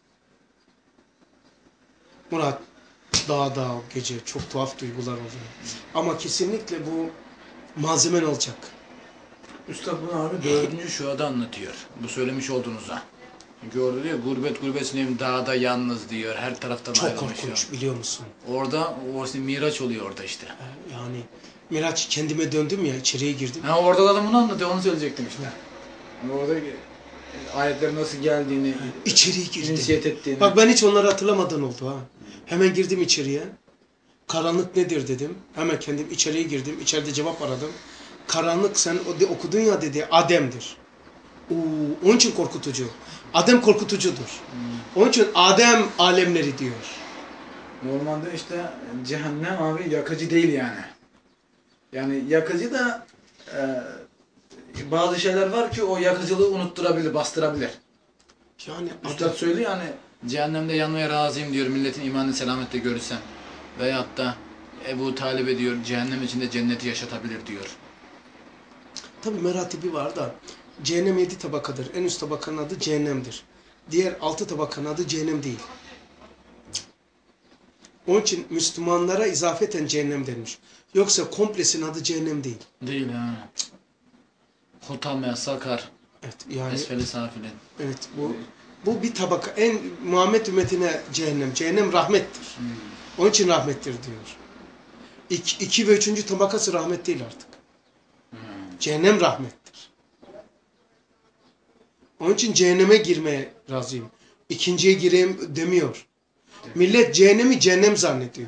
Murat dağda gece çok tuhaf duygular oluyor. Ama kesinlikle bu malzemen olacak. Üstad bunu abi dördüncü şuada anlatıyor. Bu söylemiş olduğunuzda. Çünkü orada diyor gurbet gurbetindeyim dağda yalnız diyor. Her taraftan Çok ayrılmış korkunç ya. biliyor musun? Orada orası miraç oluyor orada işte. Yani Miraç kendime döndüm ya içeriye girdim. Ha orada da bunu anlatıyor onu söyleyecektim işte. Yani orada ayetler nasıl geldiğini, İçeriye girdim. cinsiyet ettiğini. Bak ben hiç onları hatırlamadan oldu ha. Hemen girdim içeriye. Karanlık nedir dedim. Hemen kendim içeriye girdim. İçeride cevap aradım. Karanlık sen okudun ya dedi Adem'dir. Oo, onun için korkutucu. Adem korkutucudur. Hmm. Onun için Adem alemleri diyor. Normalde işte cehennem abi yakıcı değil yani. Yani yakıcı da e, bazı şeyler var ki o yakıcılığı unutturabilir, bastırabilir. Yani Üstad söylüyor yani cehennemde yanmaya razıyım diyor milletin imanını selamette görürsem. Veyahut da Ebu Talib'e diyor cehennem içinde cenneti yaşatabilir diyor. Tabi meratibi var da cehennem yedi tabakadır. En üst tabakanın adı cehennemdir. Diğer altı tabakanın adı cehennem değil. Onun için Müslümanlara izafeten cehennem denmiş. Yoksa komplesinin adı cehennem değil. Değil ha. Hutame, Sakar, Evet, yani, Esfeli Safilin. evet bu bu bir tabaka. En Muhammed ümmetine cehennem. Cehennem rahmettir. Hmm. Onun için rahmettir diyor. İki, iki ve üçüncü tabakası rahmet değil artık. Hmm. Cehennem rahmettir. Onun için cehenneme girmeye razıyım. İkinciye gireyim demiyor. Millet cehennemi cehennem zannediyor.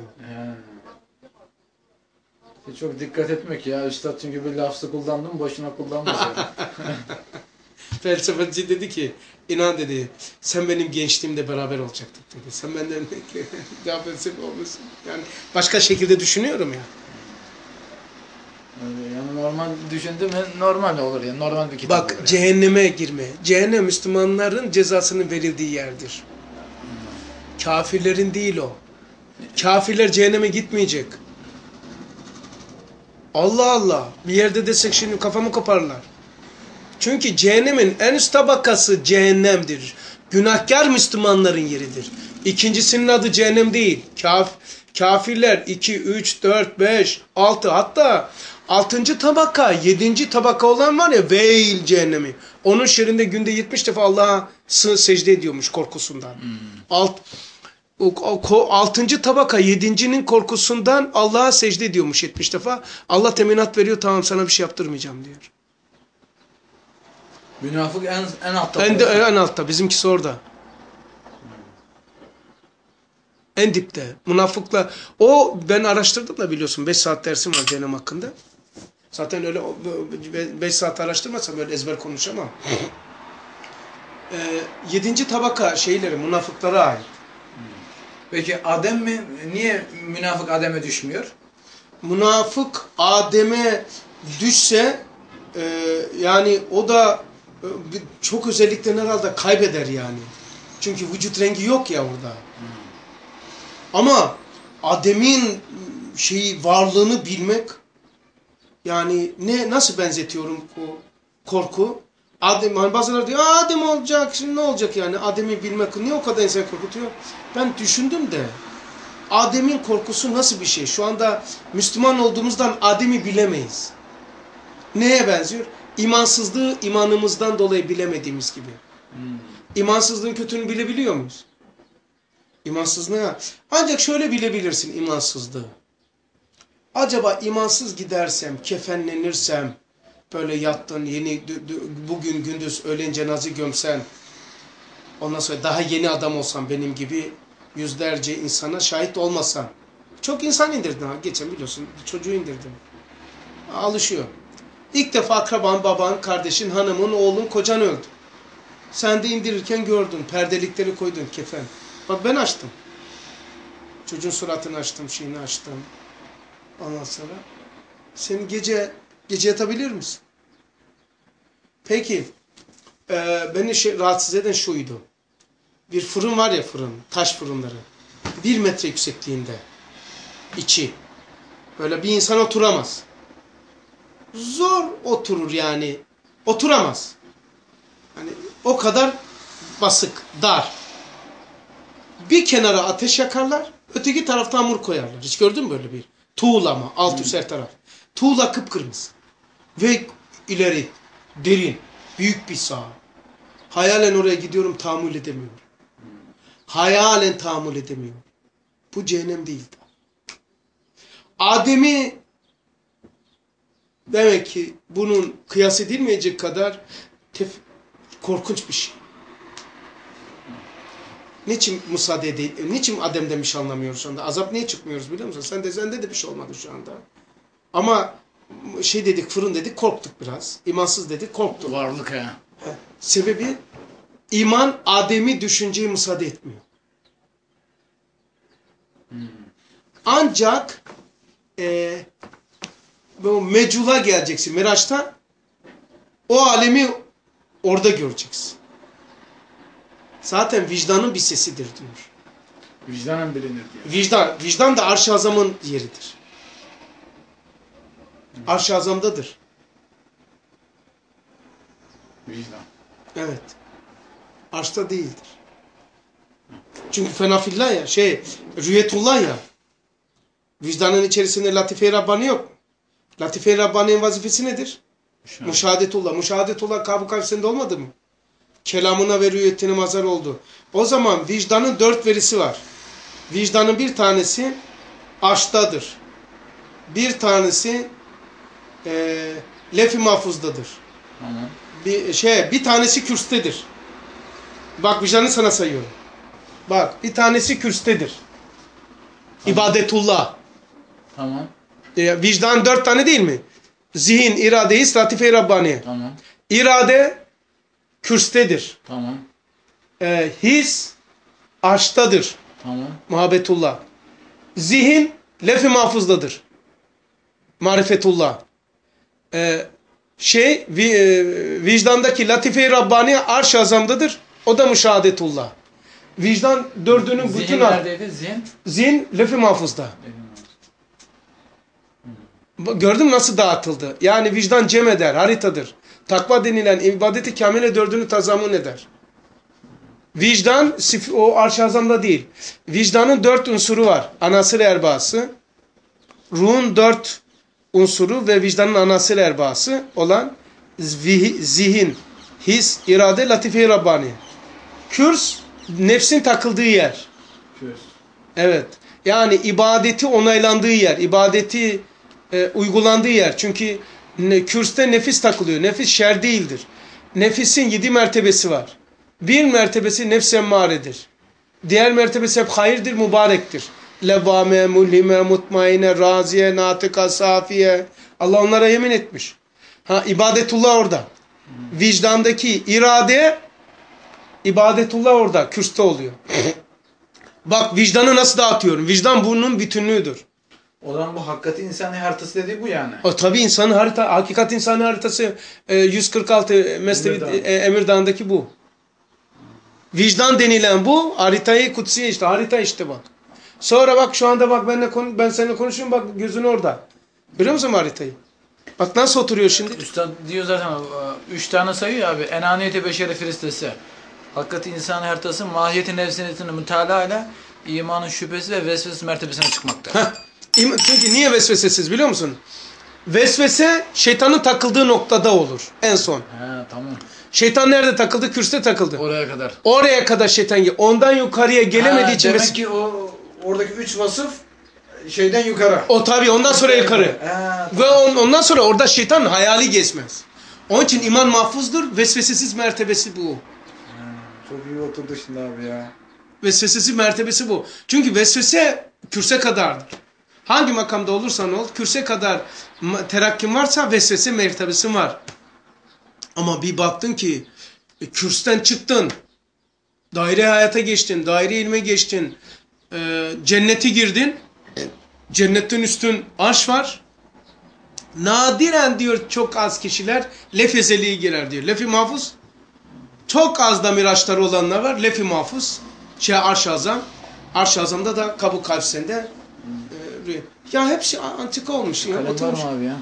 He. Çok dikkat etmek ya. Üstad çünkü bir lafzı kullandım boşuna kullanmasın. felsefeci dedi ki inan dedi sen benim gençliğimde beraber olacaktık dedi. Sen benden daha felsefe olmasın. Yani başka şekilde düşünüyorum ya. Yani normal düşündüm normal olur yani normal bir kitap Bak olur yani. cehenneme girme. Cehennem Müslümanların cezasının verildiği yerdir. Hmm. Kafirlerin değil o. Kafirler cehenneme gitmeyecek. Allah Allah. Bir yerde desek şimdi kafamı koparlar. Çünkü cehennemin en üst tabakası cehennemdir. Günahkar Müslümanların yeridir. İkincisinin adı cehennem değil. Kaf, kafirler iki, üç, dört, beş, altı hatta altıncı tabaka, yedinci tabaka olan var ya veil cehennemi. Onun şerrinde günde yetmiş defa Allah'a secde ediyormuş korkusundan. Hmm. Alt, o, o, altıncı tabaka yedincinin korkusundan Allah'a secde ediyormuş yetmiş defa. Allah teminat veriyor tamam sana bir şey yaptırmayacağım diyor. Münafık en, en altta. En, de, en altta. Bizimkisi orada. En dipte. Münafıkla. O ben araştırdım da biliyorsun. beş saat dersim var cehennem hakkında. Zaten öyle beş saat araştırmasam öyle ezber konuşamam. ee, yedinci tabaka şeyleri münafıklara ait. Peki Adem mi? Niye münafık Adem'e düşmüyor? Münafık Adem'e düşse e, yani o da çok özelliklerini herhalde kaybeder yani. Çünkü vücut rengi yok ya orada. Hmm. Ama Adem'in şeyi varlığını bilmek yani ne nasıl benzetiyorum o korku? Adem, hani bazıları diyor Adem olacak şimdi ne olacak yani Adem'i bilmek niye o kadar insan korkutuyor? Ben düşündüm de Adem'in korkusu nasıl bir şey? Şu anda Müslüman olduğumuzdan Adem'i bilemeyiz. Neye benziyor? İmansızlığı imanımızdan dolayı bilemediğimiz gibi. Hmm. İmansızlığın kötülüğünü bilebiliyor muyuz? İmansızlığı. Ancak şöyle bilebilirsin imansızlığı. Acaba imansız gidersem, kefenlenirsem, böyle yattın, yeni bugün gündüz öğlen cenaze gömsen, ondan sonra daha yeni adam olsam benim gibi yüzlerce insana şahit olmasam. Çok insan indirdim ha. Geçen biliyorsun çocuğu indirdim. Alışıyor. İlk defa akraban, baban, kardeşin, hanımın, oğlun, kocan öldü. Sen de indirirken gördün. Perdelikleri koydun kefen. Bak ben açtım. Çocuğun suratını açtım, şeyini açtım. Ondan sonra. Sen gece, gece yatabilir misin? Peki. E, beni şey, rahatsız eden şuydu. Bir fırın var ya fırın. Taş fırınları. Bir metre yüksekliğinde. İçi. Böyle bir insan oturamaz. Zor oturur yani. Oturamaz. Yani o kadar basık, dar. Bir kenara ateş yakarlar, öteki tarafta hamur koyarlar. Hiç gördün mü böyle bir? Tuğla ama, alt üst her taraf. Tuğla kıpkırmızı. Ve ileri, derin, büyük bir saha. Hayalen oraya gidiyorum, tahammül edemiyorum. Hayalen tahammül edemiyorum. Bu cehennem değildi. Adem'i demek ki bunun kıyas edilmeyecek kadar tef korkunç bir şey. Niçin müsaade edeyim? Niçin Adem demiş anlamıyoruz şu anda? Azap niye çıkmıyoruz biliyor musun? Sen de sende de bir şey olmadı şu anda. Ama şey dedik, fırın dedik, korktuk biraz. İmansız dedik, korktuk. Varlık ha. Sebebi iman Adem'i düşünceyi müsaade etmiyor. Hmm. Ancak e, bu mecula geleceksin. Miraç'ta o alemi orada göreceksin. Zaten vicdanın bir sesidir diyor. Vicdanen bilinir diyor. Vicdan, vicdan da Arş-ı Azam'ın yeridir. Hmm. Arş-ı Azam'dadır. Vicdan. Evet. Arş'ta değildir. Çünkü fenafillah ya, şey, rüyetullah ya. Vicdanın içerisinde Latife-i Rabbani yok. Latife-i Rabbani'nin vazifesi nedir? Müşahedet. Müşahadetullah. Müşahadetullah Kâb-ı Kavs'inde olmadı mı? Kelamına ve rüyetine mazhar oldu. O zaman vicdanın dört verisi var. Vicdanın bir tanesi Arş'tadır. Bir tanesi e, Lef-i Mahfuz'dadır. Hı. Bir, şey, bir tanesi kürstedir. Bak vicdanı sana sayıyorum. Bak bir tanesi kürstedir. Tamam. İbadetullah. Tamam. E, vicdan dört tane değil mi? Zihin, irade, his, latife-i Rabbani. Tamam. İrade kürstedir. Tamam. E, his arştadır. Tamam. Muhabbetullah. Zihin lef-i mahfuzdadır. Marifetullah. E, şey vi, e, vicdandaki latife-i Rabbani arş-ı azamdadır. O da müşahadetullah. Vicdan dördünün Zihin bütün neredeydi? Zihin? zihin lef-i mahfuzda. Gördün mü nasıl dağıtıldı? Yani vicdan cem eder, haritadır. Takva denilen ibadeti kamile dördünü tazamun eder. Vicdan o arş-ı azamda değil. Vicdanın dört unsuru var. Anasır erbası. Ruhun dört unsuru ve vicdanın anasır erbası olan zihin, his, irade, latife-i Rabbani. Kürs, nefsin takıldığı yer. Kürs. Evet. Yani ibadeti onaylandığı yer. İbadeti e, uygulandığı yer. Çünkü ne, kürste nefis takılıyor. Nefis şer değildir. Nefisin yedi mertebesi var. Bir mertebesi nefs emmaredir. Diğer mertebesi hep hayırdır, mübarektir. Levvame, mulhime, mutmaine, raziye, natıka, safiye. Allah onlara yemin etmiş. Ha, ibadetullah orada. Vicdandaki irade, ibadetullah orada, kürste oluyor. Bak vicdanı nasıl dağıtıyorum. Vicdan bunun bütünlüğüdür. O zaman bu hakikati insani haritası dediği bu yani. O tabii insanın harita, hakikat insanı haritası e, yüz kırk altı Mesnevi e, Emirdağ'ındaki bu. Vicdan denilen bu, haritayı kutsiye işte, harita işte bak. Sonra bak şu anda bak benle konu, ben seninle konuşuyorum bak gözün orada. Görüyor musun haritayı? Bak nasıl oturuyor şimdi? Üstad diyor zaten üç tane sayıyor abi. Enaniyeti beşeri firistesi. Hakikati insan haritası mahiyeti nefsinetini mütalaa ile imanın şüphesi ve vesvese mertebesine çıkmakta. Heh. Çünkü niye vesvesesiz biliyor musun? Vesvese şeytanın takıldığı noktada olur en son. He tamam. Şeytan nerede takıldı? Kürste takıldı. Oraya kadar. Oraya kadar şeytan geliyor. Ondan yukarıya gelemediği ha, için. Demek ki o oradaki üç vasıf şeyden yukarı. O tabii ondan sonra yukarı. He, tamam. Ve on, ondan sonra orada şeytan hayali gezmez. Onun için iman mahfuzdur. Vesvesesiz mertebesi bu. He, çok iyi oturdu şimdi abi ya. Vesvesesiz mertebesi bu. Çünkü vesvese kürse kadardır. Hangi makamda olursan ol, kürse kadar terakkin varsa vesvese mertebesi var. Ama bir baktın ki e, kürsten çıktın, daire hayata geçtin, daire ilme geçtin, e, cennete girdin, cennetin üstün arş var. Nadiren diyor çok az kişiler lefezeliğe girer diyor. Lef-i mahfuz çok az da miraçları olanlar var. Lef-i mahfuz, şey arş-ı azam, arş-ı azamda da kabuk kalpsinde. Ya hepsi antika olmuş. Ya. Kalem var mı abi ya?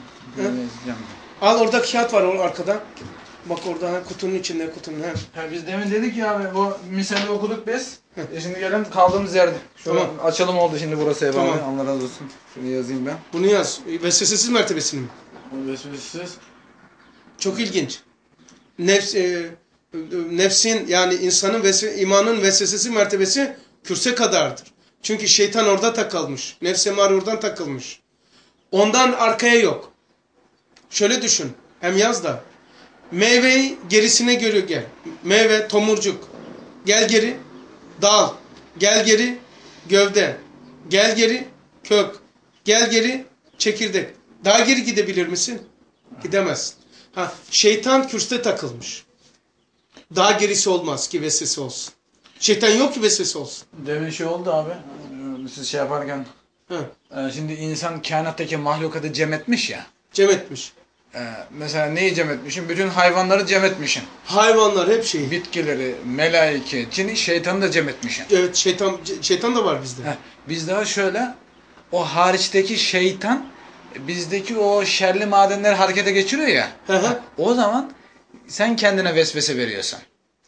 Al orada kağıt var o arkada. Bak orada ha, kutunun içinde kutunun. Ha. Ha, biz demin dedik ya abi bu misali okuduk biz. E şimdi gelelim kaldığımız yerde. Şöyle Tamam. açalım oldu şimdi burası ev Tamam. abi. Allah razı olsun. Şunu yazayım ben. Bunu yaz. Vesvesesiz mertebesini mi? Vesvesesiz. Çok ilginç. Nefs, e, nefsin yani insanın vesve, imanın vesvesesiz mertebesi kürse kadardır. Çünkü şeytan orada takılmış. Nefs emare oradan takılmış. Ondan arkaya yok. Şöyle düşün. Hem yaz da. Meyveyi gerisine göre gel. Meyve, tomurcuk. Gel geri. Dal. Gel geri. Gövde. Gel geri. Kök. Gel geri. Çekirdek. Daha geri gidebilir misin? Gidemezsin. Ha, şeytan kürste takılmış. Daha gerisi olmaz ki vesvese olsun. Şeytan yok ki vesvese olsun. Demin şey oldu abi. Siz şey yaparken. Ha, e, Şimdi insan kainattaki mahlukatı cem etmiş ya. cem etmiş. E, Mesela neyi cem etmişim? Bütün hayvanları cem etmişim. Hayvanlar hep şey. Bitkileri, melaike, cini, şeytanı da cem etmişim. Evet şeytan şeytan da var bizde. Heh, biz daha şöyle o hariçteki şeytan bizdeki o şerli madenleri harekete geçiriyor ya. Hı hı. Heh, o zaman sen kendine vesvese veriyorsun.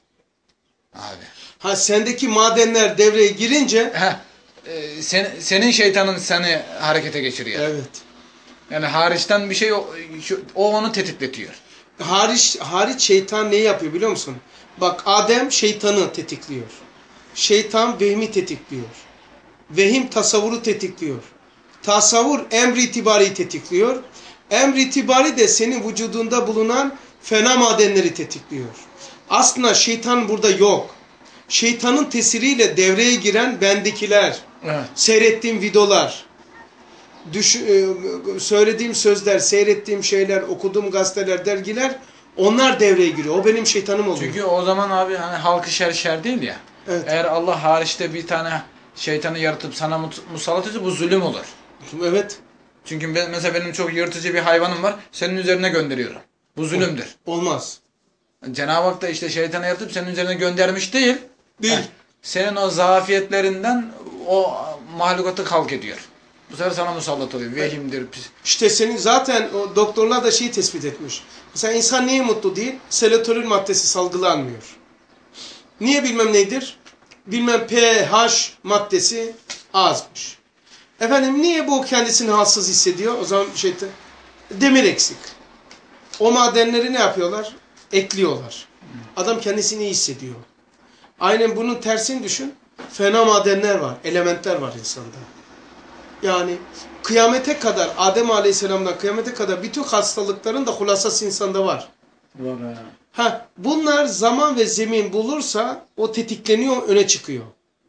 Abi. Ha sendeki madenler devreye girince Heh, e, sen, senin şeytanın seni harekete geçiriyor. evet. Yani hariçten bir şey o, şu- o onu tetikletiyor. Hariç hariç şeytan neyi yapıyor biliyor musun? Bak Adem şeytanı tetikliyor. Şeytan vehmi tetikliyor. Vehim tasavvuru tetikliyor. Tasavvur emri itibari tetikliyor. Emri itibari de senin vücudunda bulunan fena madenleri tetikliyor. Aslında şeytan burada yok. Şeytanın tesiriyle devreye giren bendekiler, Evet. seyrettiğim videolar, düş, e, söylediğim sözler, seyrettiğim şeyler, okuduğum gazeteler, dergiler, Onlar devreye giriyor. O benim şeytanım oluyor. Çünkü o zaman abi hani halkı şer şer değil ya. Evet. Eğer Allah hariçte bir tane şeytanı yaratıp sana musallat etse bu zulüm olur. Evet. Çünkü ben, mesela benim çok yırtıcı bir hayvanım var. Senin üzerine gönderiyorum. Bu zulümdür. Olmaz. Cenab-ı Hak da işte şeytanı yaratıp senin üzerine göndermiş değil. Değil. Heh, senin o zafiyetlerinden o mahlukatı kalk ediyor. Bu sefer sana musallat oluyor. Vehimdir. Pis. İşte senin zaten o doktorlar da şeyi tespit etmiş. Mesela insan niye mutlu değil? Serotonin maddesi salgılanmıyor. Niye bilmem nedir? Bilmem pH maddesi azmış. Efendim niye bu kendisini halsız hissediyor? O zaman şey demir eksik. O madenleri ne yapıyorlar? Ekliyorlar. Adam kendisini iyi hissediyor. Aynen bunun tersini düşün. Fena madenler var, elementler var insanda. Yani kıyamete kadar, Adem Aleyhisselam'dan kıyamete kadar bütün hastalıkların da hulasası insanda var. Var ya. Ha, bunlar zaman ve zemin bulursa o tetikleniyor, öne çıkıyor.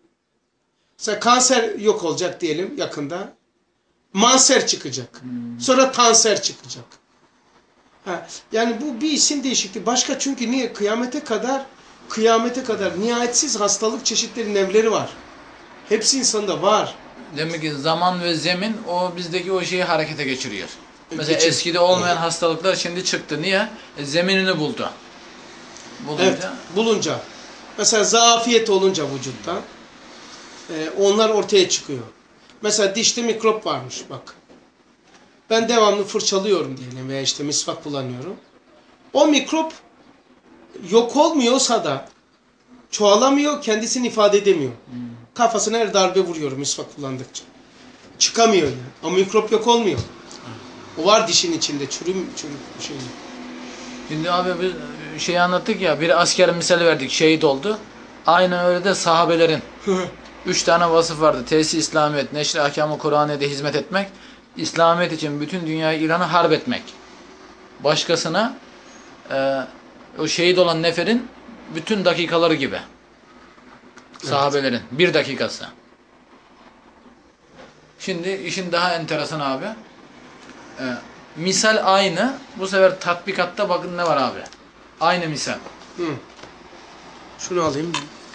Mesela kanser yok olacak diyelim yakında. Manser çıkacak. Hmm. Sonra tanser çıkacak. Ha, yani bu bir isim değişikliği. Başka çünkü niye? Kıyamete kadar kıyamete kadar nihayetsiz hastalık çeşitleri, nevleri var. Hepsi insanda var. Demek ki zaman ve zemin o bizdeki o şeyi harekete geçiriyor. Mesela Geçir. eskide olmayan hastalıklar şimdi çıktı. Niye? E, zeminini buldu. Bulunca. Evet, bulunca. Mesela zaafiyet olunca vücutta e, onlar ortaya çıkıyor. Mesela dişte mikrop varmış bak. Ben devamlı fırçalıyorum diyelim veya işte misvak kullanıyorum. O mikrop yok olmuyorsa da çoğalamıyor, kendisini ifade edemiyor. Hmm. Kafasına her darbe vuruyorum misvak kullandıkça. Çıkamıyor yani. Ama mikrop yok olmuyor. O var dişin içinde, çürüm çürüm bir şey. Şimdi abi biz şeyi anlattık ya, bir asker misali verdik, şehit oldu. Aynen öyle de sahabelerin üç tane vasıf vardı. Tesis İslamiyet, neşri ahkamı Kur'an'e hizmet etmek, İslamiyet için bütün dünyayı ilana harp etmek. Başkasına e, o şehit olan neferin bütün dakikaları gibi. Sahabelerin. Evet. Bir dakikası. Şimdi işin daha enteresan abi. Ee, misal aynı. Bu sefer tatbikatta bakın ne var abi. Aynı misal. Hı. Şunu alayım.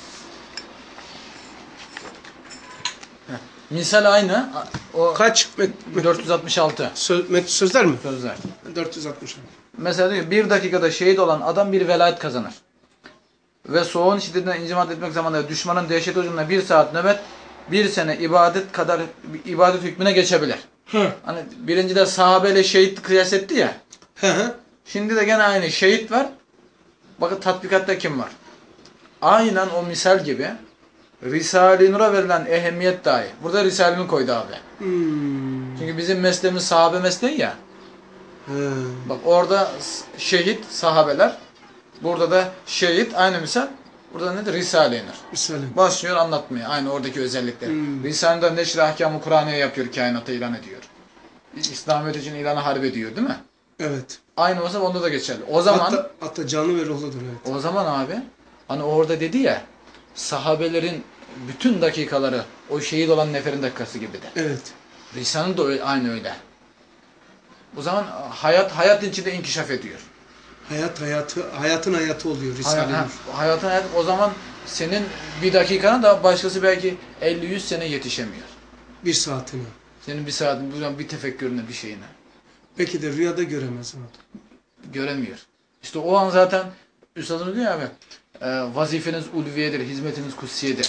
Heh. Misal aynı. O kaç? dört yüz altmış altı. Söz, sözler mi? Sözler. dört yüz altmış altı. Mesela diyor bir dakikada şehit olan adam bir velayet kazanır. Ve soğuğun şiddetinden incimat etmek zamanında düşmanın dehşet ucunda bir saat nöbet, bir sene ibadet kadar ibadet hükmüne geçebilir. Hı. Hani birincide sahabeyle şehit kıyas etti ya. Hı hı. Şimdi de gene aynı şehit var. Bakın tatbikatta kim var? Aynen o misal gibi Risale-i Nur'a verilen ehemmiyet dahi. Burada Risale-i Nur koydu abi. Hmm. Çünkü bizim mesleğimiz sahabe mesleği ya. Hmm. Bak orada şehit sahabeler. Burada da şehit aynı misal. Burada nedir? Risale-i Nur. Risale. Başlıyor anlatmaya. Aynı oradaki özellikleri. Hmm. Risale-i Nur'da neşri ahkamı Kur'an'ı yapıyor. Kainata ilan ediyor. İslamiyet için ilana harp ediyor değil mi? Evet. Aynı olsa onda da geçerli. O zaman hatta, hatta canı ve ruhudur evet. O zaman abi hani orada dedi ya sahabelerin bütün dakikaları o şehit olan neferin dakikası gibidir. Evet. Risale'nin de öyle, aynı öyle. O zaman hayat hayat içinde inkişaf ediyor. Hayat hayatı hayatın hayatı oluyor Risale-i Hay, Nur. hayatın hayatı o zaman senin bir dakikana da başkası belki elli yüz sene yetişemiyor. Bir saatine. Senin bir saatin, bir tefekkürüne, bir şeyine. Peki de rüyada göremez onu. Göremiyor. İşte o an zaten üstadımız diyor ya abi, e, vazifeniz ulviyedir, hizmetiniz kutsiyedir.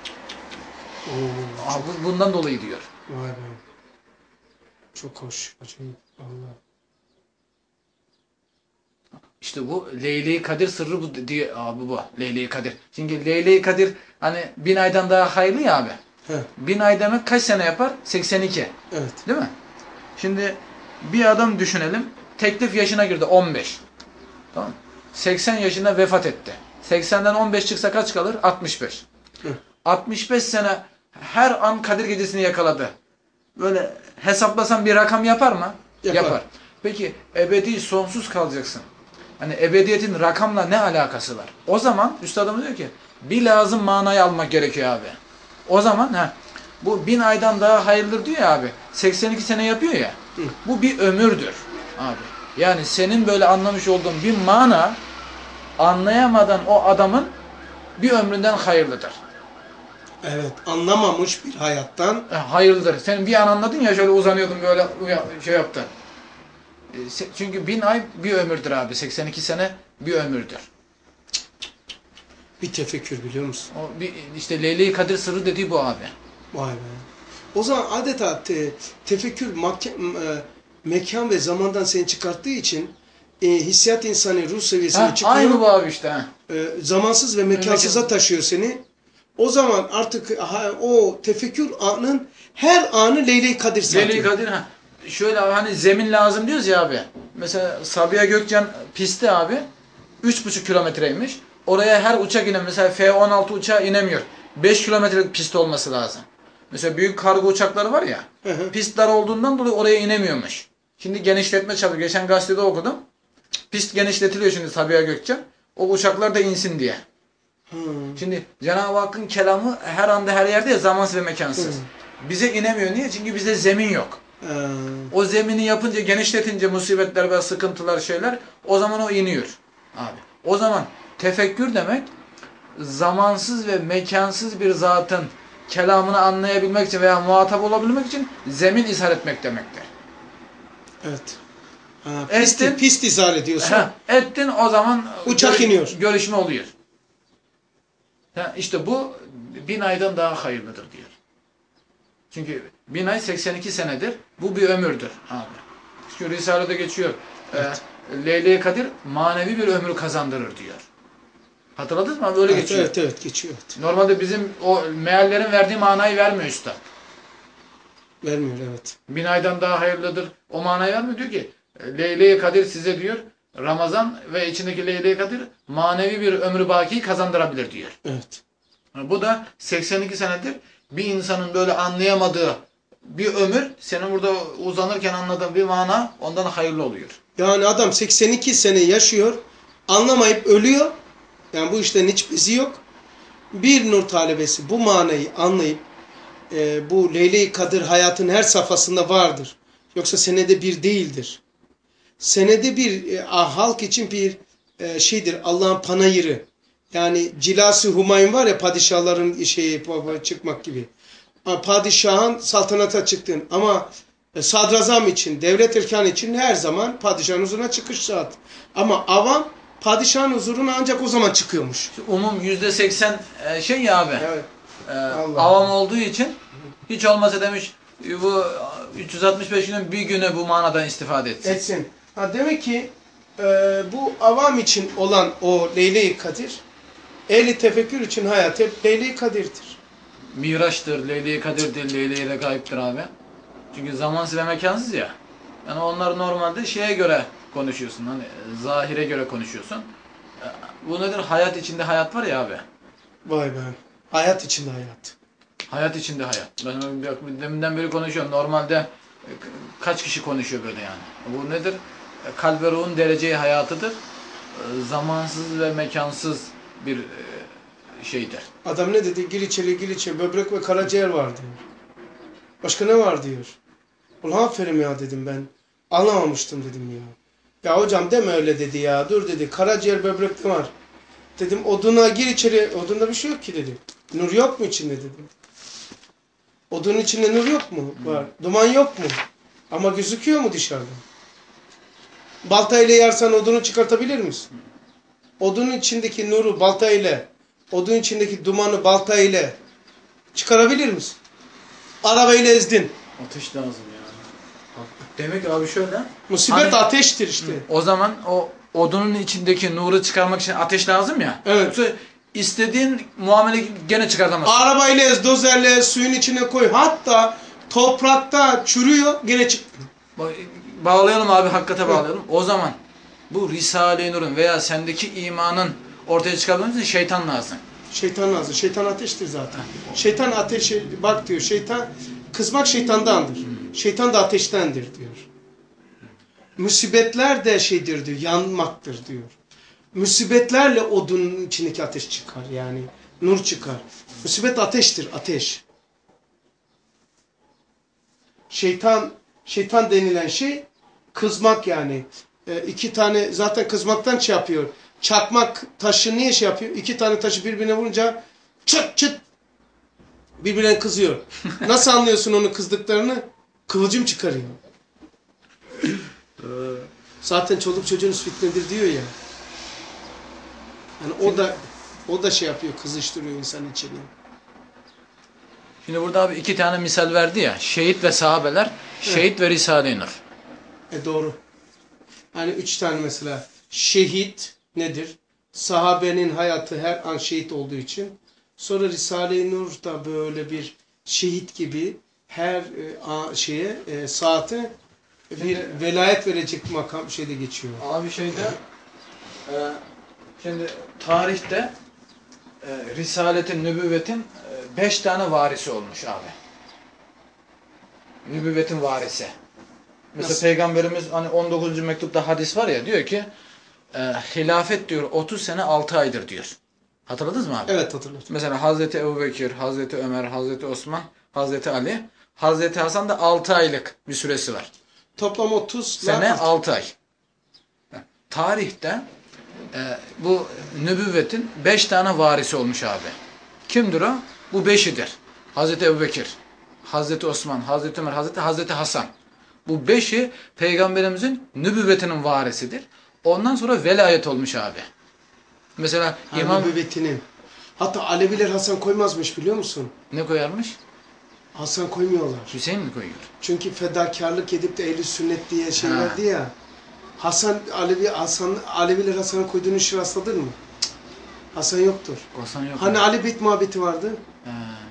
Oo, Abi, bundan dolayı diyor. Vay be. Çok hoş. Acayip. Allah. İşte bu Leyle-i Kadir sırrı bu diye abi bu. Leyle-i Kadir. Çünkü Leyle-i Kadir hani bin aydan daha hayırlı ya abi. He. Bin ay demek kaç sene yapar? seksen iki. Evet. Değil mi? Şimdi bir adam düşünelim. Teklif yaşına girdi on beş. Tamam mı? seksen yaşında vefat etti. seksenden on beş çıksa kaç kalır? altmış beş. Hı. altmış beş sene her an Kadir gecesini yakaladı. Böyle hesaplasan bir rakam yapar mı? Yapar. Yapar. Peki ebedi sonsuz kalacaksın. Hani ebediyetin rakamla ne alakası var? O zaman üstadımız diyor ki bir lazım manayı almak gerekiyor abi. O zaman ha bu bin aydan daha hayırlıdır diyor ya abi. seksen iki sene yapıyor ya. Hı. Bu bir ömürdür abi. Yani senin böyle anlamış olduğun bir mana anlayamadan o adamın bir ömründen hayırlıdır. Evet, anlamamış bir hayattan. E, hayırlıdır. Sen bir an anladın ya, şöyle uzanıyordun böyle şey yaptın. E, çünkü bin ay bir ömürdür abi. seksen iki sene bir ömürdür. Bir tefekkür biliyor musun? O bir, işte Leyle-i Kadir sırrı dediği bu abi. Vay be. O zaman adeta te, tefekkür makke, e, mekan ve zamandan seni çıkarttığı için e, hissiyat insanı ruh seviyesine Ha, çıkıyor. aynı bu abi işte. Ha. E, zamansız ve mekansıza Mekan. taşıyor seni. O zaman artık ha, o tefekkür anın her anı Leyle-i Kadir satıyor. Leyle-i Kadir ha. Şöyle abi, hani zemin lazım diyoruz ya abi. Mesela Sabiha Gökçen pisti abi. üç buçuk kilometreymiş. Oraya her uçak inen, mesela F on altı uçağı inemiyor. beş kilometrelik pist olması lazım. Mesela büyük kargo uçakları var ya. Hı hı. Pist dar olduğundan dolayı oraya inemiyormuş. Şimdi genişletme çalışıyor. Geçen gazetede okudum. Pist genişletiliyor şimdi Sabiha Gökçen. O uçaklar da insin diye. Hmm. Şimdi Cenab-ı Hakk'ın kelamı her anda her yerde ya, zamansız ve mekansız. Hı. Bize inemiyor. Niye? Çünkü bizde zemin yok. Ee, O zemini yapınca, genişletince musibetler ve sıkıntılar, şeyler, o zaman o iniyor abi. O zaman tefekkür demek zamansız ve mekansız bir zatın kelamını anlayabilmek için veya muhatap olabilmek için zemin izhar etmek demektir. evet. Ha, pist, Ettin, pist izah ediyorsun. heh, ettin o zaman Uçak iniyor. görüşme oluyor. Ha, işte bu bin aydan daha hayırlıdır diyor. Çünkü bin ay seksen iki senedir. Bu bir ömürdür abi. Şu Risale'de geçiyor. Evet. E, Leyle-i Kadir manevi bir ömür kazandırır diyor. Hatırladınız mı? Böyle Evet, geçiyor. evet, evet, geçiyor. Evet. Normalde bizim o meallerin verdiği manayı vermiyor üstad. Vermiyor, evet. Bin aydan daha hayırlıdır. O manayı vermiyor. Diyor ki Leyle-i Kadir size diyor Ramazan ve içindeki Leyle-i Kadir manevi bir ömrü baki kazandırabilir diyor. Evet. Bu da seksen iki senedir bir insanın böyle anlayamadığı bir ömür, senin burada uzanırken anladığın bir mana ondan hayırlı oluyor. Yani adam seksen iki sene yaşıyor, anlamayıp ölüyor. Yani bu işten hiç bizi yok. Bir nur talebesi bu manayı anlayıp e, bu Leyle-i Kadir hayatın her safhasında vardır. Yoksa senede bir değildir. Senede bir e, halk için bir e, şeydir, Allah'ın panayırı. Yani Cilası Humayun var ya, padişahların şeyi çıkmak gibi. Padişahın saltanata çıktın ama sadrazam için, devlet erkanı için her zaman padişahın huzuruna çıkış saat. Ama avam padişahın huzuruna ancak o zaman çıkıyormuş. Umum yüzde seksen şey ya abi, Evet. e, Allah. avam olduğu için hiç olmasa demiş bu üç yüz altmış beş günün bir günü bu manadan istifade etsin. Etsin. Ha, demek ki e, bu avam için olan o Leyle-i Kadir, ehli tefekkür için hayat hep Leyle-i Kadir'dir. Miraç'tır, Leyle-i Kadir'dir, Leyle-i Regaib'dir abi. Çünkü zamansız ve mekansız ya. Yani onlar normalde şeye göre konuşuyorsun. Hani zahire göre konuşuyorsun. Bu nedir? Hayat içinde hayat var ya abi. Vay be. Hayat içinde hayat. Hayat içinde hayat. Ben deminden beri konuşuyorum. Normalde kaç kişi konuşuyor böyle yani. Bu nedir? Kalp ve ruhun dereceyi hayatıdır. Zamansız ve mekansız bir şeydir. Adam ne dedi? Gir içeri, gir içeri. Böbrek ve karaciğer var diyor. Başka ne var diyor. Ulan aferin ya dedim ben. Anlamamıştım dedim ya. Ya hocam deme öyle dedi ya. Dur dedi. Karaciğer böbrekte var. Dedim oduna gir içeri. Odunda bir şey yok ki dedi. Nur yok mu içinde dedim. Odunun içinde nur yok mu? Var. Duman yok mu? Ama gözüküyor mu dışarıdan? Baltayla yarsan odunu çıkartabilir misin? Odunun içindeki nuru baltayla, odunun içindeki dumanı baltayla çıkarabilir misin? Arabayla ezdin. Ateş lazım yani. Demek abi şöyle. Musibet Hani, ateştir işte. O zaman o odunun içindeki nuru çıkarmak için ateş lazım ya. Evet. Yoksa istediğin muamele gene çıkartamazsın. Arabayla ez, dozerle suyun içine koy. Hatta toprakta çürüyor gene çık. Bağlayalım abi, hakikate bağlayalım. O zaman bu Risale-i Nur'un veya sendeki imanın ortaya çıkarmamız için şeytan lazım. Şeytan lazım. Şeytan ateştir zaten. Şeytan ateşi bak diyor. Şeytan kızmak şeytandandır. Şeytan da ateştendir diyor. Musibetler de şeydir diyor. Yanmaktır diyor. Musibetlerle odunun içindeki ateş çıkar. Yani nur çıkar. Musibet ateştir. Ateş. Şeytan şeytan denilen şey kızmak yani. E, iki tane zaten kızmaktan şey yapıyor. Çakmak taşı niye şey yapıyor? İki tane taşı birbirine vurunca çıt çıt birbirine kızıyor. Nasıl anlıyorsun onu kızdıklarını? Kıvılcım çıkarıyor. Zaten çoluk çocuğunuz fitnedir diyor ya. Yani o da o da şey yapıyor, kızıştırıyor insanın içini. Şimdi burada abi iki tane misal verdi ya. Şehit ve sahabeler, şehit ve Risale-i Nur. E doğru. Hani üç tane mesela şehit nedir? Sahabenin hayatı her an şehit olduğu için. Sonra Risale-i Nur da böyle bir şehit gibi her e, a, şeye e, saate bir velayet verecek makam şeyde geçiyor. Abi şeyde e, şimdi tarihte e, Risaletin, nübüvvetin e, beş tane varisi olmuş abi. Nübüvvetin varisi. Mesela Nasıl? Peygamberimiz hani on dokuzuncu mektupta hadis var ya, diyor ki e, hilafet diyor otuz sene altı aydır diyor. Hatırladınız mı abi? Evet, hatırladım. Mesela Hazreti Ebubekir, Hazreti Ömer, Hazreti Osman, Hazreti Ali, Hazreti Hasan da altı aylık bir süresi var. Toplam otuz Sene altı ay. Tarihte e, bu nübüvvetin beş tane varisi olmuş abi. Kimdir o? Bu beşidir. Hazreti Ebubekir, Hazreti Osman, Hazreti Ömer, Hazreti Hazreti Hasan. Bu beşi Peygamberimizin nübüvvetinin varisidir. Ondan sonra velayet olmuş abi. Mesela Ha, İmam... nübüvvetinin. Hatta Aleviler Hasan koymazmış, biliyor musun? Ne koyarmış? Hasan koymuyorlar. Hüseyin mi koyuyor? Çünkü fedakarlık edip de ehli sünnet diye şey Ha. verdi ya. Hasan Alevi Hasan Aleviler Hasan'ın koyduğunu hiç rastladın mı? Cık. Hasan yoktur. Hasan yok. Hani Ali Beyt muhabbeti vardı. He.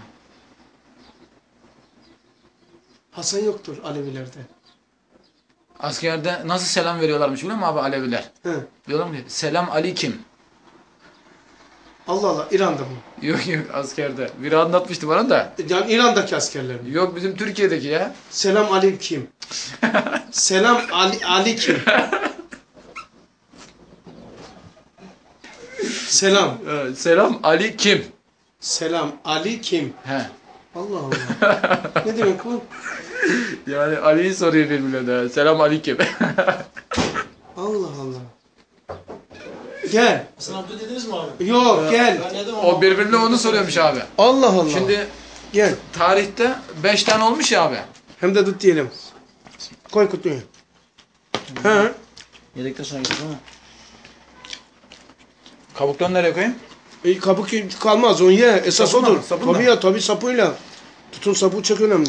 Hasan yoktur Alevilerde. Askerde nasıl selam veriyorlarmış biliyor musun abi Aleviler? He. Diyorlar ki selam Ali kim? Allah Allah, İran'da mı? Yok yok askerde. Biri anlatmıştı bana da. Yani İran'daki askerler mi? Yok bizim Türkiye'deki ya. Selam Ali kim? Selam Ali, Ali kim? Selam. Ee, selam Ali kim? Selam Ali kim? He. Allah Allah. Ne demek bu? Yani Ali'yi soruyor birbirine. Selam Ali kim? Allah Allah. Gel. Hasan Abdü dediniz mi abi? Yok, gel. Ben dedim O birbirine onu soruyormuş abi. Allah Allah. Şimdi Gel. tarihte beş tane olmuş ya abi. Hem de tut diyelim. Koy kutuyu. Ha. Yedekte sonra gittim ama. Kabuklarını nereye koyayım? E, kabuk kalmaz, onu ye. Esas Sapınla odur. mı? Sapınla. Tabii ya, tabii sapıyla. Tutun sapı çok önemli.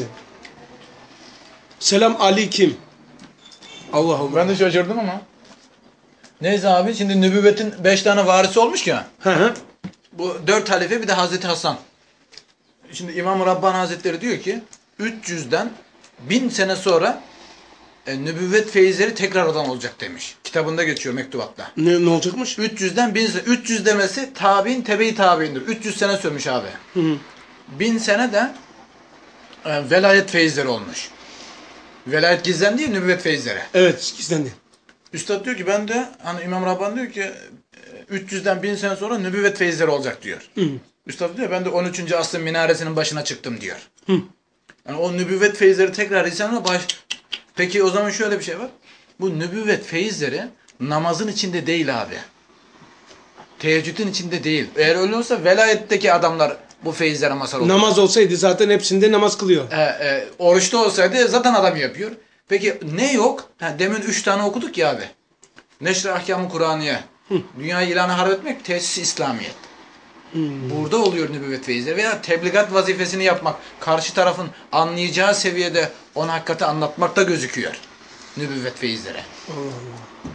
Selam Ali kim? Allah Allah. Ben de şaşırdım ama. Neyse abi şimdi nübüvvetin beş tane varisi olmuş ya. Hı hı. Bu dört halife bir de Hazreti Hasan. Şimdi İmam-ı Rabbani Hazretleri diyor ki üç yüzden bin sene sonra e, nübüvvet feyizleri tekrardan olacak demiş. Kitabında geçiyor mektubatta. Ne, ne olacakmış? üç yüzden bin sene. üç yüz demesi tabi'in tebe-i tabi'indir. üç yüz sene sürmüş abi. Hı hı. bin sene de e, velayet feyizleri olmuş. Velayet gizlendi ya nübüvvet feyizleri. Evet, gizlendi. Üstad diyor ki ben de hani İmam Rabbani diyor ki e, üç yüzden bin sene sonra nübüvvet feyizleri olacak diyor. Hı. Üstad diyor ben de on üçüncü asrın minaresinin başına çıktım diyor. Hı. Yani o nübüvvet feyizleri tekrar insanla baş... Peki o zaman şöyle bir şey var. Bu nübüvvet feyizleri namazın içinde değil abi. Teheccüdün içinde değil. Eğer öyle olsa velayetteki adamlar bu feyizlere mazhar olur. Namaz olsaydı zaten hepsinde namaz kılıyor. E, e, oruçta olsaydı zaten adam yapıyor. Peki ne yok? Ha, demin üç tane okuduk ya abi. Neşr-i Ahkam-ı Kur'aniye. Dünyayı ilanı harp etmek, tesis İslamiyet. Hmm. Burada oluyor nübüvvet feyizleri veya tebligat vazifesini yapmak, karşı tarafın anlayacağı seviyede onu hakikati anlatmakta gözüküyor nübüvvet feyizleri. Allah Allah.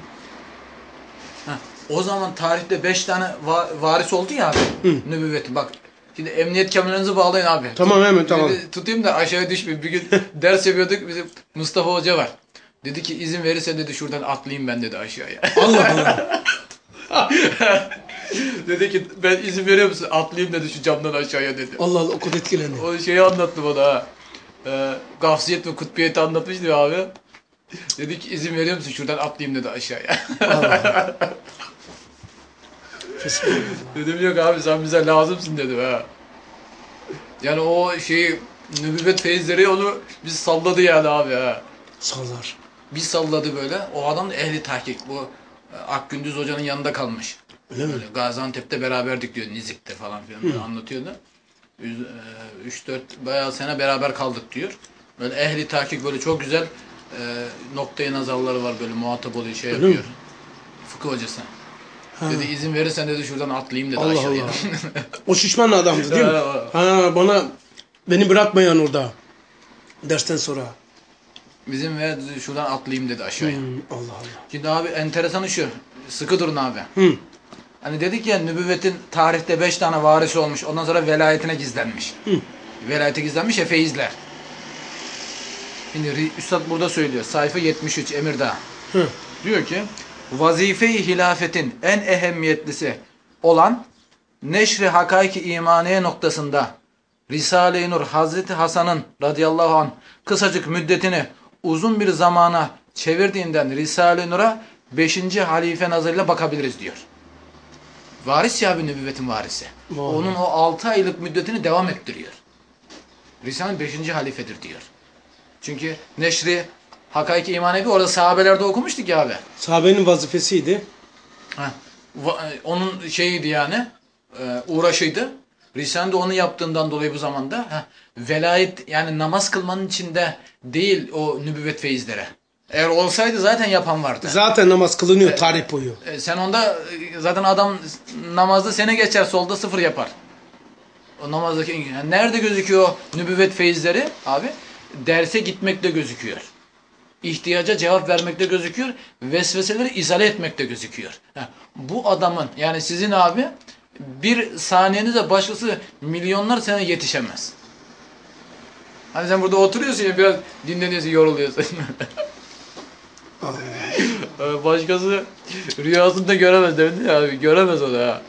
Ha, o zaman tarihte beş tane va- varis oldu ya abi nübüvveti. Bak şimdi emniyet kemerinizi bağlayın abi. Tamam, hemen tamam. Dedi, tutayım da aşağıya düşmeyin. Bir gün ders yapıyorduk, bizim Mustafa Hoca var. Dedi ki izin verirse dedi şuradan atlayayım ben dedi aşağıya. Allah Allah. Dedi ki ben izin veriyor musun? Atlayayım dedi şu camdan aşağıya dedi. Allah Allah, o kadar etkilendi. O şeyi anlattı bana ha. Ee, gafsiyet ve kutbiyeti anlatmıştı ya abi. Dedi ki izin veriyor musun? Şuradan atlayayım dedi aşağıya. Allah. Dedim yok abi sen bize lazımsın dedim ha. Yani o şeyi nübüvvet feyizleri onu biz salladı yani abi ha. Sallar. Bir salladı böyle. O adam da ehli tahkik. Bu e, Akgündüz Hoca'nın yanında kalmış. Öyle mi? Böyle Gaziantep'te beraberdik diyor. Nizip'te falan filan böyle anlatıyordu. üç dört bayağı sene beraber kaldık diyor. Böyle ehli tahkik böyle çok güzel e, noktaya nazarları var böyle muhatap oluyor şey Öyle yapıyor. mi? Fıkıh hocası. Ha. Dedi izin verirsen dedi şuradan atlayayım dedi Allah aşağıya. Allah. O şişman adamdı değil mi? Ha, Ha, bana beni bırakmayan orada. Dersten sonra. İzin ver dedi şuradan atlayayım dedi aşağıya. Hmm, Allah Allah. Şimdi abi enteresanı şu. Sıkı durun abi. Hı. Hani dedik ya nübüvvetin tarihte beş tane varisi olmuş. Ondan sonra velayetine gizlenmiş. Hı. Velayete gizlenmiş ya feyizler. Şimdi Üstad burada söylüyor. Sayfa yetmiş üç Emirdağ. Hı. Diyor ki vazife-i hilafetin en ehemmiyetlisi olan neşri hakaiki imaniye noktasında Risale-i Nur Hazreti Hasan'ın radıyallahu anh kısacık müddetini uzun bir zamana çevirdiğinden Risale-i Nur'a beşinci halife nazarıyla bakabiliriz diyor. Varis ya bir nübüvvetin varisi. Vallahi. Onun o altı aylık müddetini devam ettiriyor. Risale beşinci halifedir diyor. Çünkü neşri hakaiki imanevi orada sahabelerde okumuştuk ya abi. Sahabenin vazifesiydi. Ha, va- onun şeyiydi yani e, uğraşıydı. Risale de onu yaptığından dolayı bu zamanda ha, velayet yani namaz kılmanın içinde değil o nübüvvet feyizlere. Eğer olsaydı zaten yapan vardı. Zaten namaz kılınıyor tarih boyu. E, sen onda e, zaten adam namazda sene geçer solda sıfır yapar. O namazdaki yani nerede gözüküyor o nübüvvet feyizleri abi? Derse gitmekte gözüküyor. İhtiyaca cevap vermekte gözüküyor. Vesveseleri izale etmekte gözüküyor. Ha, bu adamın yani sizin abi bir saniyenize başkası milyonlar sene yetişemez. Hani sen burada oturuyorsun ya biraz dinleniyorsun yoruluyorsun. Başkası rüyasında göremez değil mi abi? Göremez o da ha.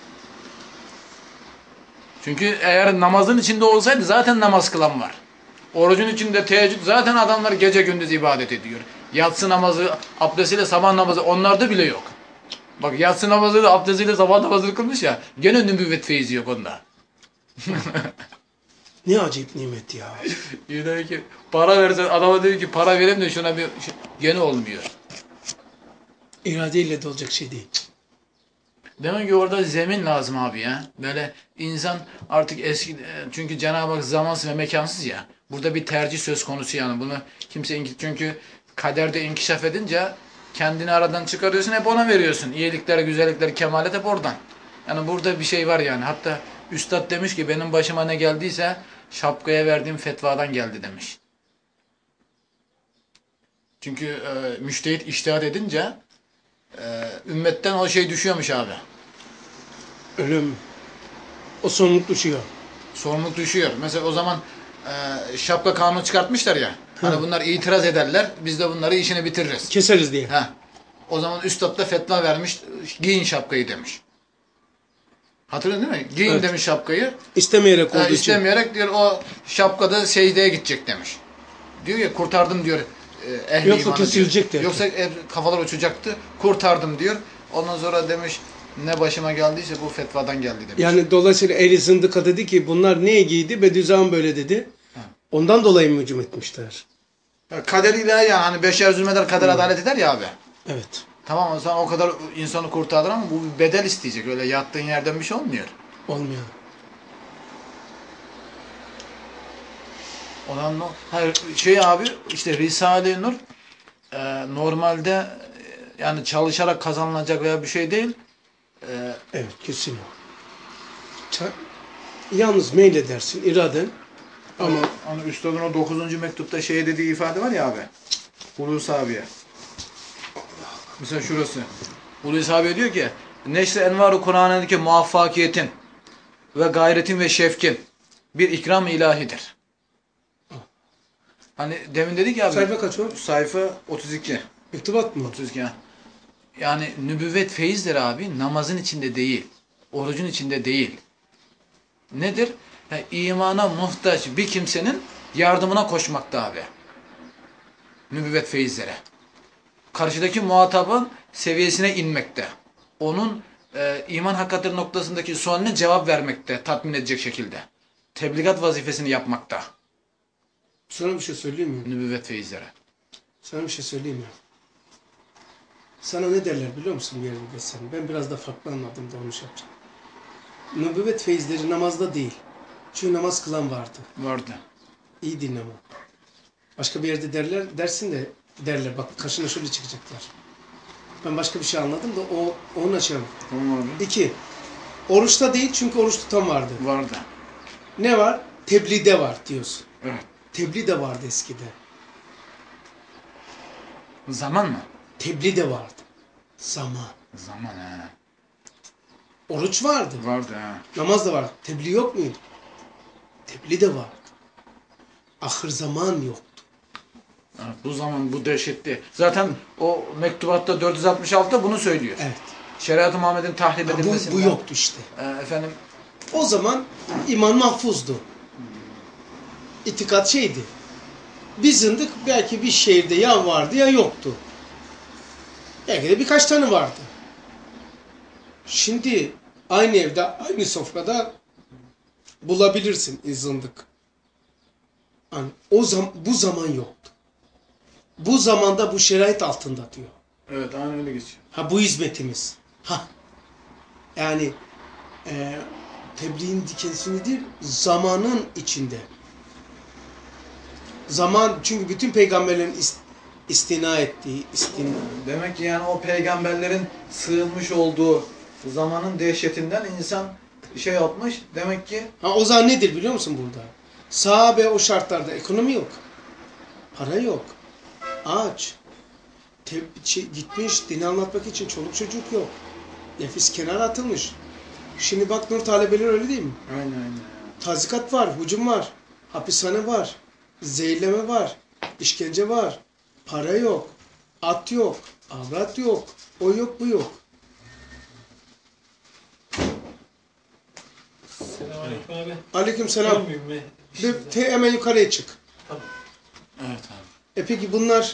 Çünkü eğer namazın içinde olsaydı zaten namaz kılan var. Orucun içinde teheccüd zaten adamlar gece gündüz ibadet ediyor. Yatsı namazı, abdestiyle sabah namazı onlarda bile yok. Bak yatsı namazıyla abdestiyle sabah namazını kılmış ya gene nübüvvet feyzi yok onda. Ne acayip nimet ya. Diyor ki para versen adama diyor ki para vereyim de şuna bir şey, gene olmuyor. İradeyle de olacak şey değil. Demek ki orada zemin lazım abi ya. Böyle insan artık eski çünkü Cenab-ı Hak zamansız ve mekansız ya. Burada bir tercih söz konusu yani. Bunu kimse inki çünkü kaderde inkişaf edince kendini aradan çıkarıyorsun hep ona veriyorsun. İyilikler, güzellikler, kemalet hep oradan. Yani burada bir şey var yani. Hatta üstad demiş ki benim başıma ne geldiyse şapkaya verdiğim fetvadan geldi demiş. Çünkü e, müştehit içtihat edince e, ümmetten o şey düşüyormuş abi. Ölüm. O sorumluluk düşüyor. Sorumluluk düşüyor. Mesela o zaman e, şapka kanunu çıkartmışlar ya. Hani bunlar itiraz ederler. Biz de bunları işini bitiririz. Keseriz diye. Heh. O zaman üstad da fetva vermiş. Giyin şapkayı demiş. Hatırlıyorsun değil mi? Giyin Evet. demiş şapkayı. İstemeyerek olduğu Ha, için. istemeyerek diyor o şapkada secdeye gidecek demiş. Diyor ya kurtardım diyor. E, ehli Yoksa imanı kesilecek diyor. der. Yoksa e, kafalar uçacaktı. Kurtardım diyor. Ondan sonra demiş ne başıma geldiyse bu fetvadan geldi demiş. Yani dolayısıyla ehli zındıka dedi ki bunlar niye giydi? Bediüzzaman böyle dedi. Ondan dolayı mı hücum etmişler? Kader ilahi yani hani beşer zulmeder kader adalet eder ya abi. Evet. Tamam sen o kadar insanı kurtardın ama bu bir bedel isteyecek. Öyle yattığın yerden bir şey olmuyor. Olmuyor. Ondan no hayır şey abi işte Risale-i Nur e, normalde e, yani çalışarak kazanılacak veya bir şey değil. E, Evet kesin o. Ça- Yalnız meyledersin iraden ama hani üstadın o dokuzuncu mektupta şey dediği ifade var ya abi. Hulusi abiye. Mesela şurası. Hulusi abi diyor ki Neşr-i Envar-ı Kur'an'daki muvaffakiyetin ve gayretin ve şefkin bir ikram ilahidir. Hani demin dedik ya abi. sayfa kaç o? Sayfa otuz iki. Mektubat mı? otuz iki. Yani nübüvvet feyizdir abi. Namazın içinde değil. Orucun içinde değil. Nedir? Ha, imana muhtaç bir kimsenin yardımına koşmakta abi. Nübüvvet feyizlere. Karşıdaki muhatabın seviyesine inmekte. Onun e, iman hakikatleri noktasındaki sualine cevap vermekte. Tatmin edecek şekilde. Tebligat vazifesini yapmakta. Sana bir şey söyleyeyim mi? Nübüvvet feyizlere. Sana bir şey söyleyeyim mi? Sana ne derler biliyor musun bir yerde geçsen? Ben biraz da farklı anladım da onu şey yapacağım. Nübüvvet feyizleri namazda değil. Çünkü namaz kılan vardı. Vardı. İyi dinle ama. Başka bir yerde derler, dersin de derler. Bak kaşına şöyle çıkacaklar. Ben başka bir şey anladım da o onu açalım. Tamam abi. İki. Oruçta değil çünkü oruç tutan vardı. Vardı. Ne var? Tebliğde var diyorsun. Evet. Tebliğ de vardı eskide. Zaman mı? Tebliğ de vardı. Zaman. Zaman he. Oruç vardı. Vardı he. Namaz da vardı. Tebliğ yok muydu? Tebliğ de vardı. Ahır zaman yoktu. Evet, bu zaman bu dehşetli. Zaten o mektubatta dört yüz altmış altıda bunu söylüyor. Evet. Şeriat-ı Muhammed'in tahrip Ha, bu, edilmesinden. bu yoktu işte. E, efendim O zaman iman mahfuzdu. İtikat şeydi. Bir zındık belki bir şehirde ya vardı ya yoktu. Belki de birkaç tane vardı. Şimdi aynı evde, aynı sofrada bulabilirsin zındık. Yani o zam bu zaman yoktu. Bu zamanda bu şerait altında diyor. evet aynen öyle geçiyor. Ha bu hizmetimiz. Ha. Yani e, tebliğin kendisini değil, zamanın içinde. Zaman çünkü bütün peygamberlerin ist, istina ettiği, istin Demek ki yani o peygamberlerin sığınmış olduğu zamanın dehşetinden insan şey yapmış. Demek ki Ha o zaman nedir biliyor musun burada? Sahabe o şartlarda ekonomi yok. Para yok. Aç. Te, şey, gitmiş dini anlatmak için çoluk çocuk yok. Nefis kenara atılmış. Şimdi bak Nur talebeler öyle değil mi? aynen aynen. Tazikat var, hücum var, hapishane var, zehirleme var, işkence var, para yok, at yok, avrat yok, o yok bu yok. Selamünaleyküm abi. Aleykümselam. Görmüyor musun? Bir te- hemen yukarıya çık. Evet abi. E peki bunlar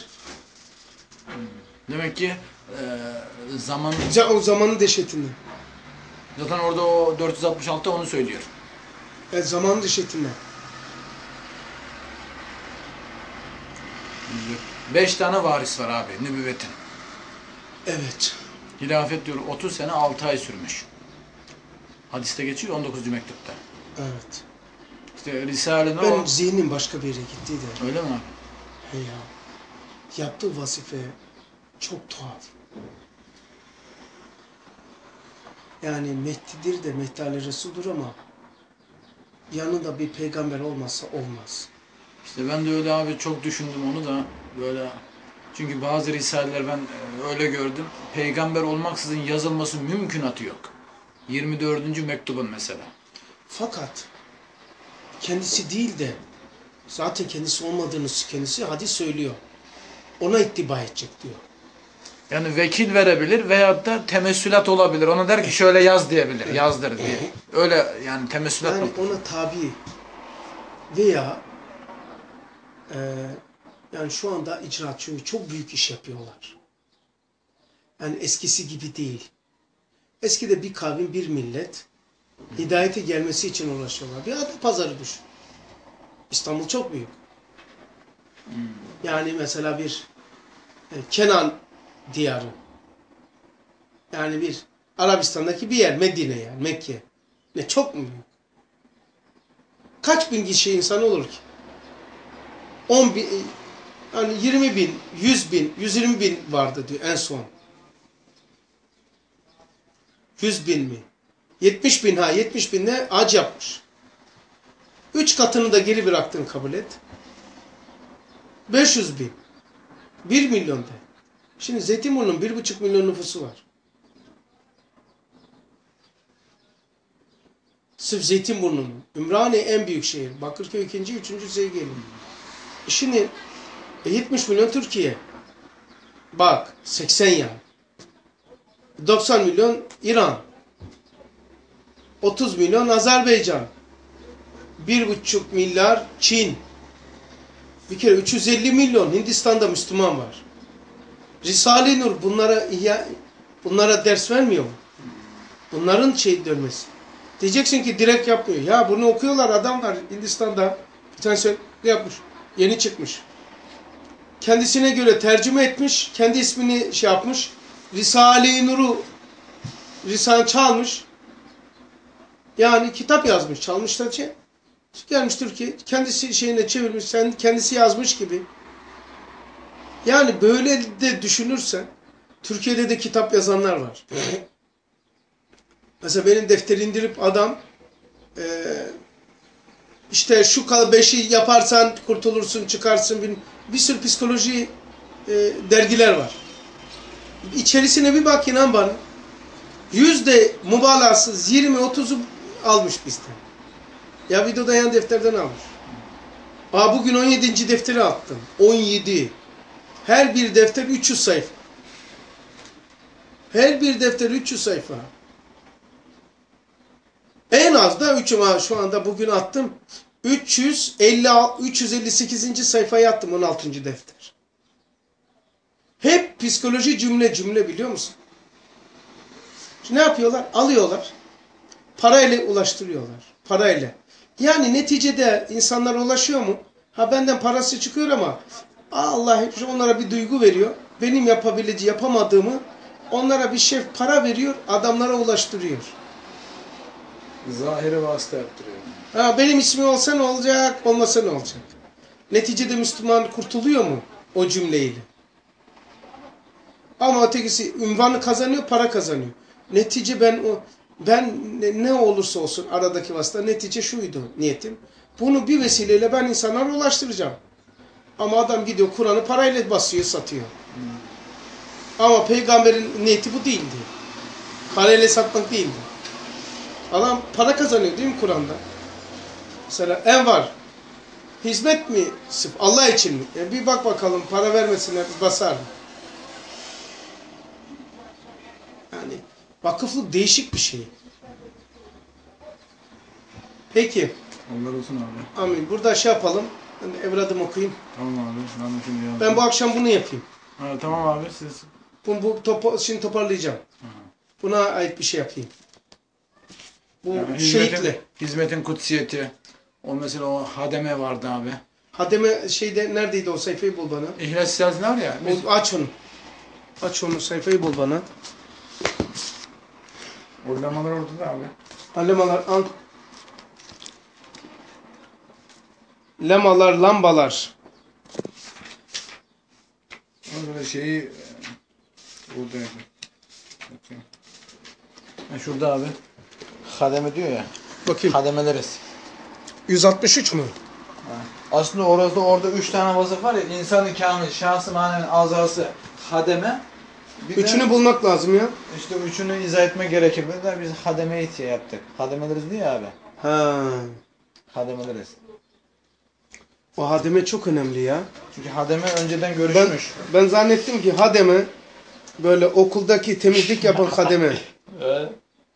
Demek ki e, zaman ca- o zamanın dehşetinden. zaten orada o dört yüz altmış altıda onu söylüyor. E, zamanın dehşetinden. Beş tane varis var abi nübüvvetin. Evet. Hilafet diyor otuz sene altı ay sürmüş. Hadiste geçiyor on dokuzuncu mektupta. Evet. İşte Risale-i Nur Ben o- zihnim başka bir yere gitti de. öyle mi abi? He ya. Yaptığı vazife çok tuhaf. Yani Mehdi'dir de Mehdi Ali Resul'dur ama yanında bir peygamber olmazsa olmaz. İşte ben de öyle abi çok düşündüm onu da böyle çünkü bazı risaleler ben e, öyle gördüm. Peygamber olmaksızın yazılması mümkünatı yok. yirmi dördüncü mektubun mesela. Fakat kendisi değil de zaten kendisi olmadığını kendisi hadis söylüyor. Ona ittiba edecek diyor. Yani vekil verebilir veyahut da temessülat olabilir. Ona der ki şöyle yaz diyebilir. Yazdır diye. Öyle yani temessülat Yani olur. ona tabi veya e, yani şu anda icraat çünkü çok büyük iş yapıyorlar. Yani eskisi gibi değil. Eskide bir kavim, bir millet hidayete gelmesi için uğraşıyorlar. Bir ada pazarı düşün. İstanbul çok büyük. Yani mesela bir e, Kenan diyarı. Yani bir Arabistan'daki bir yer. Medine yani. Mekke. Ne çok mu büyük? Kaç bin kişi insan olur ki? on bin, yani yirmi bin, yüz bin, yüz yirmi bin vardı diyor en son. yüz bin mi? yetmiş bin ha, yetmiş binle hac yapmış. Üç katını da geri bıraktın kabul et. beş yüz bin. bir milyon de. Şimdi Zeytinburnu'nun bir buçuk milyon nüfusu var. Sırf Zeytinburnu'nun. Ümraniye en büyük şehir. Bakırköy ikinci, üçüncü şey geliyor. Şimdi yetmiş milyon Türkiye. Bak seksen yani. doksan milyon İran. otuz milyon Azerbaycan. bir buçuk milyar Çin. Bir kere üç yüz elli milyon Hindistan'da Müslüman var. Risale-i Nur bunlara ihya, bunlara ders vermiyor mu? Bunların şey dönmesi. Diyeceksin ki direkt yapmıyor. Ya bunu okuyorlar adamlar Hindistan'da. Bir tane şey yapmış. Yeni çıkmış. kendisine göre tercüme etmiş. Kendi ismini şey yapmış. Risale-i Nur'u Risale çalmış. Yani kitap yazmış. Çalmış da şey. Gelmiş Türkiye. Kendisi şeyine çevirmiş. Kendisi yazmış gibi. Yani böyle de düşünürsen Türkiye'de de kitap yazanlar var. Mesela benim defteri indirip adam e, işte şu kal beşi yaparsan kurtulursun, çıkarsın. Bir, bir sürü psikoloji e, dergiler var. İçerisine bir bak, inan bana. Yüzde mübalağasız yirmi otuzu almış bizden. Ya videoda yan defterden almış. Aa, bugün on yedinci defteri attım. on yedi. Her bir defter üç yüz sayfa. Her bir defter üç yüz sayfa. En az da üç, şu anda bugün attım. üç yüz elli üç yüz elli sekizinci sayfaya attım, on altıncı defter. Hep psikoloji cümle cümle, biliyor musun? Şimdi ne yapıyorlar? Alıyorlar. Parayla ulaştırıyorlar. Parayla. Yani neticede insanlara ulaşıyor mu? Ha, benden parası çıkıyor ama Allah onlara bir duygu veriyor. Benim yapabileceği, yapamadığımı onlara bir şey para veriyor, adamlara ulaştırıyor. Zahiri vasıta yaptırıyor. Ha, benim ismim olsa ne olacak, olmasa ne olacak? Neticede Müslüman kurtuluyor mu o cümleyle? Ama ötekisi ünvanı kazanıyor, para kazanıyor. Netice ben o ben ne olursa olsun aradaki vasıta, netice şuydu niyetim. Bunu bir vesileyle ben insanlara ulaştıracağım. Ama adam gidiyor Kur'an'ı parayla basıyor, satıyor. Hmm. Ama peygamberin niyeti bu değildi. Parayla satmak değildi. Adam para kazanıyor değil mi Kur'an'da? Mesela en var. Hizmet mi? Sırf Allah için mi? E bir bak bakalım, para vermesinler, basar mı? Yani vakıflık değişik bir şey. Peki. Allah olsun abi. Amin. Burada şey yapalım. Ben evradım okuyayım. Tamam abi. Ben, şimdi ben bu akşam bunu yapayım. Ha, tamam abi siz. Bunu bu topa, şimdi toparlayacağım. Aha. Buna ait bir şey yapayım. Bu yani şehitle. Hizmetin, hizmetin kutsiyeti. O mesela o hademe vardı abi. Hademe şeyde neredeydi o, sayfayı bul bana. İhlas Siyasi var ya. Biz... O, aç onu. Aç onu, sayfayı bul bana. O lemalar orada da abi. Ha, lemalar al. Lemalar, lambalar. Orada şeyi burada. Ha, şurada abi. Hademe diyor ya. Bakayım. Hademeleriz. yüz altmış üç mü? Ha. Aslında orada orada üç tane vasıf var ya. İnsan-ı kamil, şahs-ı manevi, azası, hademe. Bir Üçünü de, bulmak lazım ya. İşte üçünü izah etme gerekir. Biz, biz hademe itiye yaptık. Hademeleriz diyor ya abi. Ha. Hademeleriz. O hademe çok önemli ya. Çünkü hademe önceden görüşmüş. Ben, ben zannettim ki hademe böyle okuldaki temizlik yapan hademe. Evet.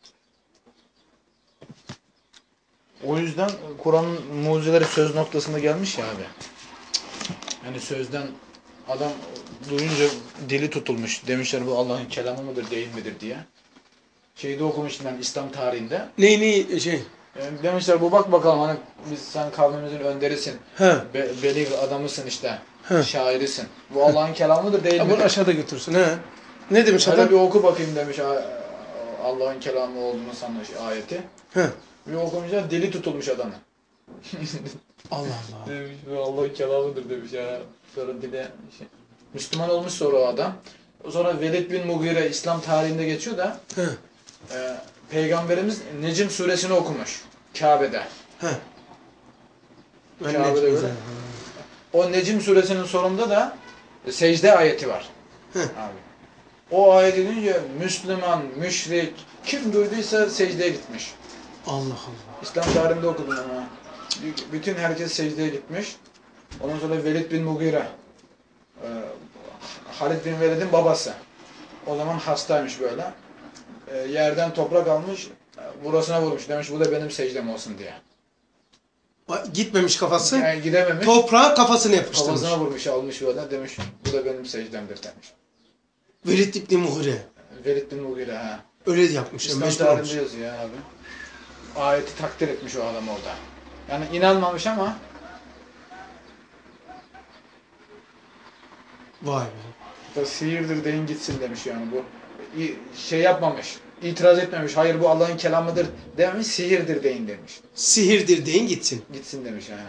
O yüzden Kur'an'ın mucizeleri söz noktasında gelmiş ya abi. Yani sözden adam duyunca dili tutulmuş. Demişler bu Allah'ın kelamı mıdır değil midir diye. Şeyde okumuştum ben İslam tarihinde. Neyi neyi şey? Yani demişler bu bak bakalım hani biz sen kavmimizin önderisin. He. Be, belir adamısın işte. He. Şairisin. Bu Allah'ın kelamı mıdır değil midir? Bunu aşağıda götürsün he. Ne demiş Hele adam? bir oku bakayım demiş Allah'ın kelamı olduğunu sanmış ayeti. He. Bir okumuşlar dili tutulmuş adamın. Allah Allah. Demiş bu Allah'ın kelamıdır demiş ya. Sonra dile şey. Müslüman olmuş sonra o adam. Sonra Velid bin Mugire İslam tarihinde geçiyor da He. e, Peygamberimiz Necm suresini okumuş Kabe'de. He. Kabe'de böyle. O Necm suresinin sonunda da secde ayeti var. He. Abi. O ayet edince Müslüman, müşrik kim duyduysa secdeye gitmiş. Allah Allah. İslam tarihinde okudum ama. Bütün herkes secdeye gitmiş. Ondan sonra Velid bin Mugire. E, Halid bin Velid'in babası. O zaman hastaymış böyle. E, yerden toprak almış, burasına vurmuş. Demiş bu da benim secdem olsun diye. Gitmemiş kafası. Yani gidememiş. Toprağa kafasını yapıştırmış. Kafasına vurmuş, almış böyle. Demiş bu da benim secdemdir demiş. Velid İbni Muhire. Velid bin Mugire ha. Öyle yapmış. İslam Yani, tarihinde yazıyor abi. Ayeti takdir etmiş o adam orada. Yani inanmamış ama Vay be. Da sihirdir deyin gitsin demiş yani bu. İ- Şey yapmamış. İtiraz etmemiş. Hayır bu Allah'ın kelamıdır dememiş. Sihirdir deyin demiş. Sihirdir deyin gitsin. Gitsin demiş yani.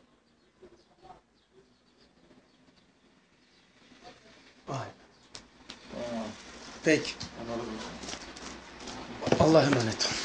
Vay. Tamam. Peki. Anladım. Allah'a emanet ol.